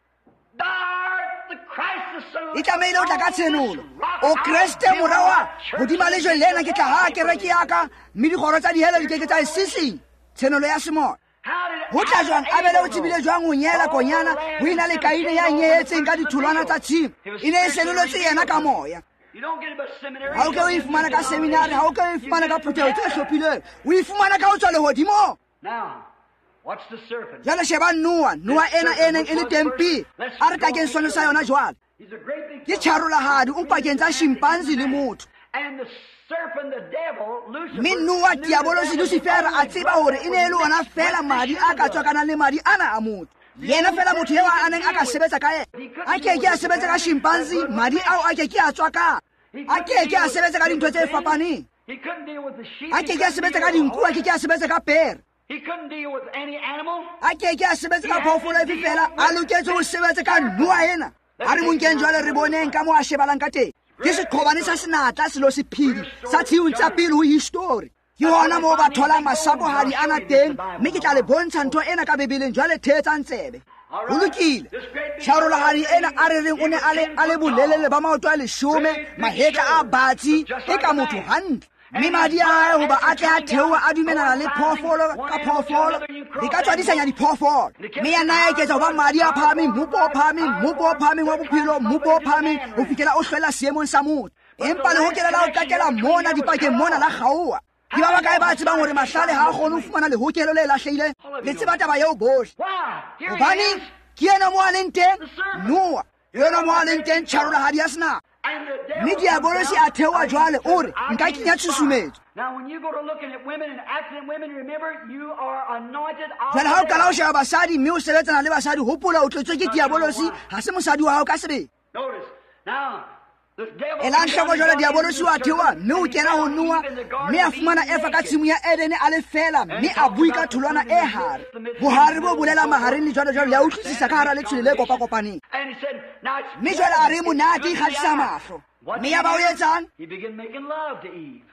The Christ the Son. E tlameile o tla ka tshenolo. O Kriste morawa hodima lejwe lena ke tla ha kereke ya ka mme dikgoro tsa dihela di keke tsa e sisi. Tshenolo ya semoya. How did it? Ho tla jwang a bele o tsebile jwang ho nyela konyana ho ina le Kaine ya nyetseng ka ditholwana tsa tshimo. E ne e seloletse yena ka moya. You don't get it by seminary. Ha o ke o ifumana ka seminari, ha o ke o ifumana ka phutheho tse hlophileng. O ifumana ka ho tswa lehodimo. Now, watch the serpent. Jwale sheba Noa ena e neng e le tempi. A re takeng sono sa yona jwale. He's a great big Ke fellow. tharolahadi o pakeng tsa shimpanze le motho. And the serpent, the devil, Lucifer, Mme Noa knew diabolosi that was the Lucifer only a tseba hore e ne e le ona fela madi a ka tswakanang le madi ana a motho. Yena fela motho eo a neng a ka sebetsa ka ena. A ke ke a sebetsa ka shimpanze, madi ao a ke ke a tswakang. A ke ke a sebetsa ka dintho tse fapaneng. He couldn't deal with the sheep. A ke ke a sebetsa ka dinku, a ke ke a sebetsa ka pere. He couldn't deal with any animal. A ke ke a sebetsa ka phoofolo efe fela, a loketse ho sebetsa ka Noa ena. A re monkeng jwale re boneng ka moo a shebalang ka teng. Ke seqhobane sa senatla selo sephiri sa tshiyong tsa pele ho history. Ke hona moo ba tholang masapohadi ana teng mme ke tla le bontsha ntho ena ka Bibeleng jwale thetsang tsebe. Ho lokile. Tharolahadi ena a re reng o ne a le bolelele ba maoto a 10 mahetla a batsi e ka motho hantle. Mme madi a hae hoba a tle a theoha a dumelana le phoofolo ka phoofolo di ka tswadisanya diphoofolo. Mme ya naya eketsa hoba madi a phahameng mopo o phahameng wa bophelo mopo o phahameng ho fihlela o hlwela seemong sa motho. Empa le hokela la ho qetela mona dipakeng mona la kgaoha. Ke ba bakae ba tsebang hore mahlale ha a kgone ho fumana lehokelo le lahlehileng le tseba taba eo bohle. Why? Here he Hobane is. ke ena mo a leng teng Noa ena mo a leng teng tharolahadi ya senatla. And the devil Mme diabolosi a theoha jwale o re nka kenya tshusumetso. Now, when you go to looking at women and acting at women, remember, you are anointed of Jwale ha o the qala devil. ho sheba basadi mme o sebetsana le basadi hopola o tletswe ke diabolosi ha se mosadi wa hao ka sebele. Notice. Now, the devil... Elang hloko jwale diabolosi wa theoha mme o kena ho Noa mme a fumana Eva ka tshimo ya Edene a le fela mme a bui ka tholwana e hare. Bohare bo bolela mahareng le jwale le a utlwisisa ka hara letshwele le kopakopaneng. And he said, now it's... Mme jwale a re monate e kgahlisa mahlo. Mme ya ba o etsang? He began making love to Eve.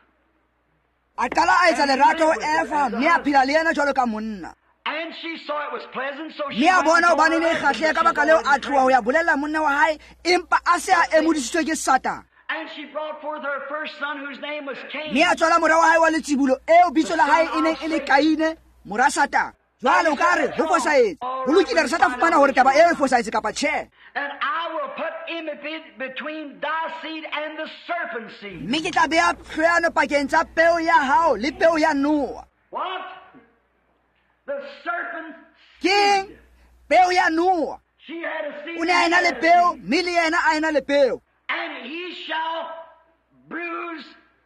A qala a etsa lerato ho Eva mme a phela le yena jwalo ka monna. And she saw it was pleasant, so she... Mme a went bona and hobane told ne her kgahleha ka husband, baka leo a tloha ho ya bolella monna wa hae empa a se a emodisitswe ke Satan. And she brought forth her first son, whose name was Cain. Mme a tswala mora wa hae wa letsibulo eo bitso la hae e neng e le Kaine mora Satan. jwale o ka re ho fosahetse ho lokile re sa tla fumana hore taba eo e fosahetse kapa tjhe. And I will put enmity between thy seed and the serpent seed. mme ke tla beha hlweano pakeng tsa peo ya hao le peo ya Noa. What? The serpent Keng seed. peo ya Noa She had a seed. o ne a ena le peo mme le yena a ena le peo. And he shall bruise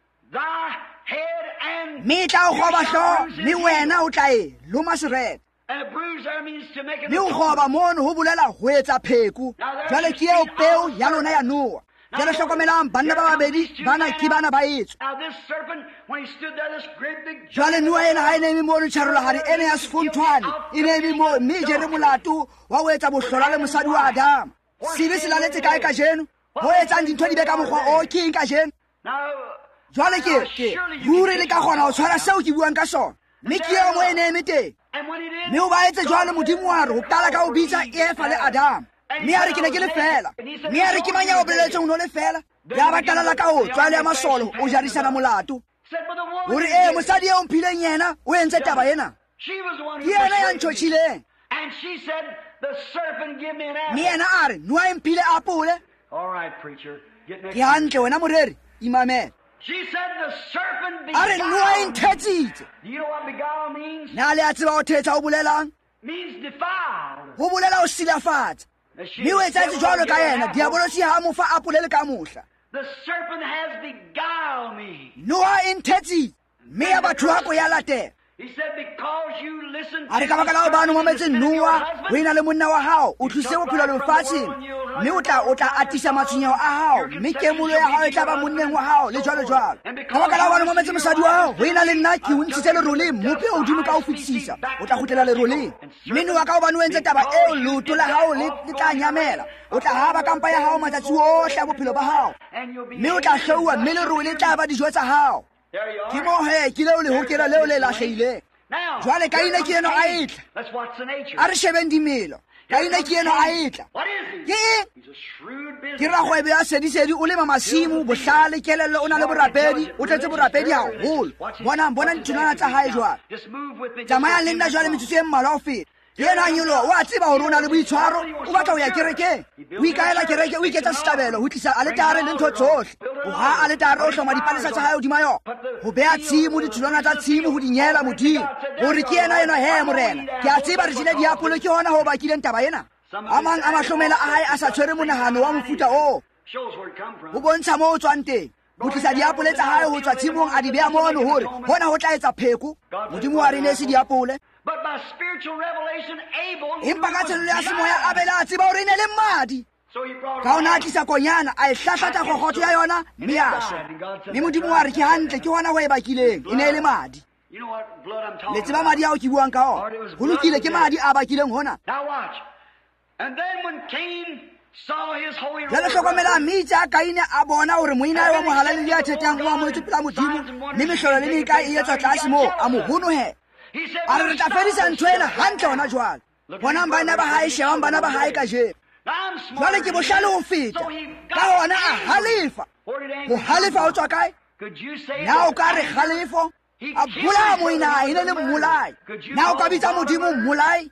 thy head and mme e tla o you kgoba shall hlooho bruise mme his wena heel. o tla e loma serete. And a bruise there means to make an mme o atonement. kgoba mono ho bolela ho etsa pheko. Jwale ke eo peo ya lona ya Noa. Jwale hlokomelang banna ba babedi bana ke bana ba etso. Now this serpent, when he stood there, this great big Jwale Noa ena ha e ne eme mono tjharolohadi ene ya sefonthwane e ne eme moo mme e jere molato wa ho etsa bohlola le mosadi wa Adama. Sebe se laletse kae kajeno ho etsang dintho di be ka mokgwa o keng kajeno. Now, Jwale ke ruri le ka kgona ho tshwara seo ke buang ka sona mme ke eo mo e ne eme teng. and when he did, mme o ba etse jwale modimo wa re ho qala ka ho bitsa Efa le Adama mme a re ke ne ke le fela mme a re ke mang ya o boleletseng no le fela ya ba talala ka o tswa le ya masolo o jarisana molato said, but the woman hore did. mosadi eo mphileng yena o entse taba ena She was the one ke who yena ya persuaded me. ntjhotjhileng And she said, the serpent give me an mme apple. yena a re Noa e mphile apole. All right, preacher, get next. ke hantle wena moreri imamela. She said, the serpent a re Noa e beguiled me. nthetsitse. Do you know what beguile means? na le a tseba ho thetsa ho bolelang Means defiled. ho bolela ho silafatsa That she mme o is etsetse devil jwalo ka give an yena apple. diabolo se ha mo fa apole le ka mohla. The serpent has beguiled me. Noa e nthetsitse mme ya batho hako ya latela. He said, because you listen a re ka baka la hobane o mametse Noa o ena le monna wa hao o thusitse bophelo lefatsheng mme o tla atisa matshwenyeho a hao mme kemolo ya hao e tla ba monneng wa hao le jwalo jwalo. Ka baka la hobane o mametse mosadi wa hao o ena le nna ke o ntshitse leroleng mope o hodimo ka ho fetisisa o tla kgutlela leroleng. mme Noa ka hobane o entse taba eo leoto la hao le tla nyamela o tla haba kampa ya hao matsatsi ohle a bophelo ba hao and you'll be mme o tla hlauwa mme lerole le tla ba dijo tsa hao. there you ke are. mo he ke leo le hokela leo le lahlehileng. Now, Jwale Kaine ke eno a etla. let's watch the nature. a re shebeng dimelo Kaine ke eno a etla. What is he? Ke eng? He's a shrewd ke business. rakgwebe ya sedisedi o lema masimo bohlale kelello o na le borapedi o tletse borapedi haholo. Bonang ditholwana tsa hae jwale Just move with me. just tsamayang a le few nna jwale minutes metsotso e mmalwa ho feta. ke ena a nyoloha o a tseba hore o na le boitshwaro o batla ho ya kerekeng o ikaela kereke o iketsa setabelo ho tlisa aletare le ntho tsohle o ha aletare o hloma dipalesa tsa hae hodima yona ho beha tshimo ditholwana tsa tshimo ho di nyela modimo hore ke ena ena he morena ke a tseba re jile diapole ke hona ho bakileng taba ena. A mang a mahlomela a hae a sa tshwere monahano wa mofuta oo shows where it come from. ho bontsha moo o tswang teng ho tlisa diapole tsa hae ho tswa tshimong a di beha mono hore hona ho tla etsa pheko. Modimo wa re ne se diapole But by spiritual revelation, Abel empa ka tshelo ya semoya a bela a tseba hore e ne le mmadi so he brought ka ona a tlisa konyana a e hlahlatsa kgokgotho ya yona mme a shwa mme Modimo wa re ke hantle ke hona ho e bakileng e ne e le madi. You know what blood I'm Le talking tseba about. madi ao ke buang ka ona ho lokile ke madi a bakileng hona. Now watch. And then when Cain saw his holy Jwale hlokomela mme itse a Kaine a bona hore moina wa mohalaledi ya thetang o amohetswe pela Modimo mme mehlolo le meka e etswa tlase moo a mo honohela. he said, a re re tla fedisa ntho ena hantle hona jwale. Bonang bana ba hae shebang bana ba hae ka jeno I'm jwale ke bohlale ho feta ka hona a halefa. Ho halefa ho tswa kae? Could you say Na o ka re kgalefo a bolaya moina e ne le mmolai na o ka bitsa Modimo mmolai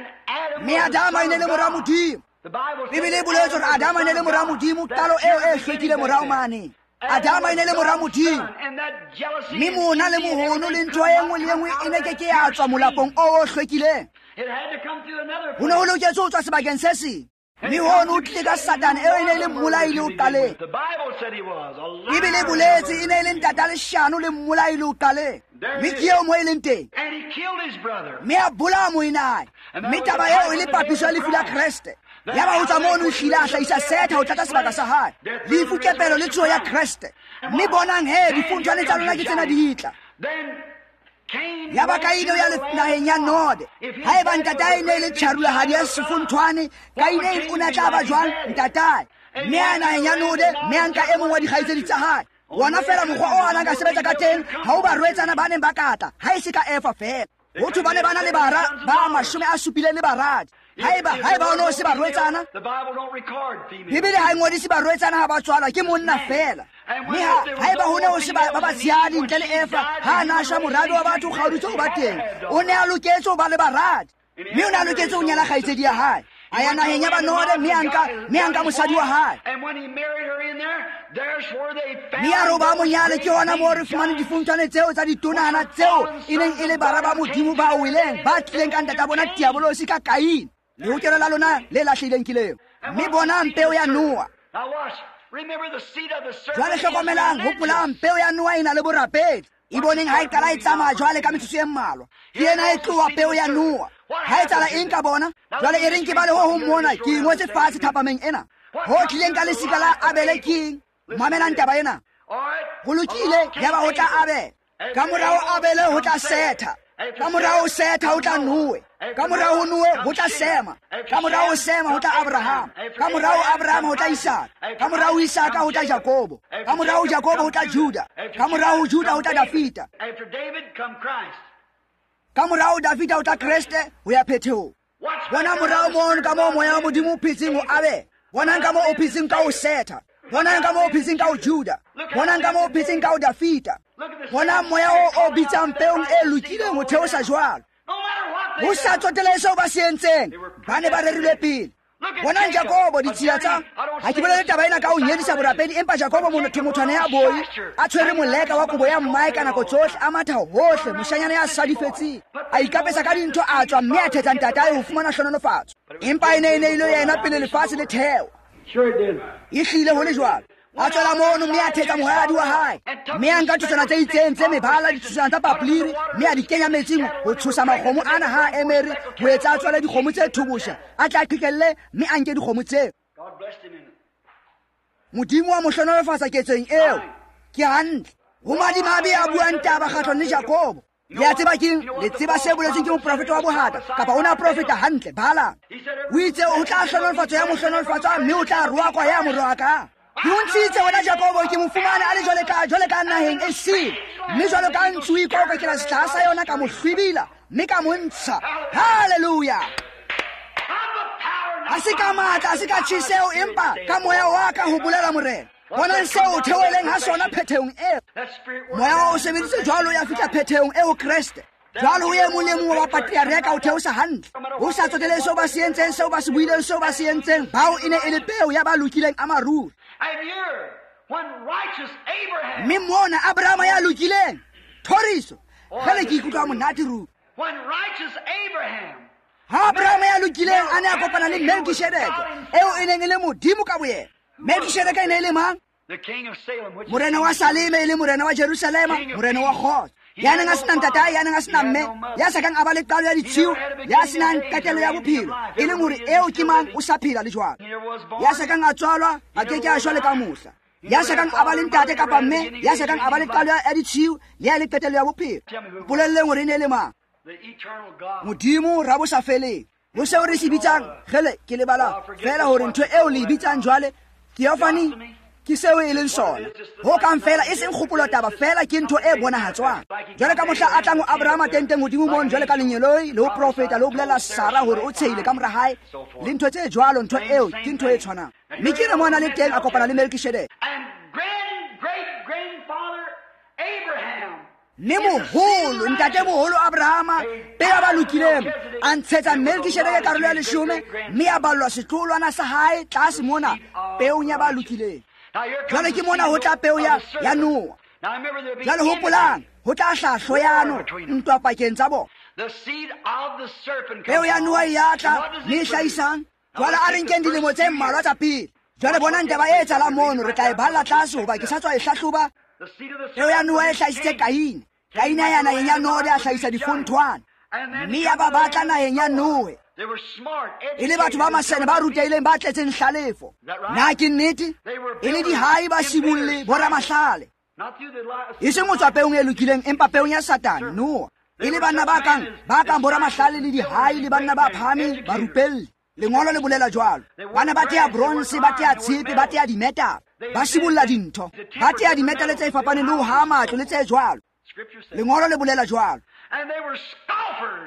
mme Adama e ne le mora Modimo. Bibele e boletse hore Adama e ne le mora Modimo talo eo e hlwekile morao mane. Adama e ne le mora Modimo mme mona le mohono le ntho e nngwe le engwe e ne ke ya tswa molapong o hlwekileng. Ho ne ho loketse ho tswa sebakeng se seng mme hono o tlile ka Satane eo e ne le mmolai le o qaleng. Bibele e boletse e ne le ntata leshano le mmolai le o qaleng mme ke eo mo e leng teng mme a bolaya moinae mme taba eo e le papiso ya lefu la Kreste. Ya ba ho tswa mono o hlile a hlahisa setha ho tlatsa sebaka sa hae lefu kepelo le tshoho ya Kreste mme bonang he difuntshwane tsa lona ke tsena di hitla. Ya ba Kaine ya naheng ya Node haeba ntatae ne le tjharolahadi ya sefonthwane Kaine o ne tla ba jwang ntatae mme a naheng ya Node mme a nka e mong wa dikgaitsedi tsa hae. Wona fela mokgwa o anang ka sebetsa ka teng ha o ba rwetsana ba neng ba katla ha e se ka Efa fela. Ho thwe ba ne ba na le bara ba 70 le baradi haeba o no se barwetsana The Bible don't record female. bibele ha ngodise barwetsana ha ba tswalwa ke monna fela mme haeba ho ne o se ba batshehadi ntle le efa ha na sha morabe wa batho kgauditse ho ba teng o ne a loketse ho ba le baradi mme o ne a loketse ho nyala kgaitsedi ya hae a ya naheng ya banode mme a nka mosadi wa hae And when he married her in there, there's where they found mme a re o ba monyale ke hona moo re fumane difuntshwane tseo tsa ditonana tseo e neng e le bara ba modimo ba weleng ba tlileng ka ntata bona diabolosi ka Kaini leokelo la lona le lahlehileng ke leo mme bonang peo ya Noa. Now watch. Remember the seed of the Jwale serpent. hlokomelang hopolang peo ya Noa e na le borapedi e boneng ha e qala e tsamaya jwale ka metsotso e mmalwa ke ena e tloha peo ya Noa ha e tsala eng ka bona jwale e reng ke ba le ho mona ke ingwetse fatshe thapameng ena ho tlileng ka lesika la Abele king mamelang taba ena All right. go lokile ya ba ho tla Abele ka morao Abele ho tla Setha ka morao Setha ho tla Noe ka morao Noe ho tla Sema ka morao Sema ho tla Abraham ka morao Abraham ho tla Isaka ka morao Isaka ho tla Jakobo ka morao Jakobo ho tla Juda ka morao Juda ho tla Dafita After David come Christ. ka morao Dafita ho tla Kriste ho ya phethong Watch bona morao mono ka moo moya wa modimo o phetseng ho Abele bonang ka moo o phetseng ka ho Setha bonang ka moo o phetseng ka ho Juda bonang ka moo o phetseng ka ho Dafita bona moya o bitsang peong e lokileng ho theosa jwalo No matter what ho sa tsotele seo ba se entseng ba ne ba rerilwe pele bonang Jakobo ditshila tsa ha ke bolele taba ena ka ho nyedisa borapedi empa Jakobo mothwana ya boi a tshwere moleka wa kobo ya mmae ka nako tsohle a matha hohle moshanyana ya sadifetseng a ikapesa ka dintho a tswa mme a thetsa ntatae ho fumana hlonolofatso empa e ne ile yena pele lefatshe le theo Sure it did. e hlile ho le jwalo a tswela mono mme a thetsa mohwadi wa hae mme a nka thutsana tse itseng tse mebala dithutsana tsa papliri mme a di kenya metsing ho tshosa makgomo ana ha a emere ho etsa a tswale dikgomo tse thubosha a tla qhekelle mme a nke dikgomo tseo God blessed him in it. modimo wa mohlonolofatsa ketseng eo ke hantle ho madimabe a buang taba kgahlano le Jakobo le a tseba keng le tseba se boletseng ke moprofeta wa bohata kapa o ne a profeta hantle balang o itse o tla hlonolofatso ya mohlonolofatsa mme o tla roakwa ya moroaka ke o ntshitse wena Jakobo ke mo fumane a le jwale ka naheng e sele mme jwalo ka ntsu o ikokokela setlha sa yona ka mo hlwibila mme ka mo ntsha halleluja ha se ka matla ha se ka tjhiseo empa ka moya wa ka ho bolela morena bonang seo o theoeleng ha sona phethong eo That spirit moya o sebeditse jwalo ya fihla phethong eo Kriste jwalo o ye mong le mong wa patriareka o theosa hantle o sa tsotele seo ba se entseng seo ba se buileng seo ba se entseng bao e ne e le peo ya ba lokileng a maruri and here, when righteous Abraham, mme mona Abrahama ya lokileng thoriso gele ke ikutlwa monate ruri when righteous Abraham, ha Abrahama ya lokileng a ne a kopana le Melkishedeke eo e neng e le modimo ka boyena Melkishedeke e ne e le mang the king of Salem, which morena wa Saleme e le morena wa Jerusalema morena wa kgotso ya neng a senang tatae ya neng a senang mme ya sakang a ba le qalo ya ditshiu ya senang katelo ya bophelo e leng hore eo ke mang o sa phela le jwalo here was born, ya sakang a tswalwa a ke ke a shwa le ka mohla ya sakang a ba le ntate kapa mme ya sakang a ba le qalo ya ditshiu le ya le katelo ya bophelo polelleng hore e ne e le mang the eternal God. modimo ra bo sa feleng ho seo re se bitsang gele ke lebala fela hore ntho eo le bitsang jwale theophany ke seo e leng sona ho kang fela e seng kgopolo taba fela ke ntho e bonahatswang jwale ka mohla a tlang ho Abrahama tenteng hodimo mon jwale ka lenyeloi le ho profeta le ho bolela Sara hore o tshehile ka mora hae le ntho tse jwalo ntho eo ke ntho e tshwanang mme ke re mona le teng a kopana le Melkishedeke And great-grandfather Abraham, mme moholo ntate moholo Abrahama peo ba lokileng a ntshetsa Melkishedeke karolo ya leshome mme a ballwa setloholwana sa hae tlase mona peong ya ba lokileng now here comes jwale the ke mona ho tla peo ya Noa Now remember there jwale hopolang ho tla hlahlo yano ntwa pakeng tsa bona the seed of the serpent peo ya Noa ya What tla does mme e it produce? hlahisang jwale a re nkeng dilemo tse mmalwa tsa pele jwale bonang taba e etsalang mono re tla e balla tlase hoba ke sa tswa e hlahloba The seed of the peo ya serpent Noa e produced hlahisitse Cain. Kaini a ya naheng ya Node a hlahisa difonthwana And then mme ya ba batla naheng ya Noe they were smart, e le batho ba masene ba ruteileng ba tletseng hlalefo na ke nnete e le dihai ba sibolle boramahlale not through the light. e seng ho tswa peong e lokileng empa peong ya Satane Noa e le banna ba kang boramahlale le dihai le banna ba phahameng ba rupelle lengolo le bolela jwalo bana ba tea bronze ba tea tshepe ba tea dimetale ba sibolla dintho ba tea dimetale tse fapaneng le ho ha matlo le tse jwalo Scripture says. lengolo le bolela jwalo And they were scoffers.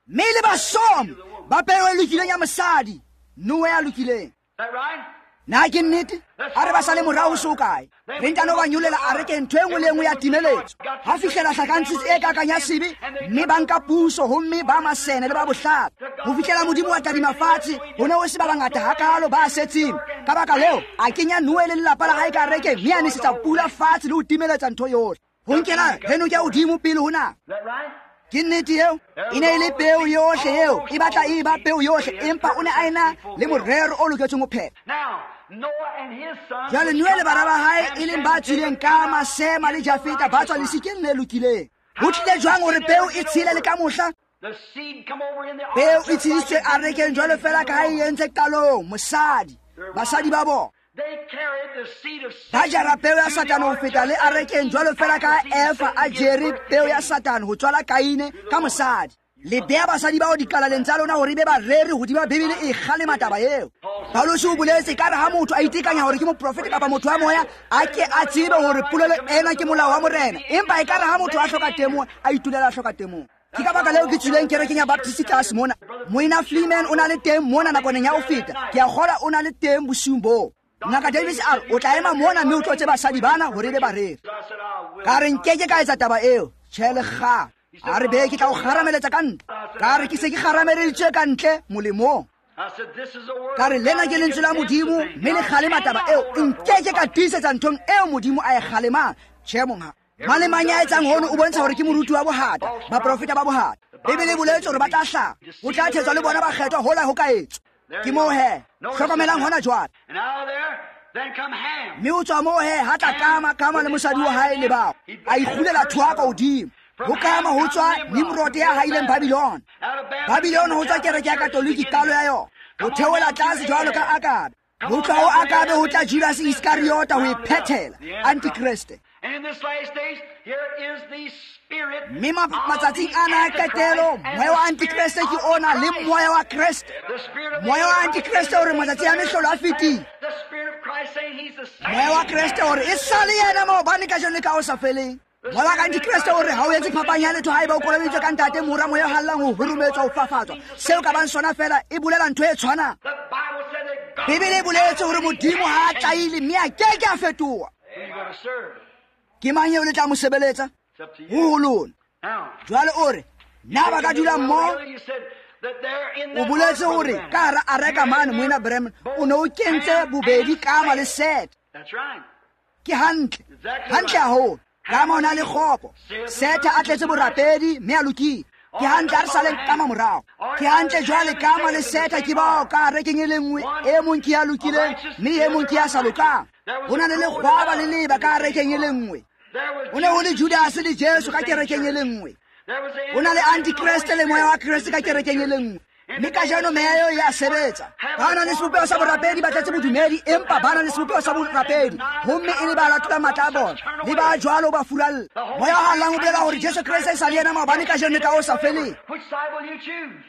mme le basomi ba peo e lokileng ya mosadi noe ya lokileng. Is that right? Na ke nnete a re ba sa le morao so kae re ntano ba nyolela a re ke ntho e nngwe le nngwe ya timeletso ha fihlela tlhakantshitse e kakanya sebe mme ba nka puso gomme ba masene le ba bohlapi go fitlhela modimo wa tadimafatshe go ne o se ba bangata hakalo ba setseng ka baka leo a kenya noe le lelapa la gae ka reke mme a nesetsa pula fatshe le go timeletsa ntho yotlhe go nkela geno ke godimo pele go nako. Is that right? Ke nnete eo e ne e le peo yotlhe eo e batla e ba peo yotlhe empa o ne a ena le morero o loketseng go phela. Now, Noah and his sons. Jale Noe le bana ba hae e leng ba tswileng ka Masema le Jafeta ba tswa lesikeng le lokileng. Ho tlile jwang gore peo e tshile le ka mohla? The seed come over in the Peo arms e of tsheditswe a rekeng jwalo fela ka ha e entse qalong mosadi basadi ba bona. They carried the seed of Ba Satan jara peo ya to the Satane ho ark feta le a rekeng jwalo fela ka Efa a jere peo ya Satane ho tswala Kaine ka mosadi. Le bea basadi ba o dikalaleng tsa lona hore be ba rere hodima Bibele e kgalema taba eo. Paulus o boletse ka re ha motho a itekanya hore ke moprofete kapa motho wa moya a ke a tsebe hore polelo ena ke molao wa morena empa e ka re ha motho a hloka temo a itulela a hloka temo. Ke ka baka leo ke tsileng kerekeng ya Baptist class mona moina Fleeman o na le teng mona nakoneng ya ho feta ke a gola o na le teng bosiung bo. Ngaka Davis a re o tla ema mona mme o tlotse basadi bana hore be ba rere I said, I will. ka re nkeke ka etsa taba eo tšhele ga a re be ke tla o garameletsa ka ntle ka re ke se ke garameleditše ka ntle molemong I said, this is a word. ka re lena ke lentswe la modimo mme le kgalema taba eo nkeke ka tiisetsa nthong eo modimo a e kgalemang tšhe monga mang le mang ya etsang hono o bontsha gore ke moruti wa bogata baprofeta ba bogata Bibele e boletse gore ba tla hlaga go tla thetswa le bona ba kgethwa hola ho ka etswa ke moo he hlokomelang hona jwale And out of there, then come Ham. mme o tswa moo he ha tla kama le mosadi wa hae le bao a ikgulela thoaka godimo go kama ho tswa Nimrod ya haileng Babylon. Out of Babylon ho tswa kereke ya katoliki kalo ya yona go theola tlase jwalo ka Akabe go tla ho Akabe ho tla Judas Iskariota ho iphethela Antichrist. And in this last days, here is the spirit. mme matsatsing ana a qetelo moya wa Antichrist ke ona le moya wa Kriste The spirit of moya wa Antichrist o re matsatsi a mehlolo a fetile the spirit of Christ saying he's the same. moya wa Kriste o re e sale yena maobane ka jone ka o sa feleng moya wa Antichrist o re ha o etse phapang ya letho ha eba o kolobeditswe ka ntate mora moya o hallang ho hurumetswa ho fafatswa seo ka bang sona fela e bolela ntho e tshwanang. The Bible said that God Bibele e boletse hore modimo ha a tlaile mme a keke a fetoha. who you going to serve. Ke mang eo le tla mo sebeletsa It's up to you. ho lona Now, jwale o re na ba ka dula mmoho you said that they're in o that boletse ark, hore Brother ka hara a reka mane moena Bremen o ne o kentse bobedi kama le set That's right. ke hantle haholo kama o na le kgopo seta a tletse borapedi mme a lokile ke hantle a re saleng kama morago ke hantle jwale kama le seta ke bao ka rekeng e le nngwe e mong ke ya lokileng mme e mong ke ya sa lokang go na le legwaba le leba ka rekeng e le nngwe There was go ne go le Judas le Jesu ka kerekeng e le nngwe there was go na le Antichrist le moya wa Kriste ka kerekeng e le nngwe mme ka jano meya eo ya sebetsa ba na le sebopego sa borapedi ba tletse bodumedi empa ba na le sebopego sa borapedi gomme e le ba latola matla a bona le ba jwalo ba furalla moya o hallang o bolela gore Jesu Kriste e sa le yena maobane ka jano ka o sa feleng which side will you choose?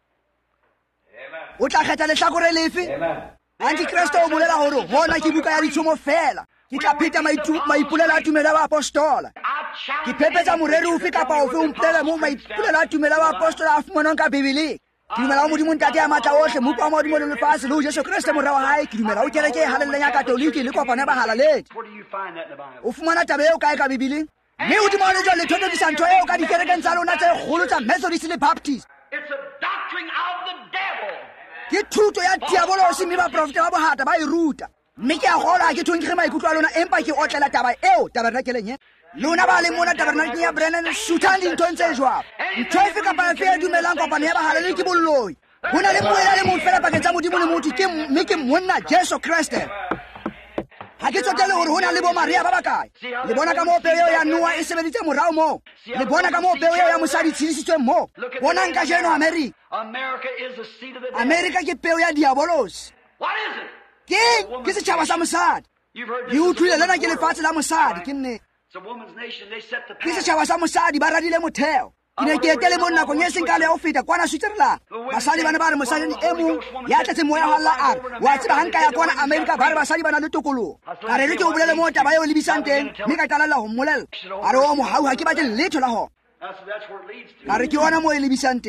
o tla kgetha letlhakore lefe Antichrist o bolela gore gona ke buka ya ditshomo fela ke tla pheta maipulela a tumelo ya baapostola I ke challenge phepetsa moreri ofe kapa ofe o mpolele mo maipulela a tumelo ya baapostola a fumanwang ka Bibeleng ke dumela o modimo ntate ya matla otlhe mopo wa modimo le lefatshe le ho Jesu Kriste morwa wa hae ke dumela o kereke e halelleng ya katoliki le kopano ya bahalaledi where do you find that in the Bible? o fumana taba eo kae ka Bibeleng mme hodimo le jwa le thothodisa ntho eo ka dikerekeng tsa lona tse kgolo tsa Methodist le Baptist It's a doctrine of the devil. ke thuto ya diabolosi mme baprofete ba bogata ba e ruta mme ke a gola ke thongkge maikutlo a lona empa ke otlela taba eo tabernakeleng e lona ba le mona tabernakeleng ya Brennan suthang dinthong tse jwalo ntho efe kapa efe e dumelang kopano ya bahalale ke bolloi go na le moela le mong fela pakeng tsa modimo le motho mme ke monna Jesu Kriste ha ke tsotele gore go na le bo Maria ba bakae le bona ka moo peo eo ya Noa e sebeditse morao moo le bona ka moo peo eo ya mosadi tshedisitsweng moo bonang ka jeno America America is the seat of the devil. America ke peo ya diabolosi What is it? ke setšhaba sa mosadi You've heard ke this is utlwile lena the ke world. lefatshe la mosadi ke nnete It's a woman's nation. They set the ke path. setšhaba sa mosadi ba radile motheo ke ne ke etele mo nakong e seng kale ya go feta kwana Switzerland basadi ba ne ba re mosading e mong ya tletse moya wa Allah a re wa tseba hanka ya kwana America ba re basadi ba na le tokologo ka re le ke o bolele mo taba eo lebisang teng mme ka tlalela go mmolela a re o mohau ha ke batle letho la gona That's where it leads to. ka re ke ona mo e lebisang teng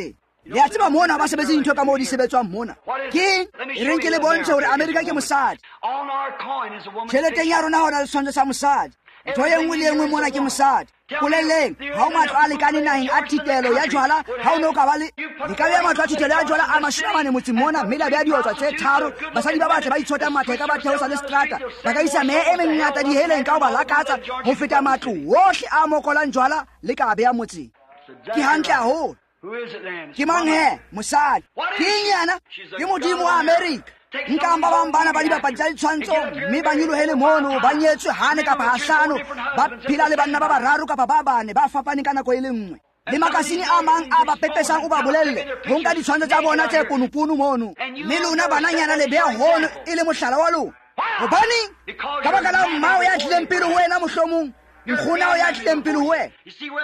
le a tseba mona ba sebetse dintho ka moo di sebetswang mona ke reng ke le bontshe gore Amerika ke mosadi tšheleteng ya rona gona le tshwantsho sa mosadi ntho ye nngwe le nngwe mona ke mosadi poleleng ga o matlo a lekane nageng a thitelo ya jwala ga o ne o ka ba le ka beya matlo a thitelo ya jwala a 40 motseng mona mme la beya diotswa tse 3 basadi ba batle ba itshota matheka ba theosa le setrata ba ka isa mee e mengata diheleng ka o ba lakatsa go feta matlo otlhe a mokolang jwala le ka beya motseng ke hantle haholo ke mang he mosadi ke eng yana ke modimo wa Amerika nkamba bambana ba dibapadi tsa ditshwantsho mme ba nyolohele mono ba nyetswe hane kapa hahlano ba phela le banna ba bararo kapa ba bane ba fapane ka nako e le nngwe le makasini a mang a ba pepesang o ba bolelle go nka ditshwantsho tsa bona tse ponoponu mono mme lona bananyana le beya hono e le mohlala wa lona gobaneng ka baka la mmao ya tlileng pele ho wena mohlomong nkgona o ya tlileng pele ho wena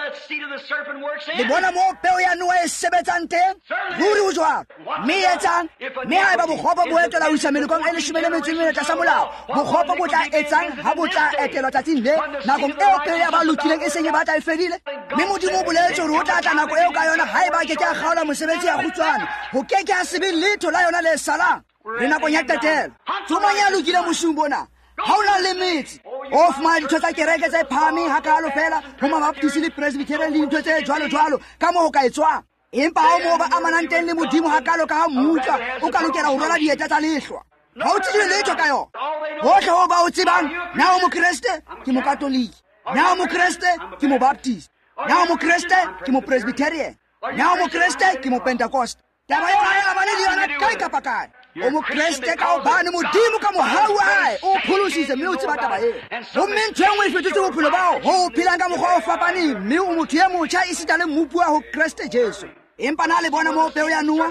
le bona moo peo ya noa e sebetsang teng ruri ho jwalo mme e etsang mme ha eba bokgopo bo etela ho isa melekong e 14 tlasa molao bokgopo bo tla etsang ha bo tla etelwa tsatsing le nakong eo peo ya ba lokileng e seng e batla e fedile mme modimo o boletse hore o tla tla nako eo ka yona ha eba ke a kgaola mosebetsi ya kgutshwane ho keke a sebe letho la yona le salang le nakong ya tetelo tsomang ya lokile moshung bona ha o na le metsi o fumana ditho tsa kereke tse phahameng hakalo fela ho mabaptisi le presbyterian le dintho tse jwalo ka moo ho ka etswang empa ha o moo ba amanang teng le modimo hakalo ka ha mmutlwa o ka lokela ho rwala dieta tsa lehlwa ha o tsebe letho ka yona hohle ho ba o tsebang na o mokreste ke mokatoliki na o mokreste ke mobaptist na o mokreste ke mopresbyterian na o mokreste ke mopentecost taba eo ha e amane le yona kae kapa kae o mokreste ka obane modimo ka mohau wa hae o pholositse mme o tseba taba eo gomme ntho e nngwe e fetotse bophelo bao ho o phelang ka mokgwa o fapaneng mme o motho e motjha e sita le mmupua ho kreste jesu empa na le bona moo peo ya noa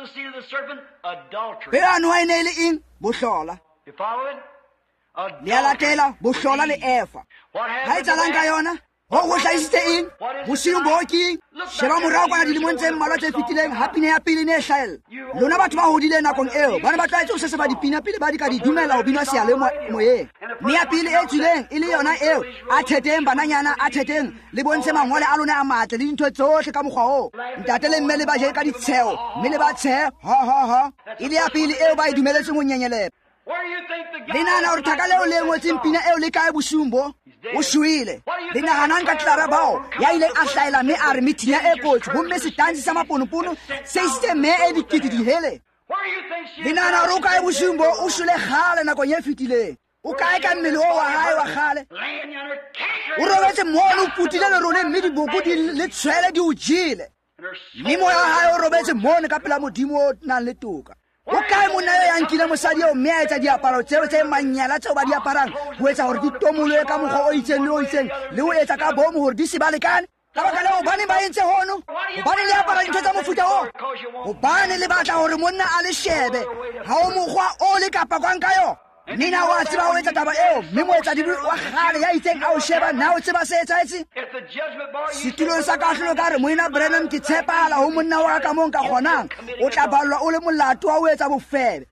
peo ya noa e ne e le eng bohlola le ya latela bohlola le efa ha e tsalang ka yona ho go hlaisitse eng bosiung bo ke sheba morao kwana dilemong tse mmalwa tse fetileng ha pina ya pele ne e hlahella lona batho ba hodile nakong eo ba ne ba tlaetse ho seseba dipina pele ba di ka di dumela ho binwa seyalemoyeng mme ya pele e tswileng e le yona eo a theteng bananyana a theteng le bontshe mangole a lona a matle le dintho tsohle ka mokgwa oo ntate le mme le ba je ka ditsheo mme le ba tshe ha e le ya pele eo ba e dumeletseng ho nyenyelela le nahana hore thaka leo le ngotseng pina eo le kae bosiung bo o shwele le nahanang ka Clara bao ya ile a hlahela mme a re mithinya e kotsi gomme setansi sa maponopono se isitse mme e dikete di hele le nahana hore o kae bosiung bo o shwele kgale nakong e fetileng o kae ka mmele o wa hae wa kgale o robetse mono o putile le rone mme diboko le tshwele di o jele mme moya wa hae o robetse mono ka pela modimo o nang le toka o kae monna yo ya nkile mosadi eo mme a etsa diaparo tseo tse manyala tseo ba di aparang ho etsa hore di tomoloe ka mokgwa o itseng le o itseng le ho etsa ka bomo hore di se ba lekane ka baka leo hobane ba entse hono hobane le apara dintho tsa mofuta o hobane le batla hore monna a le shebe ha o mokgwa o le kapa kwang ka yo nina wa tseba ho etsa taba eo mme moetsadibi wa kgale ya itseng a o sheba na o tseba se etsahetse setulong sa kahlolo ka re moena Branham ke tshepahala ho monna wa ka moo nka kgonang o tla ballwa o le molato wa ho etsa bofebe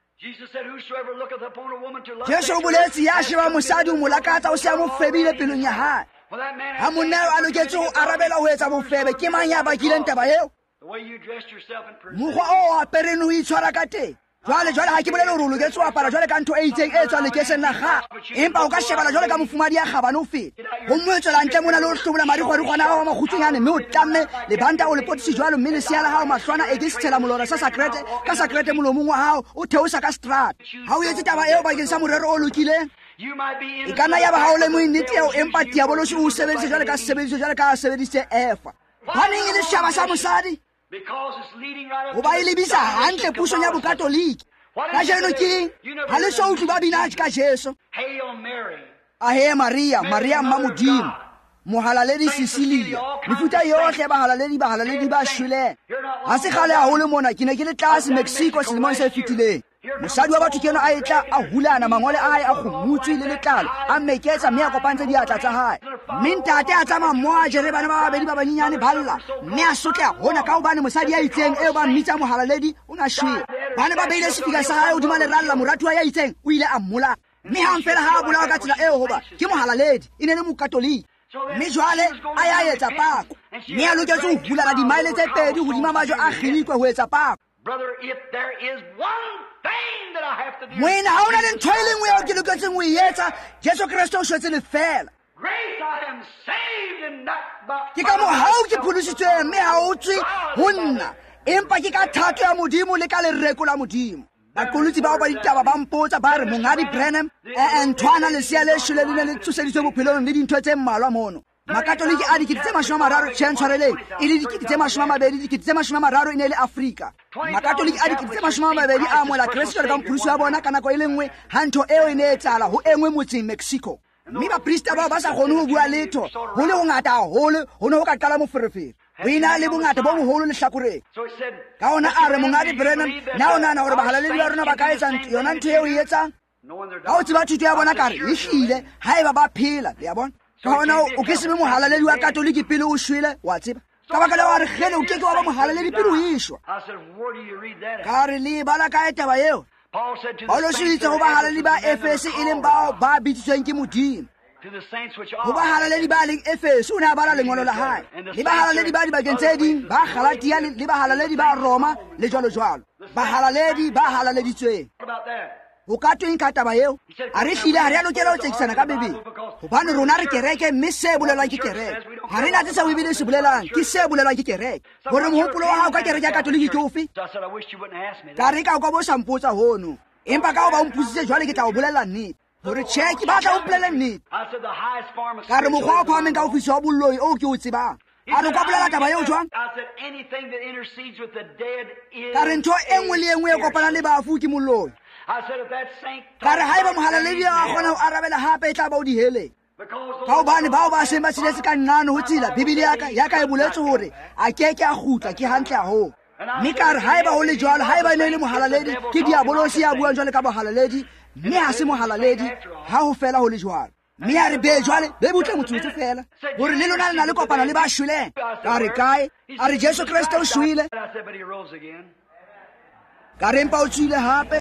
Jesu o boletse ya sheba mosadi o mo lakatsa o se a mo febile pelong ya hae ha monna a loketse ho arabela ho etsa bofebe ke mang ya bakileng taba eo mokgwa o apereng ho itshwara ka teng jwale ha ke bolele hore o loketse ho apara jwale ka ntho e itseng e tswang lekeseng la gago empa o ka shebala jwale ka mofumadi ya kgabane o feta go mme o tswela ntle mona le o hlobola marikgwarikgwana a gago wa makgutshwenyane mme o tlamme lebanta o lepotisi jwalo mme lesea la gago mahlwana e ke se tshela molora sa sakrete molomong wa gago o theosa ka strata ha o etse taba eo bakeng sa morero o lokileng e ka nna ya ba ha o lemoe nnete eo empa diabolosi o sebedise jwale ka sebediso jwale ka a sebedisitse efa baneng e le setšhaba sa mosadi o ba e lebisa hantle pusong ya bokatoliki ka jeno ke ha le so utlwi ba bina ka Jesu ahe Maria mma modimo mohalaledi Sisilia mefuta yohle bahalaledi ba shweleng ha se kgale haholo mona ke ne ke le tlase Mexico selemong se fetileng mosadi wa batho ke yena a etla a hulana mangole a hae a kgomutswe le letlalo a mmeketsa mme a kopantse diatla tsa hae mme ntate a tsamaya mmoa a jere bana ba babedi ba banyenyane balla mme a sotle hona ka hobane mosadi ya itseng eo ba mmitsa mohalaledi o na shwele bana ba beile sefika sa hae hodima leralla moratuwa ya itseng o ile a mmola mme hang fela ha a bolawa ka tsela eo hoba ke mohalaledi e ne le mokatoliki mme jwale a ya etsa pako mme a loketse ho hulana dimaele tse pedi hodima majwe a kginikwe ho etsa pako. Brother, if there is one thing that I have to do, moena ha ona le ntho e le nngwe eo ke loketseng ho e etsa, Jesu Kriste o shwetse lefela. grace, I am saved and not by Ke ka mohau ke pholositswe, mme ha o tswe ho nna, empa ke ka thato ya Modimo le ka lereko la Modimo. Baqolotsi bao ba ditaba ba mpotsa ba re Mongadi Branham ntwana lesea le shwele le ne le tsoseditswe bophelong le dintho tse mmalwa mono. Makatoliki a dikete tse 30 tshwareleng e le dikete tse 20, dikete tse 30 e ne le Afrika. Makatoliki a dikete tse 20 a amoela Kristo ka mphuluso wa bona ka nako e le nngwe ha ntho eo e ne e tsala ho engwe motseng Mexico. Mme baprista bao ba sa kgone ho bua letho ho le ho ngata haholo ho ne ho ka qala moferefere. Ho ina le bongata bo boholo lehlakoreng. So it said, Ka ona a re Mongadi Branham na ona na hore bahalaledi ba rona ba ka etsa yona ntho eo e etsang. knowing their Ka o tseba thuto ya bona ka re e hlile haeba ba phela, le ya bona. Ka ona o ke se be mohalaledi wa Katoliki pele o shwele, wa tseba. Ka baka la wa re gele o ke ke wa ba mohalaledi pele o ishwa. I said, where do you read that at? Ka re le bala ka etaba eo. Paul said to Paulo the se saints itse ho that are bahalaledi ba gathered together Efese e leng and bao called, ba bitsitsweng ke Modimo. to the saints which Ho are bahalaledi ba leng Efese o ne a bala lengolo la hae. Le bahalaledi ba dibakeng tse ding ba Galatia le bahalaledi ba Roma le jwalo jwalo. Bahalaledi ba halaleditsweng. What about that? Ho ka tweng ka taba eo a re hlile ha re a lokela ho tsekisana ka Bebele hobane rona re kereke mme se bolelwang ke kereke ha re na tse sa Bebele se bolelang ke se bolelwang ke kereke hore mohopolo wa hao ka kereke ya Katoliki ke ofe. So I said, I wish you wouldn't ask me Ka that. re ka kwa bo sa mpotsa hono empa ka o ba mpusitse jwale ke tla o bolela nnete hore tjhe ba tla o bolella nnete. I said, the highest form of Ka re mokgwa o phahameng ka spiritualism. ofisi wa bolloi o ke o tsebang a re kwa bolela taba eo jwang. I said, anything that intercedes with the dead is Ka re ntho e nngwe le e nngwe e kopanang le bafu ke molloi. I said, if that saint Ka re haeba mohalaledi a kgona ho arabela hape e tla ba o di heleng. because Ka hobane bao ba seng ba siletse ka nnano ho tsela Bebele ya ka e boletse hore a ke a kgutla ke hantle haholo. Mme ka re haeba ho le jwalo haeba e ne le mohalaledi ke diabolosi ya buang jwale ka bohalaledi mme ha se mohalaledi ha ho fela ho le jwalo. Mme a re be jwale be butle motsotso fela hore le lona le na le kopana le ba shweleng. Ka re kae a re Jesu Kriste o shwele. I said, but he rose again. Ka re empa o tswile hape.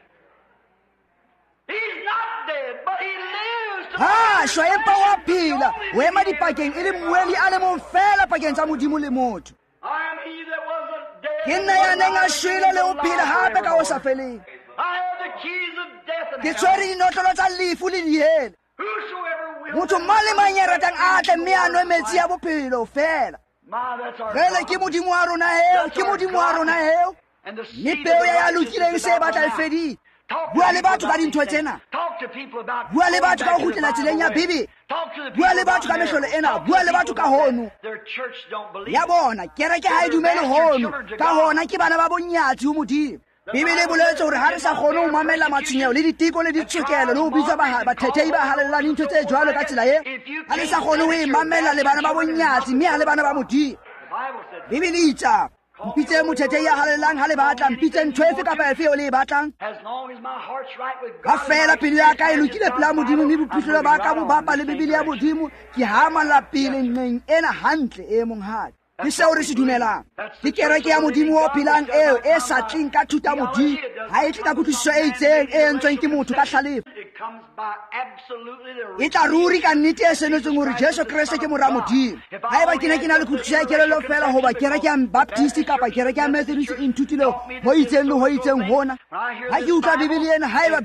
He's not dead, but he lives to Ha shwa empa wa phela o ema dipakeng e le mmueli a le mong fela pakeng tsa Modimo le motho. I am he that wasn't dead. Ke nna ya neng a shwele le ho phela hape ka o sa feleng. I have the keys of death and Ke hell. tshwere dinotlolo tsa lefu le dihele. Whosoever will. Motho mang le mang ya ratang a tle mme a nwe metsi ya bophelo fela. My, that's our Jwale ke God. Modimo wa rona eo, ke Modimo wa rona eo. And the Mme seed peo of the ya righteous lokileng is se about batla e now. fedile. Talk to Bua le people batho ka about dintho these things. tsena. Talk to people about Bua le going batho ka back ho to the kgutlela tseleng ya Bible way. Bebele. Talk to the Bua people le batho about ka mehlolo miracles. ena, Talk to bua the le batho people ka about hono. that. Their church don't believe Ya it. bona kereke ha e dumele hono ka hona ke bana ba bonyatsi ho Modimo. Bebele e boletse hore ha re sa kgone ho mamela matshwenyeho le diteko le ditshokelo le ho bitsa bathethehi ba halellang dintho tse jwalo ka tsela eo ha le sa kgone ho e mamela le bana ba bonyatsi mme ha le bana ba Modimo. The Bible said, Bebele itsa mpitse mothethehi ya halellang ha le batla mpitse ntho efe kapa efe eo le e batlang as long as my heart's right with ka God. fela pelo ya ka e lokile pela Modimo mme bophihlelo ba ka bo bapa le Bebele ya Modimo ke hamalla pele nqeng ena hantle e mong hadi. Ke seo re se dumelang ke kereke ya Modimo o phelang eo e sa tleng ka thuto ya Modimo ha e tle ka kutlwisiso e itseng e entsweng ke motho ka hlalefo. It comes by absolutely the E tla ruri ka nnete e senetsweng hore Jesu Kriste ke mora Modimo. Haeba ke ne ke na le kutlwisiso ya kelello fela hoba kereke ya Baptist kapa kereke ya Methodist e nthutile ho itseng le ho itseng hona ha ke utlwa Bebele ena haeba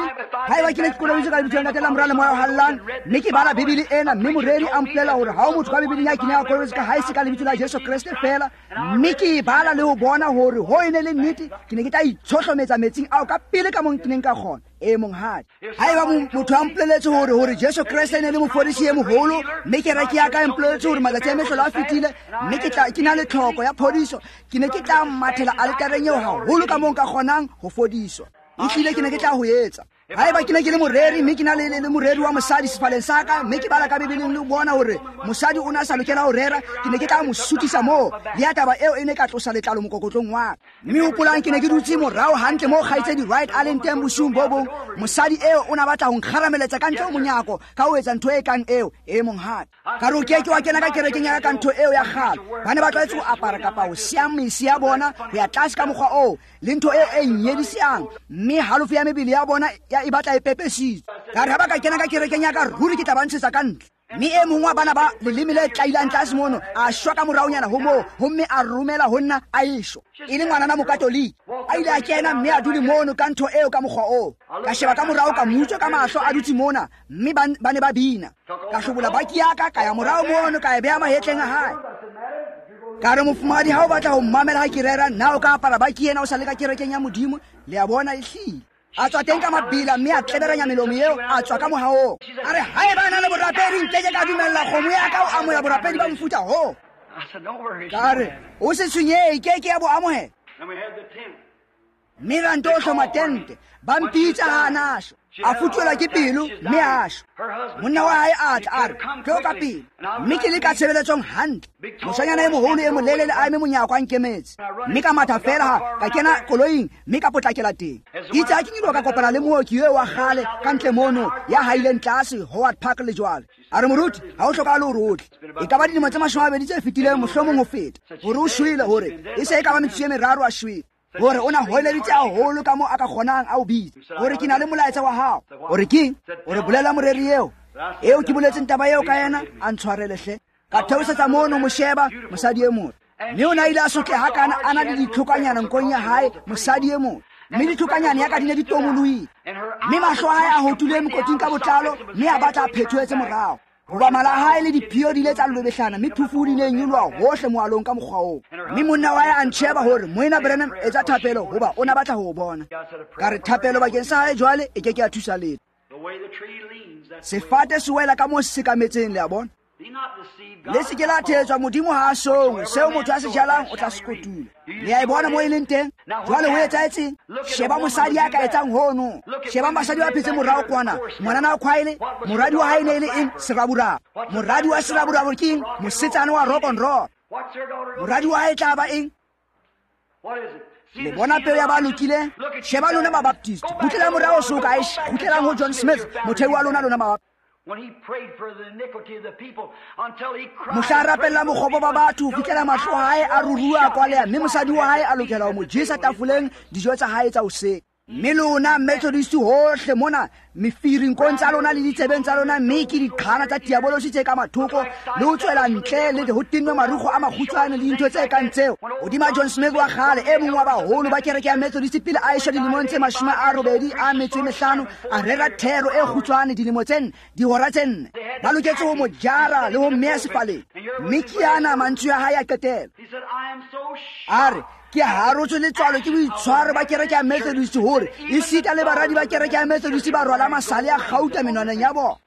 ke ne ke kolobetse ka lebitsong la tela morale moya o hallang mme ke bala Bebele ena mme moreri a mpolela hore ha o motho ka Bebeleng ya ke ne a kolobetse ka ha e se ka lebitso la Jesu Kriste fela mme ke e bala le ho bona hore ho ene le nnete ke ne ke tla itshohlometsa metsing ao ka pele ka mong ke neng ka kgona e mong hadi. Haeba motho a mpoleletse hore Jesu Kriste ne le mofodisi e moholo mme kereke ya ka e mpoleletse hore matsatsi a mehlolo a fetile mme ke na le tlhoko ya phodiso ke ne ke tla mathela altareng eo haholo ka mong ka kgonang ho fodiswa. Ehlile ke ne ke tla ho etsa haeba ke ne ke le moreri mme ke na le moreri wa mosadi sefaleng sa ka mme ke bala ka Bebeleng le bona hore mosadi o na sa lokela ho rera ke ne ke tla mo sutisa moo le ya taba eo e ne ka tlosa letlalo mokokotlong wa mme hopolang ke ne ke dutse morao hantle moo kgaitsedi Wright Allen teng bosiung bo bong mosadi eo o na batla ho nkgarameletsa ka ntle ho monyako ka ho etsa ntho e kang eo e mong hadi. Ka re o keke wa kena ka kerekeng ya ka ntho eo ya kgale bane ba tlwaetse ho apara kapa ho siya mesi ya bona ho ya tlase ka mokgwa oo le ntho eo e nyedisang mme halofo ya mebele ya bona e batla e pepesitswe. Ka re ha ba ka kena ka kerekeng ya ka ruri ke tla ba ntshetsa ka ntle mme e mongwe wa bana ba leleme le tlailang tlase mono a shwa ka moraonyana ho moo gomme a romela ho nna a esho e le ngwanana mokatoliki a ile a kena mme a dule mono ka ntho eo ka mokgwa oo ka sheba ka morao ka mutswa ka mahlo a dutse mona mme ba ne ba bina ka hlobola baki yaka ka ya morao mono ka e beha mahetleng a hae ka re mofumadi ha o batla ho mmamela ha ke rera nna o ka apara baki ena o sa le ka kerekeng ya modimo le a bona e hlile a tswa teng ka mabila mme a tleberanya melomo eo a tswa ka mohaong a re hae ba na le borapedi ntleke ka dumella kgomo ya ka o amoya borapedi ba mofuta ho ka re o se tshwenyee ke ya bo amohela mme ra nto o hloma tente ba mpitsa ha a nasho a futuela ke pelo mme a shwa monna wa hae a tla a re tlo ka pele mme ke le ka tshebeletsong hantle moshanyana e moholo e molelele a eme monyako a nkemetse mme ka matha fela ka kena koloing mme ka potlakela teng itse a ke nyilo ka kopana le mooki eo wa gale ka ntle mono ya Highland tlase Howard Park le jwale a re moruti ha o hlokagale o rotlhe e ka ba dilemo tse 20 tse fetileng mohlomong o feta gore o shwele gore e se e ka ba metsotso e meraro a shwele gore o na hoeleditse a holo ka mo a ka kgonang a o bitse gore ke na le molaetsa wa hao gore keng gore bolela moreri eo ke boletseng taba eo ka yena a ntshwarelehle ka theosetsa mono mosheba mosadi e motho mme o na ile a sotle hakana a na le ditlhokanyana nkong ya hae mosadi e motho mme ditlhokanyana ya ka di ne di tomolohile mme mahlo a hae a hotule mokoting ka botlalo mme a batla a phethoetse morago goba mala a hae le diphio di ile tsa lobetlana mme phufu di ne nyolwa hohle moalong ka mokgwa oo mme monna wa hae a ntšheba gore moena Branham e tsa thapelo goba o na batla ho bona ka re thapelo bakeng sa hae jwale e ke a thusa letho sefate se wela ka mo se sekametseng le a bona le se ke la thetswa modimo ha a songwe seo motho a se jalang o tla se kotula le a e bona mo e leng teng jwale ho etsahetseng sheba mosadi ya ka etsang hono sheba basadi ba phetse morao kwana ngwanana wa khwaile moradi wa hae ne le eng seraburabo moradi wa seraburabo ke eng mosetsana wa rock and roll moradi wa hae tla ba eng le bona peo ya ba lokileng sheba lona ba Baptist butlela morao soka a gutlelang ho John Smith motheo wa lona ba when he prayed for the iniquity of the people until he cried. Mosha rapella mogobo ba batho fitlela mahlo a hae a rurua kwa le mme mosadi wa hae a lokela ho mo jesa tafuleng dijo tsa hae tsa hoseng mme lona Methodist hohle mona mefiri nkontsa lona le ditsebeng tsa lona mme ke diqhana tsa diabolosi tse ka mathoko le ho tswela ntle le ho tinwe marugo a maghutswane le dintho tse kang tseo odima John Smith wa gale e mongwe wa baholo ba kereke ya Methodist pele a isha dilemong tse 85 a rera thero e khutswane dilemo tse di hora tse ba loketse ho mo jara le ho mmeya sefaleng mme kiana mantsu ya hae a qetela are ke harotso le tswalo ke boitshwaro ba kereke ya Methodist hore e sita le baradi ba kereke ya Methodist ba rwala masale a gauta menwaneng ya bona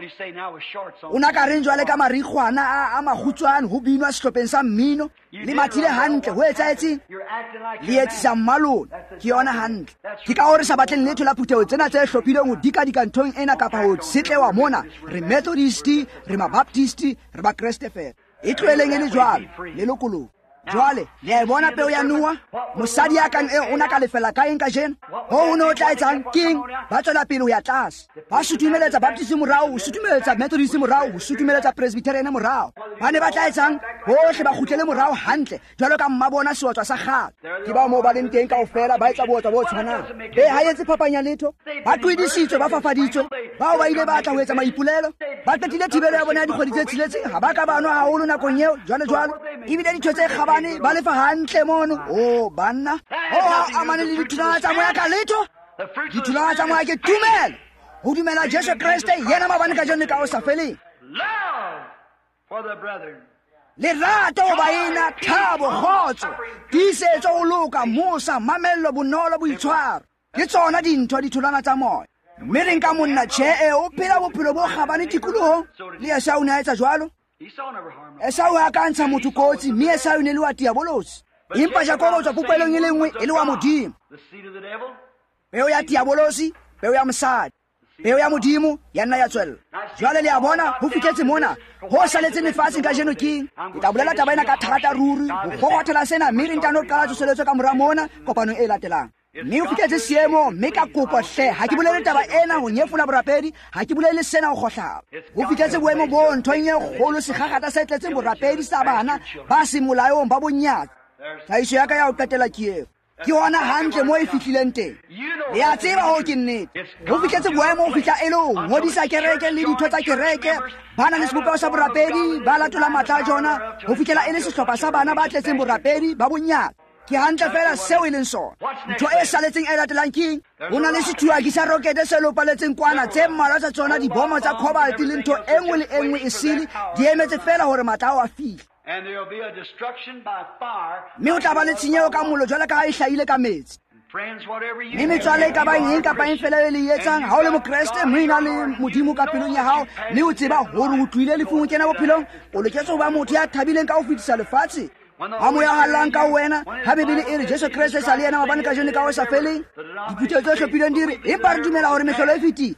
una ka reng jwale ka marikgwana a maghutswane ho binwa sehlopheng sa mmino le mathile hantle ho etsaetseng le etsisa mmalona ke yona hantle ke ka hore sa batleng letho la phuteo tsena tse hlophileng ho dika dikanthong ena kapa ho setlewa mona re Methodist re Baptist re ba Kreste fela e tloeleng e le jwalo le lokolo jwale le a bona peo ya Noa mosadi ya kang e ona ka lefela ka eng ka jena ho no tla etsang king ba tswela pele ho ya tlase ba sutumeletsa Baptist morao sutumeletsa Methodist morao sutumeletsa Presbyterian morao ba ne ba tla etsang hohle ba khutlele morao hantle jwalo ka mmabona seotswa sa gale ke ba mo ba leng teng kaofela ba etsa botswa bo tshwanang be ha etse phapanya letho ba twidisitswe ba fafaditswe bao ba ile ba tla ho etsa maipulelo ba qetile thibelo ya bona ya dikgwedi tse tshiletseng ha ba ka banwa haholo nakong eo jwale ebile ditho tse ba lefa hantle mono banna amane le ditulana tsa moya ka letho ditulana tsa moya ke tumelo ho dumela Jesu Kriste yena mabane ka jone ka o sa feleng lerato ba ina thabo khotso disetso o loka mosa mamello bonolo boitshwaro ke tsona dintho ditulana tsa moya mme reng ka monna tjhe o phela bophelo bo gabane tikoloho le ya sa una etsa jwalo Esau a kantsha motho kotsi mme Esau ne le wa diabolosi impa Jakobo tswa popelong e lengwe e le wa modimo peo ya diabolosi peo ya mosadi peo ya modimo ya nna ya tswella jwale le a bona ho fitlhetse mona ho saletse lefatshe ka jeno ke tla bolela taba ena ka thata ruri ho gogotela sena mme re ntano qala tsoseletso ka mora mona kopanong e latelang mme o fitlhetse seemo mme ka kopo hle ha ke bolele taba ena ho nyefola borapedi ha ke bolele sena ho gotlhaba o fitlhetse boemo bo nthong e kgolo segagata se tletse borapedi sa bana ba se molaong ba bonnyatsa tlhaiso ya ka ya ho qetela ke eo ke hona hantle mo e fihlileng teng ya tseba ho ke nnete ho fitlhetse boemo ho fitlha e le ho ngodisa kereke le ditho tsa kereke ba na le sebopego sa borapedi ba latola matla a jona ho fitlhela e le sehlopha sa bana ba tletseng borapedi ba bonyaka ke hantle fela seo e leng sona ntho e saletseng e latelang keng ho na le sethuaki sa rokete se lopaletseng kwana tse mmalwa tsa tsona dibomo tsa cobalt le ntho e nngwe le e nngwe e sele di emetse fela hore matla ao a fihle mme ho tla ba le tshenyego ka mollo jwale ka ha e hlahile ka metsi mme metswalle e ka bang eng kapa eng fela e le etsang ha o le mokreste mme na le modimo ka pelong ya hao mme o tseba hore ho tlohile lefung kena bophelong o loketse ho ba motho ya thabileng ka ho fetisa lefatshe ha moya hallang ka wena ha bebele e re Jesu Kriste sa le yena mabane ka jone ka o sa feleng diputso tse hlopileng di re empa re dumela hore mehlolo e fetile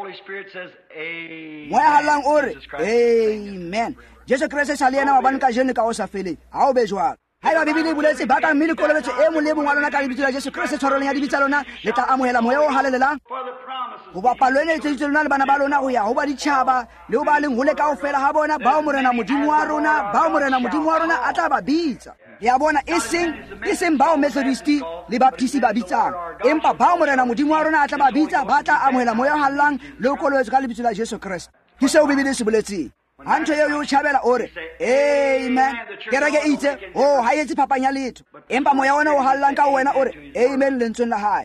moya hallang o re amen Jesu Kriste sa le yena mabane ka jone ka o sa feleng ha o be jwalo ha eba bebele e boletse ba ka mmele kolobetso e mong le mong wa lona ka lebitso la Jesu Kriste tshwarelong ya dibitsa lona le tla amohela moya o halelelang ho ba palo ene e tseditswe lona le bana ba lona ho ya ho ba ditjhaba le ho ba leng hole kaofela ha bona bao morena modimo wa rona a tla ba bitsa ya bona e seng bao Methodisti le Baptisti ba bitsang empa bao morena modimo wa rona a tla ba bitsa ba tla amohela moya o hallang le ho kolobetswe ka lebitso la Jesu Kriste ke seo bebele se boletseng ha ntho eo yo tjhabela o re amen kereke itse ha etse phapang ya letho empa moya wona o hallang ka wena o re amen lentsweng la hae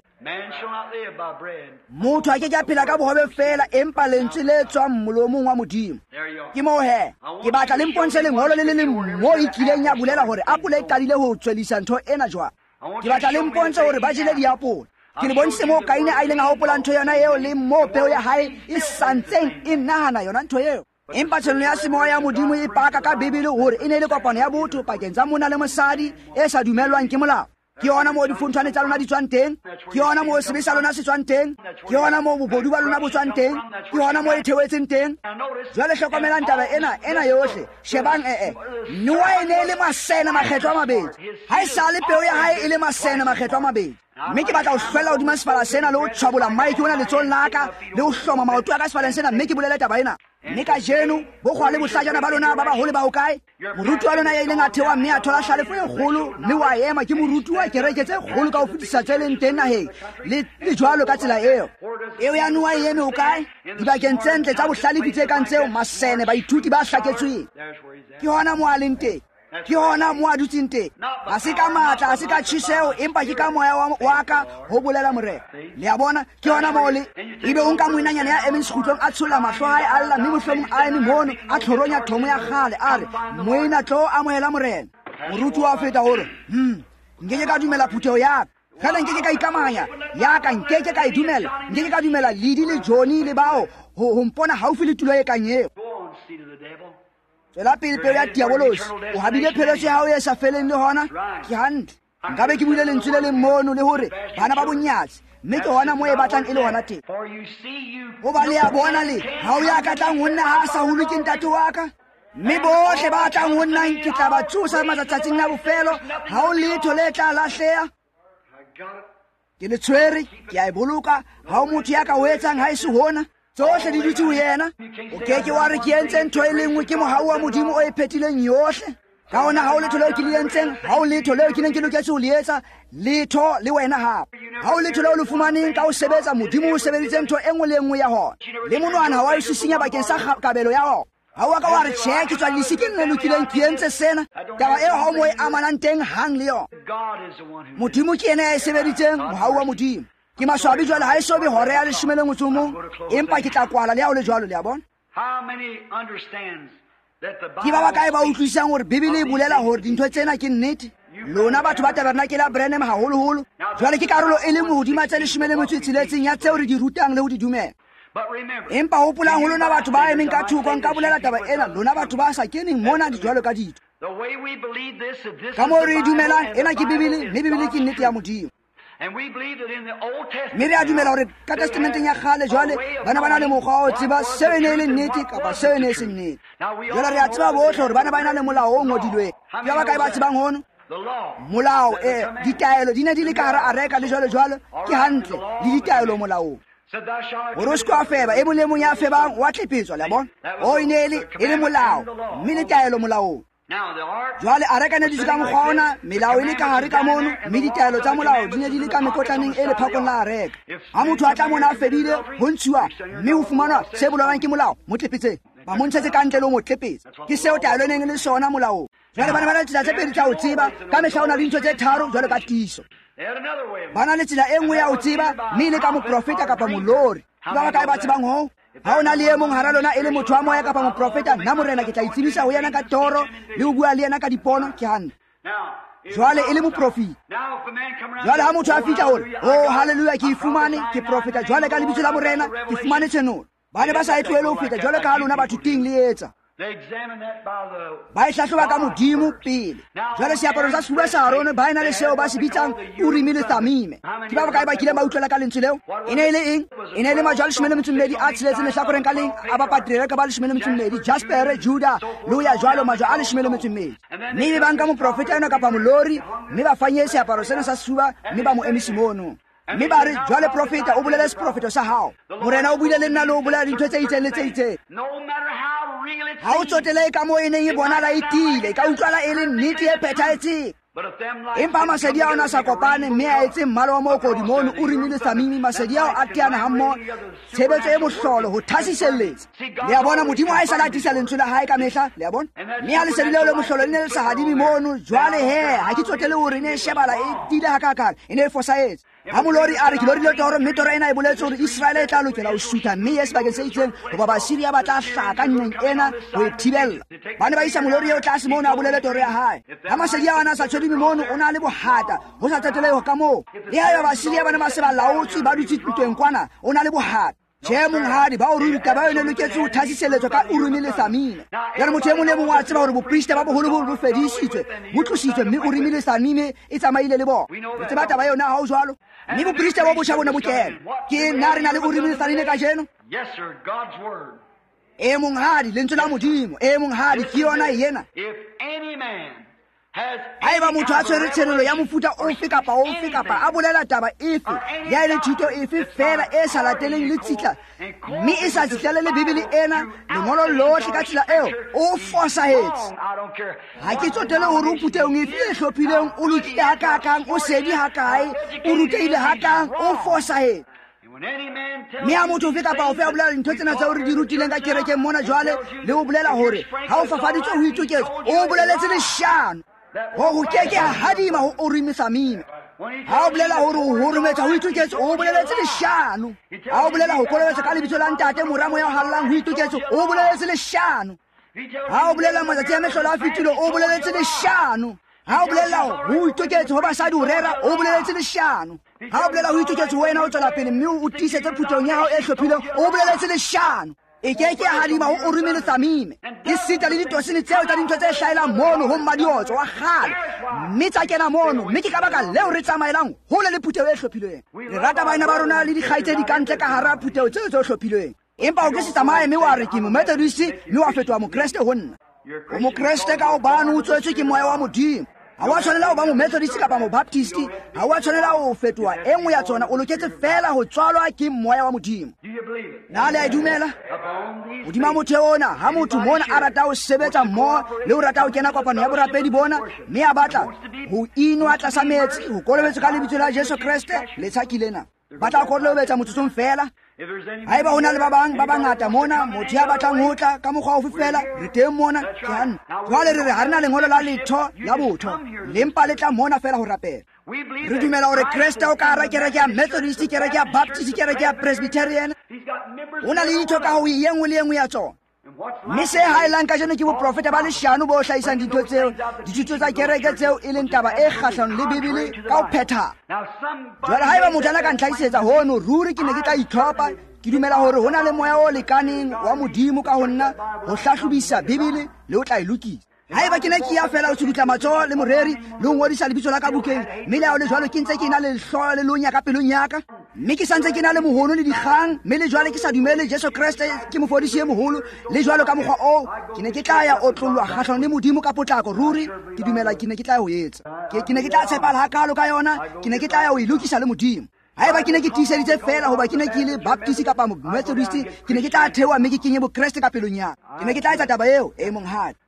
motho a ke ka phela ka bohobe fela empa lentswe le tswang molomong wa modimo ke mo he ke batla le mpontshe lengolo le leng mo e kileng ya bolela hore apole e qadile ho tswelisa ntho ena jwang ke batla le mpontshe hore ba jele diapole ke le bontse mo Kaine a ileng a hopola ntho yona eo le mo peo ya hae e santseng e nahana yona ntho eo empa tshono ya semoya ya modimo e paka ka bebele hore e ne le kopano ya botho pakeng tsa monna le mosadi e sa dumellwang ke molao ke yona mo difuntshwane tsa lona di tswang teng ke yona mo sebesa lona se tswang teng ke yona mo bobodu ba lona bo tswang teng ke yona mo e theoetseng teng jwale hlokomelang taba ena yohle shebang Noa e ne le masene makgetlo a mabedi ha e sa le peo ya hae e le masene makgetlo a mabedi mme ke batla ho hlwela hodima sefala sena le ho tshwabola maiki ona letsong laka le ho hloma maoto a ka sefaleng sena mme ke bolele taba ena mme ka jeno bo kgwa le bohlajana ba lona ba baholo ba hokae moruti wa lona ya ileng a thewa mme a thola hlalefo e kgolo mme wa ema ke moruti wa kereke tse kgolo ka ho fetisa tse leng teng naheng le jwalo ka tsela eo ya Noa e eme hokae dibakeng tse ntle tsa bohlalefi tse kang tseo masene baithuti ba hlaketsweng ke hona mo a leng teng ke hona mo a dutseng teng ha se ka matla ha se ka tjhiseo empa ke ka moya wa ka ho bolela morena le a bona ke hona mo le ebe o nka moinanyana ya emeng sekhutlong a tsholla mahlo hae a lla mme mohlomong a eme mono a tlhoronya thomo ya kgale a re moina tlo amohela morena moruti wa feta hore nkeke ka dumela phutheho yaka fela nkeke ka ikamanya yaka nkeke ka e dumela nkeke ka dumela Lidi le Johnny le bao ho mpona haufi le tulo e kang eo tswela pele peo ya diabolosi o habile pheletso ya hao e sa feleng le hona ke hantle nkabe ke buile lentswe le leng mono le hore bana ba bonyatsi mme ke hona mo e batlang e le hona teng ho ba le a bona le ha o ya ka tlang ho nna ha a sa hulwe ke ntate wa ka mme bohle ba tlang ho nna ke tla ba tsosa matsatsing a bofelo ha o letho le tla lahleha ke le tshwere ke a e boloka ha o motho ya ka o etsang ha e se hona tsohle di dutse ho yena o keke wa re ke entse ntho e lengwe ke mohau wa modimo o e phetileng yohle ka hona ha o letho leo ke le entseng ha o letho leo ke neng ke loketse ho le etsa letho le wena hape ha o letho leo le fumaneng ka ho sebetsa modimo o sebeditse ntho e nngwe le nngwe ya hona le monwana ha wa e sisinya bakeng sa kabelo ya hona ha wa ka wa re tjhe ke tswa lesi ke nne lokileng ke entse sena taba eo ha o mo e amanang teng hang le yona modimo ke yena ya e sebeditseng mohau wa modimo ke maswabi jwale ha e so be hore ya 11 empa ke tla kwala le ya o le jwalo le a bona ke ba kae ba utlwisang hore bibele e bolela hore dintho tsena ke nnete lona batho ba Tabernacle ya Branham haholoholo jwale ke karolo e le mohodima tse 16 ya tseo re di rutang le ho di dumela empa hopolang ho lona batho ba emeng ka thoko nka bolela taba ena lona batho ba sa keneng mona di jwalo ka ditho ka mo re dumelang ena ke bibele mme bibele ke nnete ya modimo mme re a dumela hore ka testamenteng ya kgale jwale bana ba na le mokgwa o tseba seo e ne e le nnete kapa seo e ne e se nnete jwale re a tseba bohle hore bana ba na le molao o ngodilweng ke ba kae ba tsebang hono molao ditaelo di ne di le ka hara a reka le jwalo ke hantle le ditaelo molaong hore o se ka feba e mong le mong ya febang wa tlepetswa le bona o e ne e le molao mme le taelo molaong Now the ark, jwale a rekaneditse ka mokgwa ona melao e le ka gare ka mono mme ditaelo tsa molao di ne di le ka mekotlaneng e le phakong la a reka ga motho a tla mona a fedile go ntshiwa mme go fumanwa se bolawang ke molao mo tlepetseng ba mo ntshetse ka ntle le o mo tlepetse ke seo taelo e neng e le sona molaong jwale ba ne ba na le tsela tse pedi tsa o tseba ka mehla o na le dintho tse tharo jwale ka tiso they had another way of ba na le tsela e nngwe ya o tseba mme e le ka moprofeta kapa molori ke ba kae ba tsebang ho ga o na le e mong hara lona e le motho wa moya kapa moprofeta nna morena ke tla itsebisa ho yena ka toro le ho bua le yena ka dipono ke hantle Now, jwale e le moprofeta now if a man come around, jwale ha motho a fihla hore o halleluja ke ifumane ke profeta jwale ka lebitso la morena ke fumane tshenono ba ne ba sa e tlohele ho feta jwale ka ha lona batho ting le etsa they examine that by the ba e hlahloba ka modimo pele jwale seaparo sa sefuba sa arone ba e na le seo ba se bitsang urimi le thamime ke ba bakae ba kileng ba utlwela ka lentswe leo e ne e le eng e ne e le majwa a lesome le metsommedi a tsheletseng lehlakoreng ka leng a bapatrereka ba lesome le metsommedi jaspere juda le ho ya jwalo majwa a lesome le metsommedi mme be ba nka moprofeta eno kapa molori mme ba fanye seaparo sena sa sefuba mme ba mo emisi mono mme ba re jwale profeta o bolele seprofeto sa hao morena o buile le nna le o bolela dintho tse itseng le tse itseng no matter how real it ga o seems, tsotele ka mo e neng e bonala e tile ka utlwala e le nnete e phethahetseng but if them like empa masedi ao na sa kopane mme a etse mmala wa mookodi mono o remile samimi masedi ao a teana gammogo tshebetso e mohlolo go thasiselletsa le a bona modimo a e sa latisa lentswe la gae ka mehla le a bona mme a lesedi leo le mohlolo le ne le sa gadimi mono jwale he ga ke tsotele gore e ne e shebala e tile gakakana e ne e fosaetse ga molori a re ke lorile toro mme toro ena e boletse gore israele e tla lokela go sutha mme ye sebakeng se itseng goba basiria ba tla hlaka nneng ena go e thibelela ba ne ba isa molori eo tlase mono a bolele toro ya gae ga masedi ao a na sa tshwedimi mono o na le bogata go sa tsetelego ka moo le ga yo basiria ba ne ba se ba laotswe ba dutse ntweng kwana o na le bogata je monghadi ba o ruta ba yone loketse go thasiseletswa ka urumi le samina jane motho e mong le mongwe a tseba gore bopriste ba bogologolo bo fedisitswe bo tlositswe mme urumi le samime e tsamaile le bona re tseba taba yone ga o jalo mme bopriste bo botšha bone bo kena ke nna re na le urumi le samime ka jeno yes sir, God's word. e monghadi lentswe la modimo e monghadi ke yona ena If any man has ga e ba motho a tshwere tshenelo ya mofuta ofe kapa a bolela taba efe ya e le thuto efe fela e sa lateleng le tshitla mme e sa tshitlele le bibele ena lengolo lotlhe ka tsela eo o fosahetse I don't care. ga ke tsotele gore o phutheng efe e tlhophileng o lokile hakakang o sedi hakae o ruteile hakang o fosahetse And when any man tells mme a motho ofe kapa ofe a bolela dintho tsena tseo re di rutileng ka kerekeng mona jwale le o bolela gore ga o fafaditswe go itoketse o boleletse leshano go go keke a hadima go orumisa mime ga o bolela gore o horometsa go itoketse o boleletse leshano ga o bolela go kolobetsa ka lebitso la ntate moramo ya go galelang go itoketse o boleletse leshano ga o bolela matsatsi a metlholo a fetile o boleletse leshano ga o bolela go itoketse go basadi o rera o boleletse leshano ga o bolela go itoketse wena o tswela pele mme o tisetse phutong ya gago e tlhophileng o boleletse leshano e keke ya hadima go orumele samime ke sita le ditosene tseo tsa dintho tse hlaelang mono go mmadiotso wa gale mme tsa kena mono mme ke ka baka leo re tsamaelang gole le phuteo e tlhophilweng re rata baena ba rona le dikgai tse di ka ntle ka gara phuteo tseo tse o tlhophilweng empa o ke se tsamaye mme wa re ke momethodisi mme wa fetoa mokreste go nna o mokreste ka obane o tswetswe ke moya wa modimo ga wa tshwanela go ba momethodisi kapa mobaptisti ga wa tshwanela go fetoa e nngwe ya tsona o loketse fela go tswalwa ke moya wa modimo Do you believe it? na le a e dumela Upon these godima motho ona ga motho mona a rata go sebetsa mmogo le go rata go kena kopano ya borapedi bona mme a batla go inwa tlasa metsi go kolobetse ka lebitso la jesu kreste le tshakilena ba tla kolobetsa motsotsong fela if there's any ga e ba go na le ba bangata mona motho ya batlang go tla ka mokgwa ofe fela re teng mona ke ganna jwale re re ga re na lengolo la letho la botho lempa le tla mona fela go rapela we believe re that dumela gore Christ kreste o ka ra kereke ya methodist kereke ya baptist kereke ya presbyterian he's got members o na le ditho ka go ye nngwe le ye nngwe ya tsona and what's mme se ga e lang ka jeno ke boprofeta ba leshano bo hlaisang dintho tseo dithuto tsa kereke tseo e leng taba e kgatlhanong le bibele ka go phethang now some jwale ga e ba motho ana ka ntlhaisetsa gono ruri ke ne ke tla itlhopha ke dumela gore go na le moya o lekaneng wa modimo ka go nna go tlhatlhobisa bibele le o tla e lokisa ga e ba ke ne ke ya fela o sedutla matsogo le moreri le go ngodisa lebitso la ka bukeng mme le ao le jwalo ke ntse ke na le tlhola le lonya ka pelong yaka mme ke santse ke na le mogono le dikgang mme le jwale ke sa dumele jesu kreste ke mofodisi e mogolo le jwalo ka mokgwa o ke ne ke tla ya otlolwa kgatlhanong le modimo ka potlako ruri ke dumela ke ne ke tla go etsa ke ne ke tla tshepala gakalo ka yona ke ne ke tla ya o e lokisa le modimo ga e ba ke ne ke tiiseditse fela goba ke ne ke le baptisi kapa methodist ke ne ke tla theoa mme ke kenye bokreste ka pelong yaka ke ne ke tla etsa taba eo e monghadi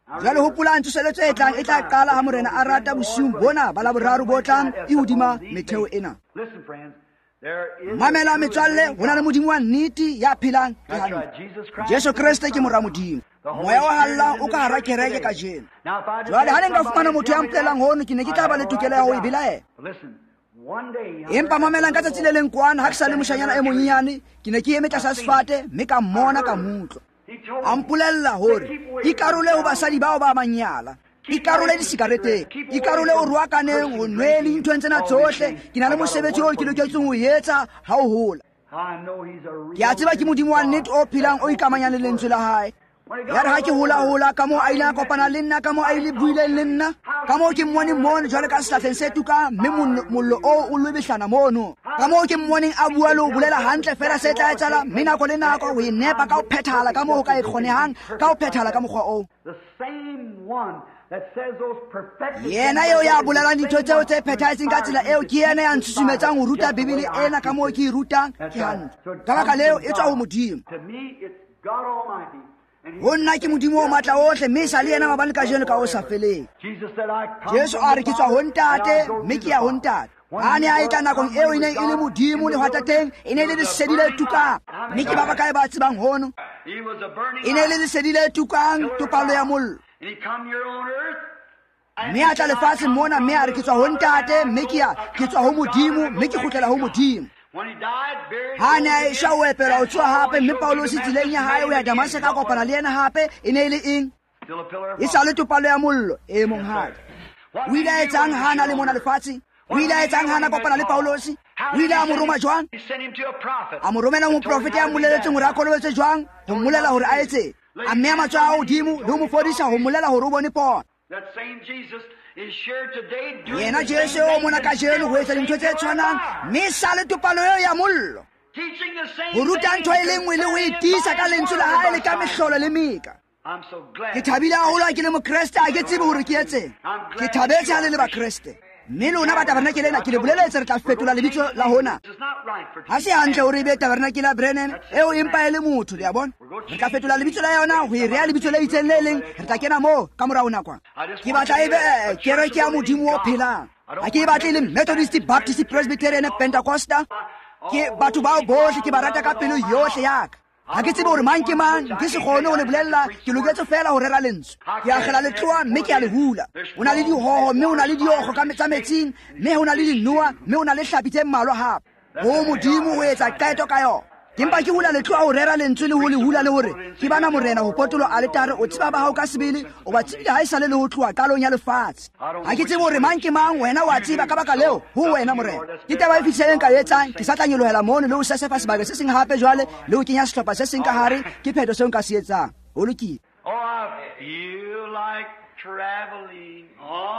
jalo hopola ntsoseletso e tlang e tla qala ha morena a rata bosiung bona ba laboraro bo tlang e hodima metheo ena. Listen, friends, there is mamela metswalle hona le modimo wa nnete ya phelang ke that's hantle. right, Jesus Christ. Jesu Kriste ke mora modimo. Moya wa halla o ka hara kereke ka jeno. Now, if I just Jwale ha ne had nka fumana somebody motho tell ya me mpolelang that, hono ke ne ke tla ba le tokelo ya ho e belaela. listen, one day, Empa mamela ka tsatsi le leng kwana ha ke sa le moshanyana e monyenyane ke ne ke eme tlasa sefate mme ka mmona ka mutlo. he told A me, mpolella hore ikarole ho basadi bao ba manyala, ikarole disigareteng, ikarole ho ruakaneng, ho nweleng nthong tsena tsohle. Ke na le mosebetsi o ke loketseng ho etsa ha o hola. I know he's a Ke a tseba ke modimo wa nnete o phelang o ikamanyang le lentswe la hae. Ya re ha ke hola ka moo a ile a kopana le nna, ka moo a ile buileng le nna, ka moo ke mmone mono jwale ka sehlahleng se tukang mme mollo o lebehlana mono, ka moo ke mmoneng a bua le ho bolela hantle fela se tla etsala mme nako le nako ho e nepa ka ho phethala ka moo ho ka e kgonehang, ka ho phethala ka mokgwa oo. the same one that says those perfect. Yena eo ya bolelang dintho tseo tse phethahetseng ka tsela eo ke yena ya ntshusumetsang ho ruta Bebele ena ka moo ke e rutang ke hantle. Ka baka leo e tswa ho Modimo. To me, it's God Almighty. And Ho nna ke Modimo o matla ohle mme sa le yena maabane ka jeno ka o sa feleng. Jesus said, I come Jesu a re ke tswa ho ntate mme ke ya ho ntate. Ha ne a etla nakong eo e neng e le Modimo lehwatateng, e ne e le lesedi le tukang, mme ke ba bakae ba tsebang hono. He was a burning E ne e le light. lesedi le tukang, topalo ya mollo. And he come here on earth. Mme a tla lefatsheng mona mme a re ke tswa ho ntate mme ke tswa ho Modimo mme ke kgutlela ho Modimo. When he died, buried, Ha ne a esha o epela o tswa hape mme Paulos tseleng ya hae o ya Damascus ka kopana le yena hape e ne e le eng? still a pillar of E sa le topalo ya mollo e mong hape. O ile a etsang hana le mona lefatshe? O ile a etsang hana kopana le Paulos? O ile a mo roma jwang? He sent him to a prophet. A mo romela ho profete ya mmoleletseng hore a kolobetse jwang, ho mmolela hore a etse. A mmeha matsoho a hodimo le ho mo fodisa ho mmolela hore o bone pono. That same Jesus is sure today doing Yena the Jesu same o thing mona ka jeno ho etsa dintho tse tshwanang mme sa le topalo eo ya mollo. teaching the same Ho ruta thing ntho e le nngwe le ho e tiisa ka lentswe la hae le ka mehlolo le meka. I'm so glad. Ke thabile haholo ha ke le mokreste, ha ke tsebe hore ke etseng. Ke thabetse ha le le bakreste. Mme lona ba tabernakele ena ke le boleletse re tla fetola lebitso la hona. This is not right for Ha se hantle hore e be tabernakele ya Brennan eo empa e le motho, le a bona. Re tla fetola lebitso la yona ho e rea lebitso le itseng le leng, re tla kena moo ka morao nakwana. Ke batla e be kereke ya Modimo o phelang. Ha ke e batle le Methodist, Baptist, Presbyterian, Pentecostal. Ke batho bao bohle ke ba rata ka pelo yohle ya ka. Ha ke tsebe hore mang ke mang, ke se kgone ho le bolella, ke loketse fela ho rera lentswe. Ke akgela le tloa mme ke a le hula. O na le dihoho mme o na le diokgo ka tsa metsing, mme o na le dinoa mme o na le hlapi tse mmalwa hape. Ho Modimo ho etsa qeto ka yona. Ke mpa ke hula le tloa ho rera lentswe le ho le hula le hore ke bana morena ho potolo a le tare o tseba ba hao ka sebele o ba tsebile ha e sa le ho tloa qalong ya lefatshe. Ha ke tsebe hore mang ke mang, wena wa tseba ka baka leo ho wena morena. Ke taba e fihlileng ka etsang, ke sa tla nyelohela mono le ho sesefa sebaka se seng hape jwale le ho kenya sehlopha se seng ka hare, ke phetho seo nka se etsang. Ho lokile. Oh, I feel like traveling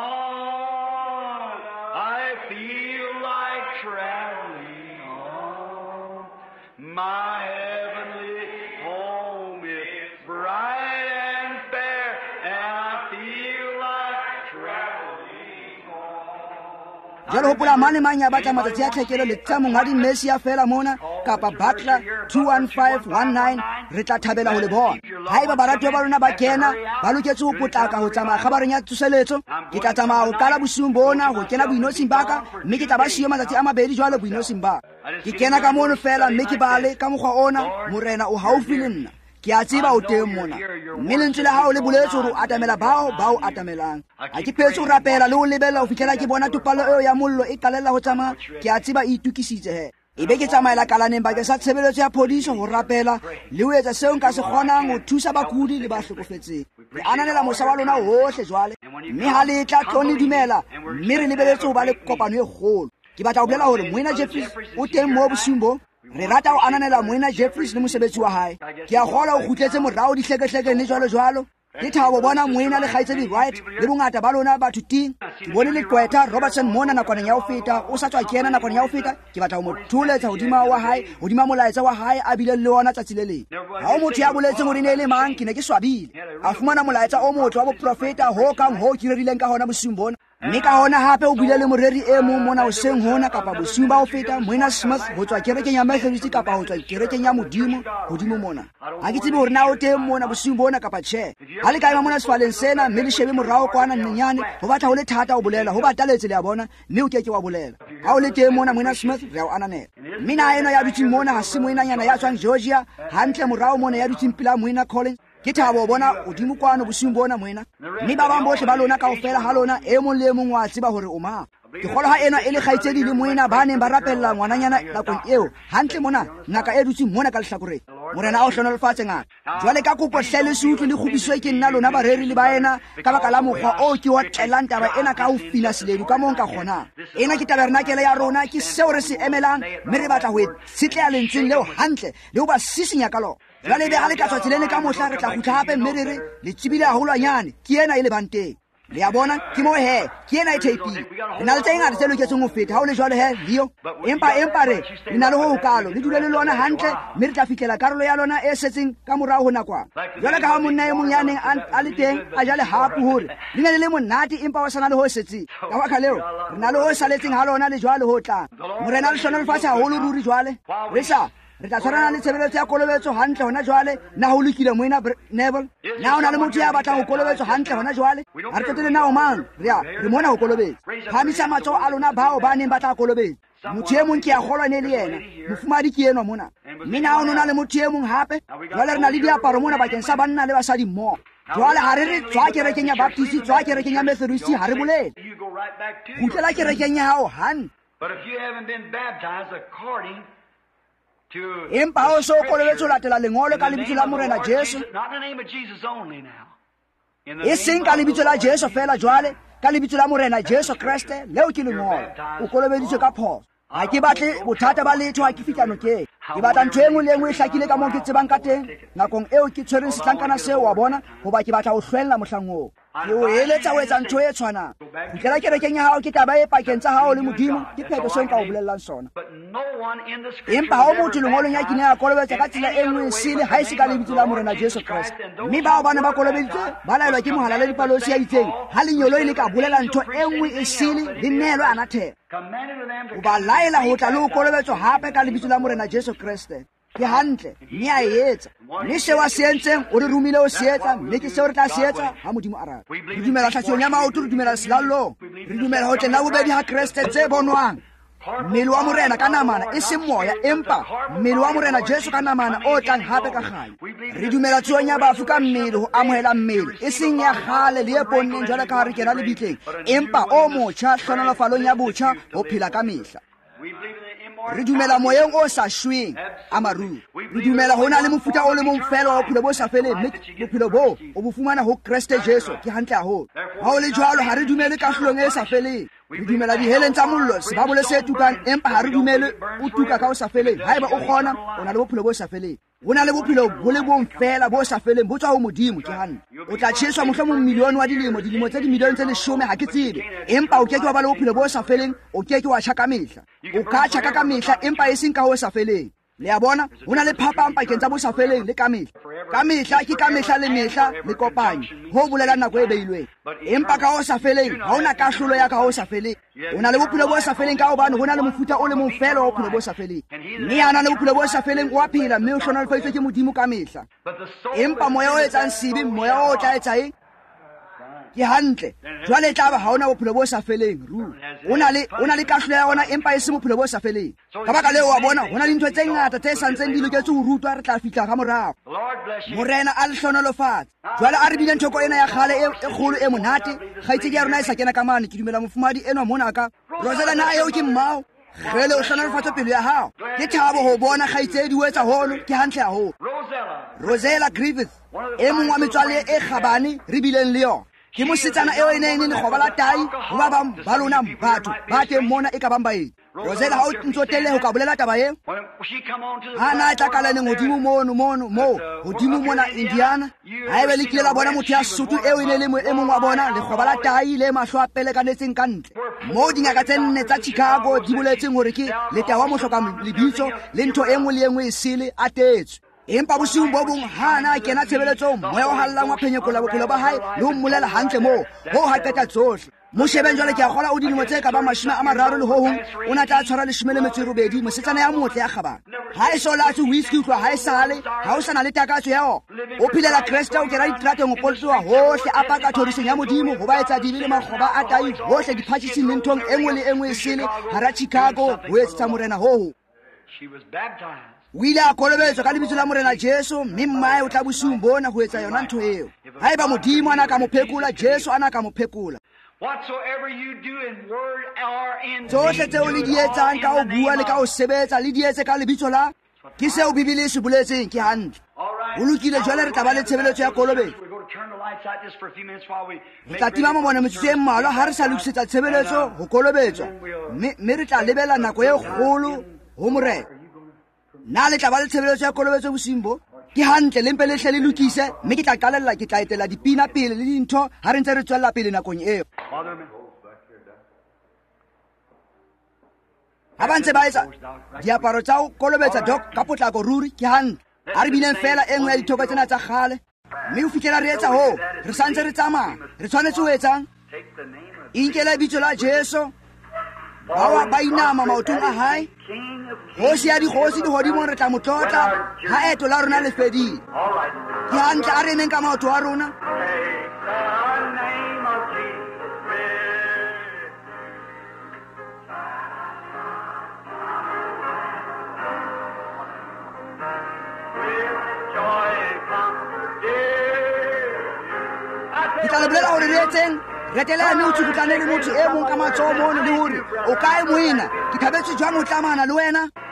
on. I feel like traveling on. My heavenly home is bright and fair, and I feel like traveling on. Jalo hopola mane mang ya batla matsatsi a tlhekelo le tsa mongadi Messi ya fela mona kapa Butler 21519 re tla thabela ho le bona. Haeba baratwa ba rona ba kena ba loketse ho potlaka ho tsamaya khabareng ya tsoseletso, ke tla tsamaya ho qala bosiung bona ho kena boinotsing baka mme ke tla ba siyo matsatsi a mabedi jwale boinotsing ba. Ke kena ka mono fela mme ke bale ka mokgwa ona morena o haufi le nna. Ke a tseba o teng mona mme lentswe la hao le boletse hore o atamela bao atamelang. Ha ke phetse ho rapela le ho lebella ho fihlela ke bona topalo eo ya mollo e qalella ho tsamaya. Ke a tseba e itukisitse he. Ebe ke tsamaela kalaneng bakeng sa tshebeletso ya phodiso ho rapela le ho etsa seo nka se kgonang ho thusa bakudi le ba hlokofetseng. Re ananela mosa wa lona hohle jwale mme ha le tla tlo le dumela mme re lebeletse ho ba le kopano e kgolo. Ke batla ho bolela hore Moena Jeffries o teng mo bosiung bo. Re rata ho ananela Moena Jeffries le mosebetsi wa hae. Ke a kgola o kgutletse morao dihlekehleke le jwalo. Ke thabo bona Moena le kgaitsedi right le bongata ba lona batho ting. Ke bone le Gqwetha Robertson mona nakwana ya ho feta, o sa tswa kena nakwana ya ho feta. Ke batla ho mo thuletsa hodima wa hae, hodima molaetsa wa hae a bile le ona tsatsi le leng. Ha o motho ya boletseng hore ne le mang, ke ne ke swabile. A fumana molaetsa o motle wa boprofeta ho kang ho kirerileng ka hona bosiung bona. mme ka hona hape o buile le moreri e mong mona hoseng hona kapa bosiung ba ho feta Moena Smith ho tswa kerekeng ya Methodist kapa ho tswa kerekeng ya Modimo hodimo mona. Ha ke tsebe hore na o teng mona bosiung bona kapa tjhe. Ha le ka mona sefaleng sena mme le shebe morao kwana nyenyane ho batla ho le thata ho bolela ho bataletse le ya bona mme o keke wa bolela. Ha o le teng mona Moena Smith re a o ananela. Mina eno ya dutsing mona ha se Moena nyana ya tswang Georgia hantle morao mona ya dutsing pila Moena Collins. Ke thabo bona odimo kwano bosiung bona Moena. Mme ba bang bohle ba lona kaofela ha lona e mong le mong wa tseba hore o mang. Ke kgolo ha ena e le kgaitsedi le Moena ba neng ba rapella ngwananyana nakong eo hantle mona ngaka e dutsing mona ka lehlakoreng. Morena o hlonolofatse ngaka. Jwale ka kopo hlele se utlwe le khubiswe ke nna lona bareri le baena ka baka la mokgwa o ke wa tlelang taba ena ka ho fina seledu ka moo nka kgonang. Ena ke tabernakele ya rona ke seo re se emelang mme re batla ho tshitleha lentsweng leo hantle le ho ba sisinya ka lona. Jwale be ha le ka tswa tseleng ka mohla re tla kgutla hape mme re le tsebile haholwanyane ke ena e le banteng. Le ya bona ke mo he ke ena e teipile. Re na le tse ngata tse loketseng ho feta ha o le jwale he Leo. Empa re na le ho kalo le dule le lona hantle mme re tla fihlela karolo ya lona e setseng ka morao ho nakwana. Jwale ka ha monna e mong ya neng a le teng a jale hapu hore le ne le monate empa wa sana le ho setseng. Ka baka leo re na le ho saletseng ha lona le jwale ho tlang. Morena le shona le fatshe haholo ruri jwale. Re tla tshwarana le tshebeletso ya kolobetso hantle hona jwale na ho lokile Moena Neville. Na ona le motho ya batlang ho kolobetso hantle hona jwale. Ha re qetele na o mang re mona ho kolobetsa. Phamisa matsoho a lona bao ba neng ba tla kolobetsa. Motho e mong ke a kgolwa ne le yena mofumadi ke enwa mona. Mme na ona le motho e mong hape jwale re na le diaparo mona bakeng sa banna le basadi mmoho. Jwale ha re re tswa kerekeng ya Baptist tswa kerekeng ya Methodist ha re bolele. Kgutlela kerekeng ya hao hantle. But if you haven't been baptized according empa o so kolobetso latela lengolo ka lebitso la Morena Jesu, not in the name of Jesus only now. e seng ka lebitso la Jesu fela jwale ka lebitso la Morena Jesu Kriste leo ke lengolo o kolobeditswe ka phoso. Ha ke batle bothata ba letho ha ke fihla nokeng. Ke batla ntho e nngwe le nngwe e hlakile ka moo ke tsebang ka teng nakong eo ke tshwereng setlankana seo wa bona hoba ke batla ho hlwella mohlang oo. Ke o eletsa ho etsa ntho e tshwanang. Kgutlela kerekeng ya hao ke taba e pakeng tsa hao le Modimo ke pheto seo nka o bolellang sona. Empa ha o motho lengolong ya kine ya kolobetsa ka tsela e nngwe sele ha e se ka lebitso la Morena Jesu Kriste. Mme bao bana ba kolobeditswe ba laelwa ke mohala le dipalosi ya itseng ha lenyolo e le ka bolela ntho e nngwe e sele le nehelwe anathema. O ba laela ho tla le ho kolobetswa hape ka lebitso la Morena Jesu Kriste. Ke hantle mme a etsa mme seo a se entseng o re romile o se etsa mme ke seo re tla se etsa ha Modimo a rata. Re dumela tlhatsong ya maoto, re dumela selalong, re dumela ho teng la bobedi ha Kriste tse bonwang. Mmele wa Morena ka namana e seng moya empa mmele wa Morena Jesu ka namana o tlang hape ka kganya. Re dumela tsuong ya bafu ka mmele ho amohela mmele e seng ya kgale le e ponneng jwale ka ha re kena lebitleng empa o motjha hlonolofalong ya botjha ho phela ka mehla. Re dumela moyeng o sa shweng a maruri. Re dumela hona le mofuta o le mong fela wa bophelo bo sa feleng mme bophelo bo o bo fumana ho Kriste Jesu ke hantle haholo. Ha o le jwalo ha re dumele kahlolong e sa feleng. Re dumela diheleng tsa mollo sebabole se tukang empa ha re dumele o tuka ka o sa feleng. Haeba o kgona o na le bophelo bo sa feleng. Ho na le bophelo bo le bong fela bo sa feleng bo tswa ho Modimo ke hantle. O tla tjheswa mohlomong milione wa dilemo tse dimilione tse 10 ha ke tsebe empa o keke wa ba le bophelo bo sa feleng o keke wa tjhaka mehla. O ka tjhaka ka mehla empa e seng ka ho sa feleng. Le ya bona ho na le phapang pakeng tsa bo sa feleng le ka mehla. Ka mehla ke ka mehla le mehla le kopanye ho bolela nako e beilweng empa ka ho sa feleng ha ona kahlolo ya ka ho sa feleng. O na le bophelo bo sa feleng ka hobane ho na le mofuta o le mong fela wa bophelo bo sa feleng. Mme ha na le bophelo bo sa feleng o a phela mme o hlonolofaditswe ke Modimo ka mehla. Empa moya o etsang sibi moya o tla etsa eng ke hantle jwale tla ba ha ona bophelo bo sa feleng ru o na le kahlolo ya ona empa e se bophelo bo sa feleng. Ka baka leo wa bona hona le ntho tse ngata tse santseng di loketse ho rutwa re tla fihla ka morao. Morena a le hlonolofatse jwale a re bile nthoko ena ya kgale e kgolo e monate kgaitsedi ya rona e sa kena ka mane. Ke dumela mofumadi enwa mona ka Rosela na eo ke mmao gele o hlonolofatse pelo ya hao. Ke thabo ho bona kgaitsedi o etsa hono ke hantle haholo. Rosela Griffith e mong wa metswalle e kgabane re bileng le yona. Ke mosetsana eo e neng le lekgoba la tai ho ba bang ba lona batho ba teng mona e ka bang baedi. Rosela ha o ntso telle ho ka bolela taba eo ha na tla kalaneng hodimo mo hodimo mona Indiana. Ha ebe le kile la bona motho ya Sotho eo e ne le e mong wa bona lekgoba la tai le mahlo a pele ka netseng ka ntle mo dingaka tse nne tsa Chicago di boletseng hore ke letawa mo hloka lebitso le ntho e nngwe le e nngwe e sele a tetswe. Empa bosiung bo bong hana kena tshebeletsong moya o hallang wa phenyekola bophelo ba hae le ho mmolela hantle moo ho ha qeta tsohle. mo shebeng jwale ke a gola o dilemo tse ka ba 30 le ho hong o na tla tshwara 12 mosetsana ya motle ya kgabana ha e sola tse whisky utlwa ha e sale ha o sana le takatso yao o philela Kriste o kera ditrateng o poltwa hohle a paka thoriseng ya modimo ho ba etsa dibe le makgoba a tai hohle diphatshitsing le nthong engwe le engwe sele hara Chicago ho etsa morena ho. She was baptized. O ile a kolobetswa ka lebitso la morena Jesu mme mmae o tla bosiung bona ho etsa yona ntho eo. Haeba modimo ana ka mo phekula Jesu ana ka mo phekula. Whatsoever you do in word or in Tsohle tseo le di etsang ka o bua le ka o sebetsa le di etse ka lebitso la ke seo Bibele e se boletseng ke hantle. O lokile jwale re tla ba le tshebeletso ya kolobetso. Re tla tima mabone metsotso e mmalwa ha re sa lokisetsa tshebeletso ho kolobetswa mme re tla lebela nako e kgolo ho morena. Na le tla ba le tshebeletso ya kolobetso bosiung bo ke hantle le mpe le hle le lokise mme ke tla qalella ke tla etela dipina pele le dintho ha re ntse re tswella pele nakong eo. Ha ba ntse ba etsa diaparo tsa ho kolobetsa dok ka potlako ruri ke hantle ha re bineng fela e nngwe ya dithoko tsena tsa kgale mme o fitlhela re etsa ho re santse re tsamaya re tshwanetse ho etsang inkela lebitso la Jesu ba inama maotong a hae hosi ya dikgosi dihodimong re tla mo tlotla ha eto la rona le fedile ke hantle a re emeng ka maoto a rona. Ke tla le bolela hore re etseng re telane o tshukutlane le motho e mong ka matsoho mono le hore o kae moena ke thabetse jwang ho tlamana le wena.